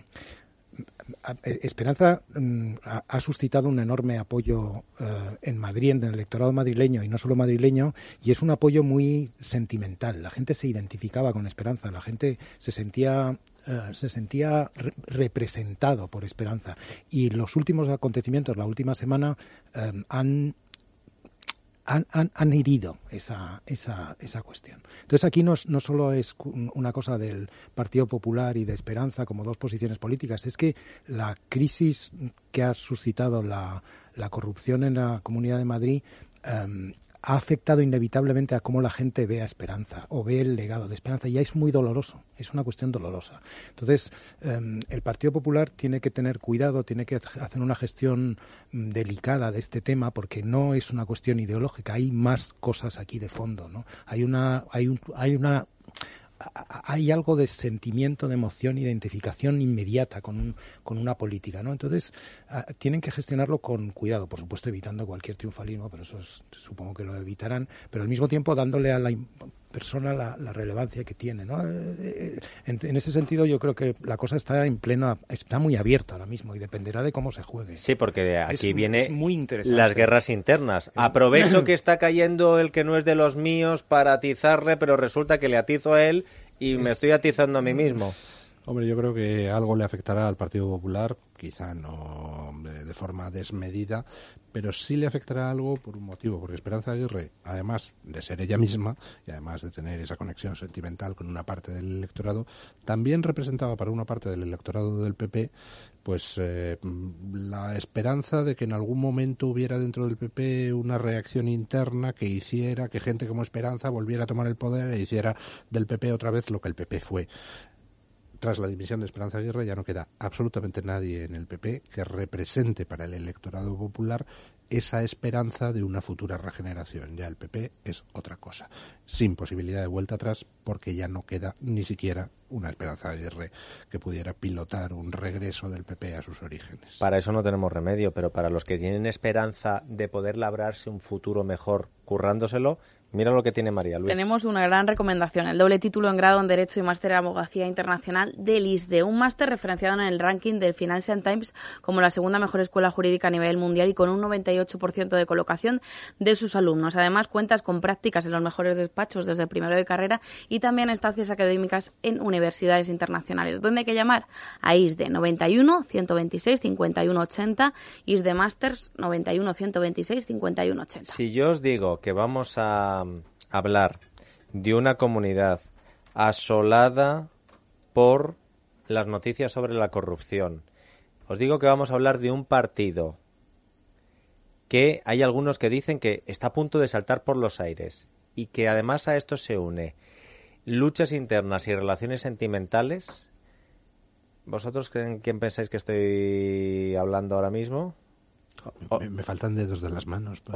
Esperanza um, ha, ha suscitado un enorme apoyo uh, en Madrid, en el electorado madrileño, y no solo madrileño, y es un apoyo muy sentimental. La gente se identificaba con Esperanza, la gente se sentía uh, se sentía re- representado por Esperanza, y los últimos acontecimientos, la última semana, um, han Han, han, han herido esa, esa, esa cuestión. Entonces aquí no, no solo es una cosa del Partido Popular y de Esperanza como dos posiciones políticas, es que la crisis que ha suscitado la, la corrupción en la Comunidad de Madrid um, ha afectado inevitablemente a cómo la gente ve a Esperanza o ve el legado de Esperanza. Ya es muy doloroso, es una cuestión dolorosa. Entonces, um, el Partido Popular tiene que tener cuidado, tiene que hacer una gestión um, delicada de este tema, porque no es una cuestión ideológica, hay más cosas aquí de fondo, ¿no? Hay una, hay un, hay una hay algo de sentimiento, de emoción, identificación inmediata con, un, con una política, ¿no? Entonces, uh, tienen que gestionarlo con cuidado, por supuesto evitando cualquier triunfalismo, pero eso es, supongo que lo evitarán, pero al mismo tiempo dándole a la persona la, la relevancia que tiene, ¿no? En, en ese sentido yo creo que la cosa está en plena, está muy abierta ahora mismo y dependerá de cómo se juegue. Sí, porque aquí es, viene es muy interesante. Las guerras internas. Aprovecho que está cayendo el que no es de los míos para atizarle, pero resulta que le atizo a él y me es... estoy atizando a mí mismo. Hombre, yo creo que algo le afectará al Partido Popular, quizá no de forma desmedida, pero sí le afectará algo por un motivo, porque Esperanza Aguirre, además de ser ella misma y además de tener esa conexión sentimental con una parte del electorado, también representaba para una parte del electorado del P P pues eh, la esperanza de que en algún momento hubiera dentro del P P una reacción interna que hiciera que gente como Esperanza volviera a tomar el poder e hiciera del P P otra vez lo que el P P fue. Tras la dimisión de Esperanza Aguirre ya no queda absolutamente nadie en el P P que represente para el electorado popular esa esperanza de una futura regeneración. Ya el P P es otra cosa, sin posibilidad de vuelta atrás, porque ya no queda ni siquiera una Esperanza Aguirre que pudiera pilotar un regreso del P P a sus orígenes. Para eso no tenemos remedio, pero para los que tienen esperanza de poder labrarse un futuro mejor currándoselo, mira lo que tiene María Luis. Tenemos una gran recomendación, el doble título en grado en Derecho y Máster en Abogacía Internacional del I S D E, un máster referenciado en el ranking del Financial Times como la segunda mejor escuela jurídica a nivel mundial y con un noventa y ocho por ciento de colocación de sus alumnos. Además, cuentas con prácticas en los mejores despachos desde el primero de carrera y también estancias académicas en universidades internacionales. ¿Dónde hay que llamar? A I S D E noventa y uno, ciento veintiséis, cincuenta y uno ochenta, I S D E Masters noventa y uno, ciento veintiséis, cincuenta y uno ochenta. Si yo os digo que vamos a hablar de una comunidad asolada por las noticias sobre la corrupción, os digo que vamos a hablar de un partido que hay algunos que dicen que está a punto de saltar por los aires y que además a esto se une luchas internas y relaciones sentimentales. ¿Vosotros quién, quién pensáis que estoy hablando ahora mismo? Oh. Me, me faltan dedos de las manos. Pero...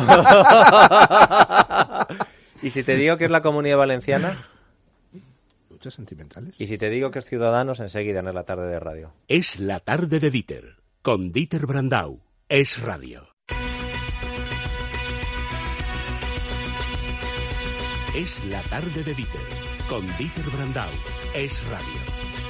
¿Y si te digo que es la Comunidad Valenciana? luchas sentimentales. Y si te digo que es Ciudadanos, enseguida en la tarde de radio. Es la tarde de Dieter, con Dieter Brandau. Es radio. Es la tarde de Dieter, con Dieter Brandau. Es radio.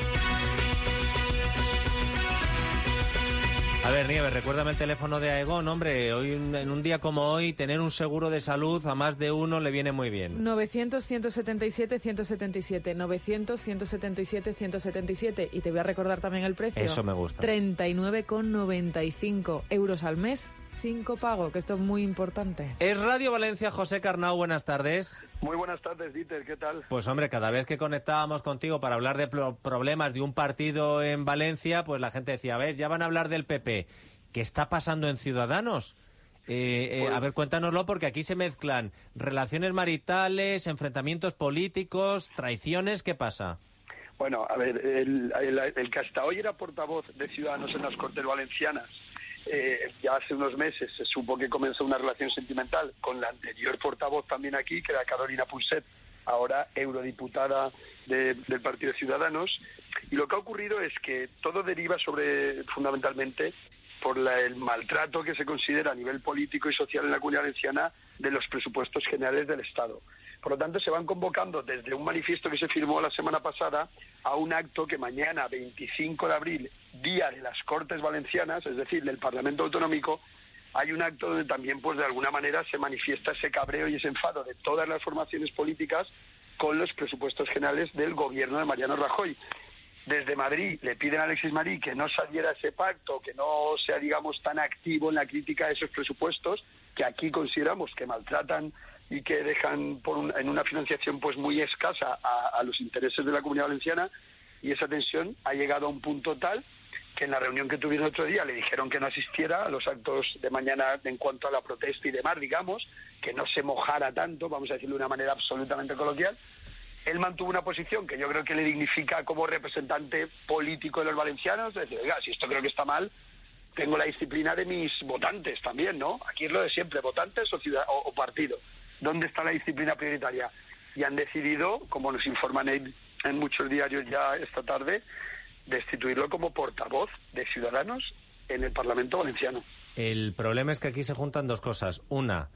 A ver, Nieves, recuérdame el teléfono de Aegon, hombre. Hoy, en un día como hoy, tener un seguro de salud a más de uno le viene muy bien. novecientos, ciento setenta y siete, ciento setenta y siete. novecientos, ciento setenta y siete, ciento setenta y siete. Y te voy a recordar también el precio. Eso me gusta. treinta y nueve con noventa y cinco euros al mes, sin copago, que esto es muy importante. Es Radio Valencia, José Carnau, buenas tardes. Muy buenas tardes, Dieter, ¿qué tal? Pues hombre, cada vez que conectábamos contigo para hablar de pro- problemas de un partido en Valencia, pues la gente decía, a ver, ya van a hablar del P P. ¿Qué está pasando en Ciudadanos? Eh, eh, Pues- a ver, cuéntanoslo, porque aquí se mezclan relaciones maritales, enfrentamientos políticos, traiciones, ¿qué pasa? Bueno, a ver, el, el, el que hasta hoy era portavoz de Ciudadanos en las Cortes Valencianas, eh, ya hace unos meses se supo que comenzó una relación sentimental con la anterior portavoz también aquí, que era Carolina Punset, ahora eurodiputada de, del Partido de Ciudadanos. Y lo que ha ocurrido es que todo deriva sobre, fundamentalmente, por la, el maltrato que se considera a nivel político y social en la Comunidad Valenciana de los presupuestos generales del Estado. Por lo tanto, se van convocando desde un manifiesto que se firmó la semana pasada a un acto que mañana, veinticinco de abril, día de las Cortes Valencianas, es decir, del Parlamento Autonómico, hay un acto donde también, pues de alguna manera, se manifiesta ese cabreo y ese enfado de todas las formaciones políticas con los presupuestos generales del gobierno de Mariano Rajoy. Desde Madrid le piden a Alexis Marí que no saliera ese pacto, que no sea, digamos, tan activo en la crítica de esos presupuestos, que aquí consideramos que maltratan y que dejan por un, en una financiación pues muy escasa a, a los intereses de la Comunidad Valenciana, y esa tensión ha llegado a un punto tal que en la reunión que tuvieron otro día le dijeron que no asistiera a los actos de mañana en cuanto a la protesta y demás, digamos, que no se mojara tanto, vamos a decirlo de una manera absolutamente coloquial. Él mantuvo una posición que yo creo que le dignifica como representante político de los valencianos, es decir, oiga, si esto creo que está mal, tengo la disciplina de mis votantes también, ¿no? Aquí es lo de siempre, votantes o, ciudad, o, o partido. ¿Dónde está la disciplina prioritaria? Y han decidido, como nos informan en, en muchos diarios ya esta tarde, destituirlo como portavoz de Ciudadanos en el Parlamento Valenciano. El problema es que aquí se juntan dos cosas. Una,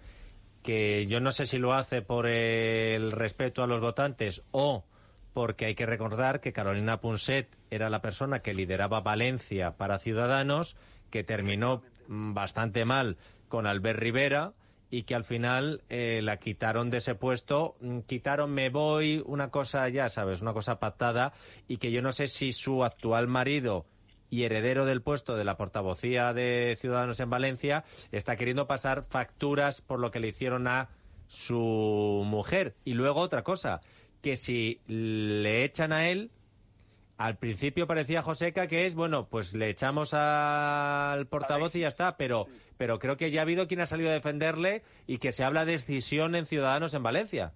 que yo no sé si lo hace por el respeto a los votantes o porque hay que recordar que Carolina Punset era la persona que lideraba Valencia para Ciudadanos, que terminó bastante mal con Albert Rivera y que al final eh, la quitaron de ese puesto, quitaron me voy, una cosa, ya sabes, una cosa pactada, y que yo no sé si su actual marido y heredero del puesto de la portavocía de Ciudadanos en Valencia está queriendo pasar facturas por lo que le hicieron a su mujer. Y luego otra cosa, que si le echan a él, al principio parecía Joseca que es, bueno, pues le echamos al portavoz y ya está, pero, pero creo que ya ha habido quien ha salido a defenderle y que se habla de decisión en Ciudadanos en Valencia.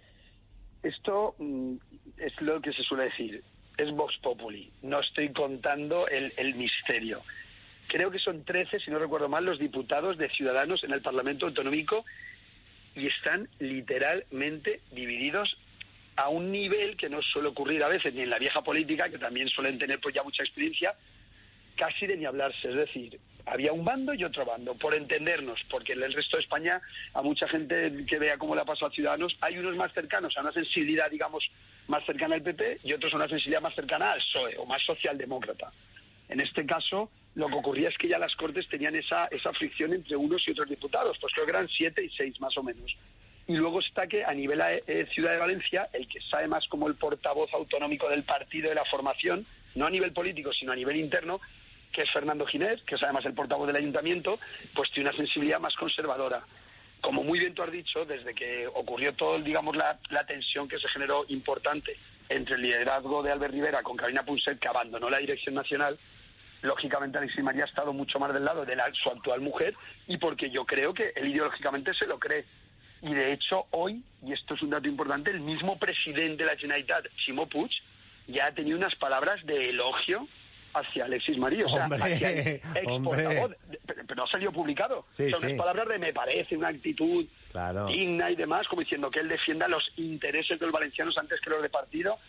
Esto mm, es lo que se suele decir, es Vox Populi, no estoy contando el, el misterio. Creo que son trece, si no recuerdo mal, los diputados de Ciudadanos en el Parlamento Autonómico y están literalmente divididos a un nivel que no suele ocurrir a veces ni en la vieja política, que también suelen tener pues ya mucha experiencia, casi de ni hablarse. Es decir, había un bando y otro bando, por entendernos, porque en el resto de España, a mucha gente que vea cómo le ha pasado a Ciudadanos, hay unos más cercanos a una sensibilidad, digamos, más cercana al P P y otros a una sensibilidad más cercana al P S O E o más socialdemócrata. En este caso, lo que ocurría es que ya las Cortes tenían esa, esa fricción entre unos y otros diputados, pues creo que eran siete y seis más o menos. Y luego está que a nivel eh, Ciudad de Valencia, el que sabe más como el portavoz autonómico del partido de la formación, no a nivel político, sino a nivel interno, que es Fernando Ginés, que es además el portavoz del ayuntamiento, pues tiene una sensibilidad más conservadora. Como muy bien tú has dicho, desde que ocurrió todo, digamos, la, la tensión que se generó importante entre el liderazgo de Albert Rivera con Carolina Punset, que abandonó la dirección nacional, lógicamente Alexis María ha estado mucho más del lado de la, su actual mujer, y porque yo creo que él ideológicamente se lo cree. Y de hecho hoy, y esto es un dato importante, el mismo presidente de la Generalitat, Ximo Puig, ya ha tenido unas palabras de elogio hacia Alexis María, o sea, hombre, hacia el ex portavoz, pero, pero no ha salido publicado. Sí, Son sí. unas palabras de me parece, una actitud claro. digna y demás, como diciendo que él defienda los intereses de los valencianos antes que los de partido.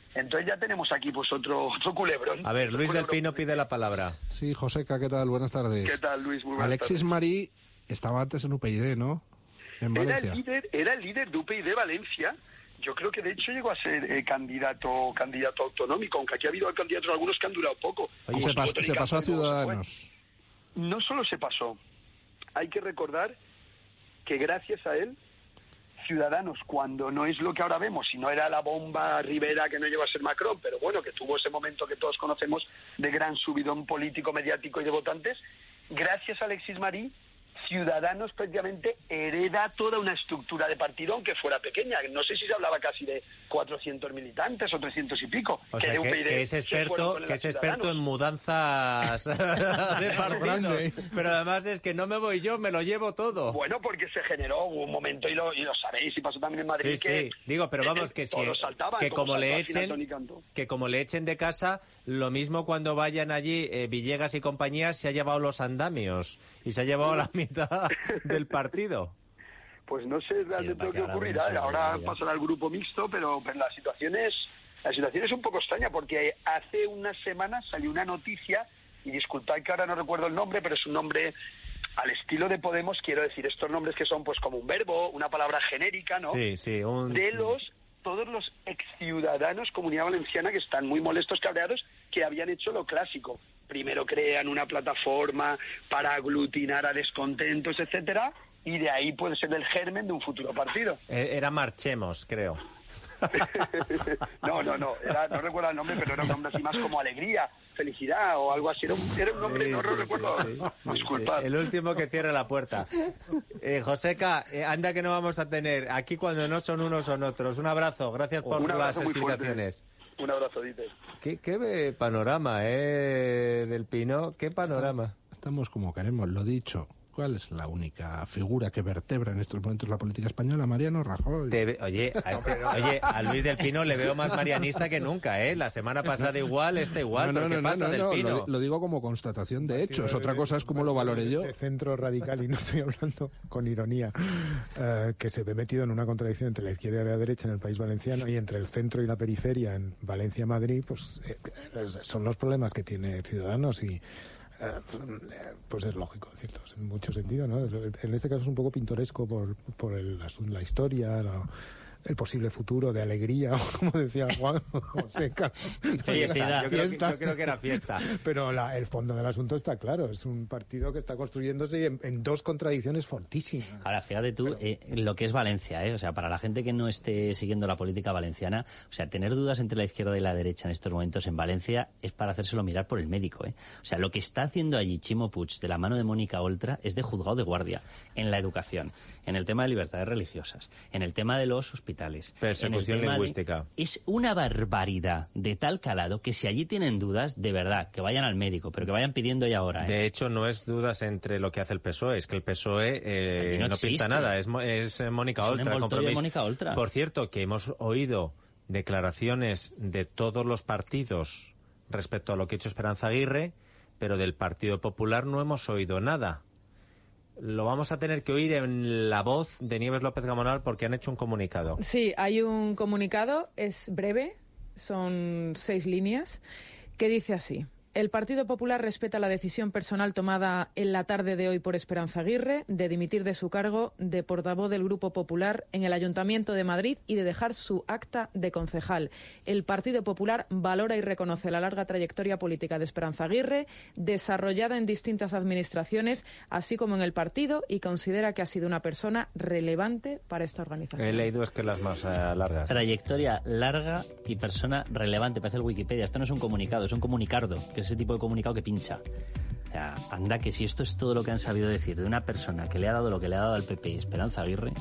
Entonces ya tenemos aquí pues otro, otro culebrón. A ver, Luis culebrón. del Pino pide la palabra. Sí, Joseca, ¿qué tal? Buenas tardes. ¿Qué tal, Luis? Muy buenas Alexis tardes. Marí estaba antes en U P yD, ¿no? En Era Valencia. el líder, era el líder de U P yD Valencia. Yo creo que de hecho llegó a ser eh, candidato candidato autonómico, aunque aquí ha habido candidatos algunos que han durado poco. Oye, se, pas- se pasó a Ciudadanos. No solo se pasó, hay que recordar que gracias a él, Ciudadanos, cuando no es lo que ahora vemos, si no era la bomba Rivera que no llegó a ser Macron, pero bueno, que tuvo ese momento que todos conocemos de gran subidón político, mediático y de votantes, gracias a Alexis Marí, Ciudadanos prácticamente hereda toda una estructura de partido, aunque fuera pequeña. No sé si se hablaba casi de cuatrocientos militantes o trescientos y pico. O que sea, de que, U P yD que es se experto, fueron con que el es experto en Ciudadanos. mudanzas de partidos. Pero además es que no me voy yo, me lo llevo todo. Bueno, porque se generó un momento, y lo, y lo sabéis, y pasó también en Madrid, Sí, que... sí, digo, pero vamos, que si, todos saltaban, que como como le saltó al final echen, Tony Cantó. que como le echen de casa, lo mismo cuando vayan allí eh, Villegas y compañía, se ha llevado los andamios y se ha llevado la mitad del partido. Pues no sé realmente lo que ocurrirá. ahora Ahora ya. pasará al grupo mixto, pero, pero la situación es la situación es un poco extraña, porque hace unas semanas salió una noticia, y disculpad que ahora no recuerdo el nombre, pero es un nombre al estilo de Podemos, quiero decir, estos nombres que son pues como un verbo, una palabra genérica, ¿no? Sí, sí, un... De los todos los exciudadanos Comunidad Valenciana que están muy molestos, cabreados, que habían hecho lo clásico. Primero crean una plataforma para aglutinar a descontentos, etcétera, y de ahí puede ser el germen de un futuro partido. Eh, Era Marchemos, creo. No, no, no, era, no recuerdo el nombre, pero era un nombre así más como alegría, felicidad o algo así. Era un, era un nombre, Sí, no sí, lo recuerdo. sí, sí, Disculpad. sí. El último que cierre la puerta. Eh, Joseca, eh, anda que no vamos a tener aquí cuando no son unos son otros. Un abrazo, gracias por Un las abrazo muy fuerte. explicaciones. Un abrazo, Dieter. ¿Qué, qué panorama, eh, del Pino? ¿Qué panorama? Estamos como queremos, lo dicho. ¿Cuál es la única figura que vertebra en estos momentos la política española? Mariano Rajoy. Te ve- oye, a este- oye, a Luis del Pino le veo más marianista que nunca, ¿eh? La semana pasada igual, esta igual. No, no, ¿Pero qué no, pasa no, del no, Pino? Lo, lo digo como constatación de hechos. Otra cosa es cómo lo valore yo. De centro radical, y no estoy hablando con ironía, eh, que se ve metido en una contradicción entre la izquierda y la derecha en el país valenciano y entre el centro y la periferia en Valencia-Madrid, pues eh, son los problemas que tiene Ciudadanos y eh, pues es lógico decirlo en mucho sentido, ¿no? En este caso es un poco pintoresco por, por el, asun- la historia, la- el posible futuro de alegría, o como decía Juan José Carlos. Fiesta, yo creo que- yo creo que era fiesta. Pero la- el fondo del asunto está claro, es un partido que está construyéndose en, en dos contradicciones fortísimas. Ahora, fíjate tú eh, lo que es Valencia, ¿eh? O sea, para la gente que no esté siguiendo la política valenciana, o sea, tener dudas entre la izquierda y la derecha en estos momentos en Valencia es para hacérselo mirar por el médico, ¿eh? O sea, lo que está haciendo allí Chimo Puig de la mano de Mónica Oltra es de juzgado de guardia en la educación, en el tema de libertades religiosas, en el tema de los hospitales. Persecución en el tema de- lingüística. Es una barbaridad de tal calado que si allí tienen dudas, de verdad, que vayan al médico, pero que vayan pidiendo ya ahora, ¿eh? De hecho, no es dudas entre lo que hace el P S O E, es que el P S O E eh, Allí no, no pinta existe. nada, es, Mo- es eh, Mónica Es un Oltra. el envoltorio de compromiso. Mónica Oltra. Por cierto, que hemos oído declaraciones de todos los partidos respecto a lo que ha hecho Esperanza Aguirre, pero del Partido Popular no hemos oído nada. Lo vamos a tener que oír en la voz de Nieves López Gamonal porque han hecho un comunicado. Sí, hay un comunicado, es breve, son seis líneas, que dice así. El Partido Popular respeta la decisión personal tomada en la tarde de hoy por Esperanza Aguirre de dimitir de su cargo de portavoz del Grupo Popular en el Ayuntamiento de Madrid y de dejar su acta de concejal. El Partido Popular valora y reconoce la larga trayectoria política de Esperanza Aguirre, desarrollada en distintas administraciones, así como en el partido, y considera que ha sido una persona relevante para esta organización. He leído es que las más eh, largas. Trayectoria larga y persona relevante, parece el Wikipedia. Esto no es un comunicado, es un comunicardo, que es ese tipo de comunicado que pincha. O sea, anda que si esto es todo lo que han sabido decir de una persona que le ha dado lo que le ha dado al P P, Esperanza Aguirre.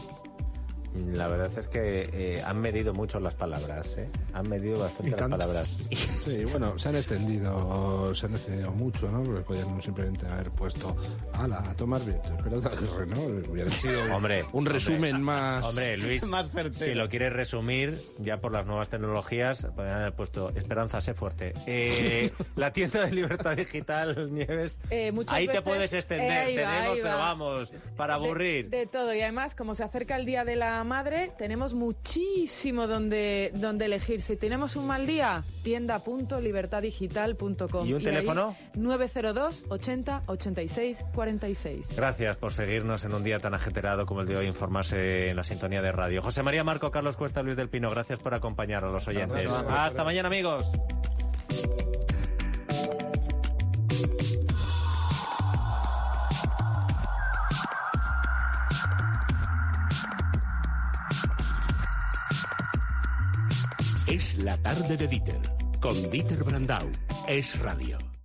La verdad es que eh, han medido mucho las palabras, ¿eh? Han medido bastante las palabras. Sí, bueno, se han extendido, se han extendido mucho, ¿no? Porque podían simplemente haber puesto ala, a tomar viento, Esperanza Aguirre, ¿no? Hubiera sido Hombre, un resumen hombre, más... Hombre, Luis, más certero. si lo quieres resumir, ya por las nuevas tecnologías, podrían haber puesto Esperanza, sé fuerte. Eh, la tienda de Libertad Digital, Nieves, Eh, muchas ahí te veces- puedes extender, eh, ahí va, tenemos, ahí pero va. vamos, para aburrir. De, de todo, y además, como se acerca el día de la tienda madre, tenemos muchísimo donde, donde elegir. Si tenemos un mal día, tienda punto libertad digital punto com. ¿Y un teléfono? nueve cero dos ochenta ochenta y seis cuarenta y seis. Gracias por seguirnos en un día tan ajetreado como el de hoy, informarse en la sintonía de radio. José María Marco, Carlos Cuesta, Luis del Pino, gracias por acompañar a los oyentes. Gracias. Hasta mañana, amigos. Es la tarde de Dieter, con Dieter Brandau. Es radio.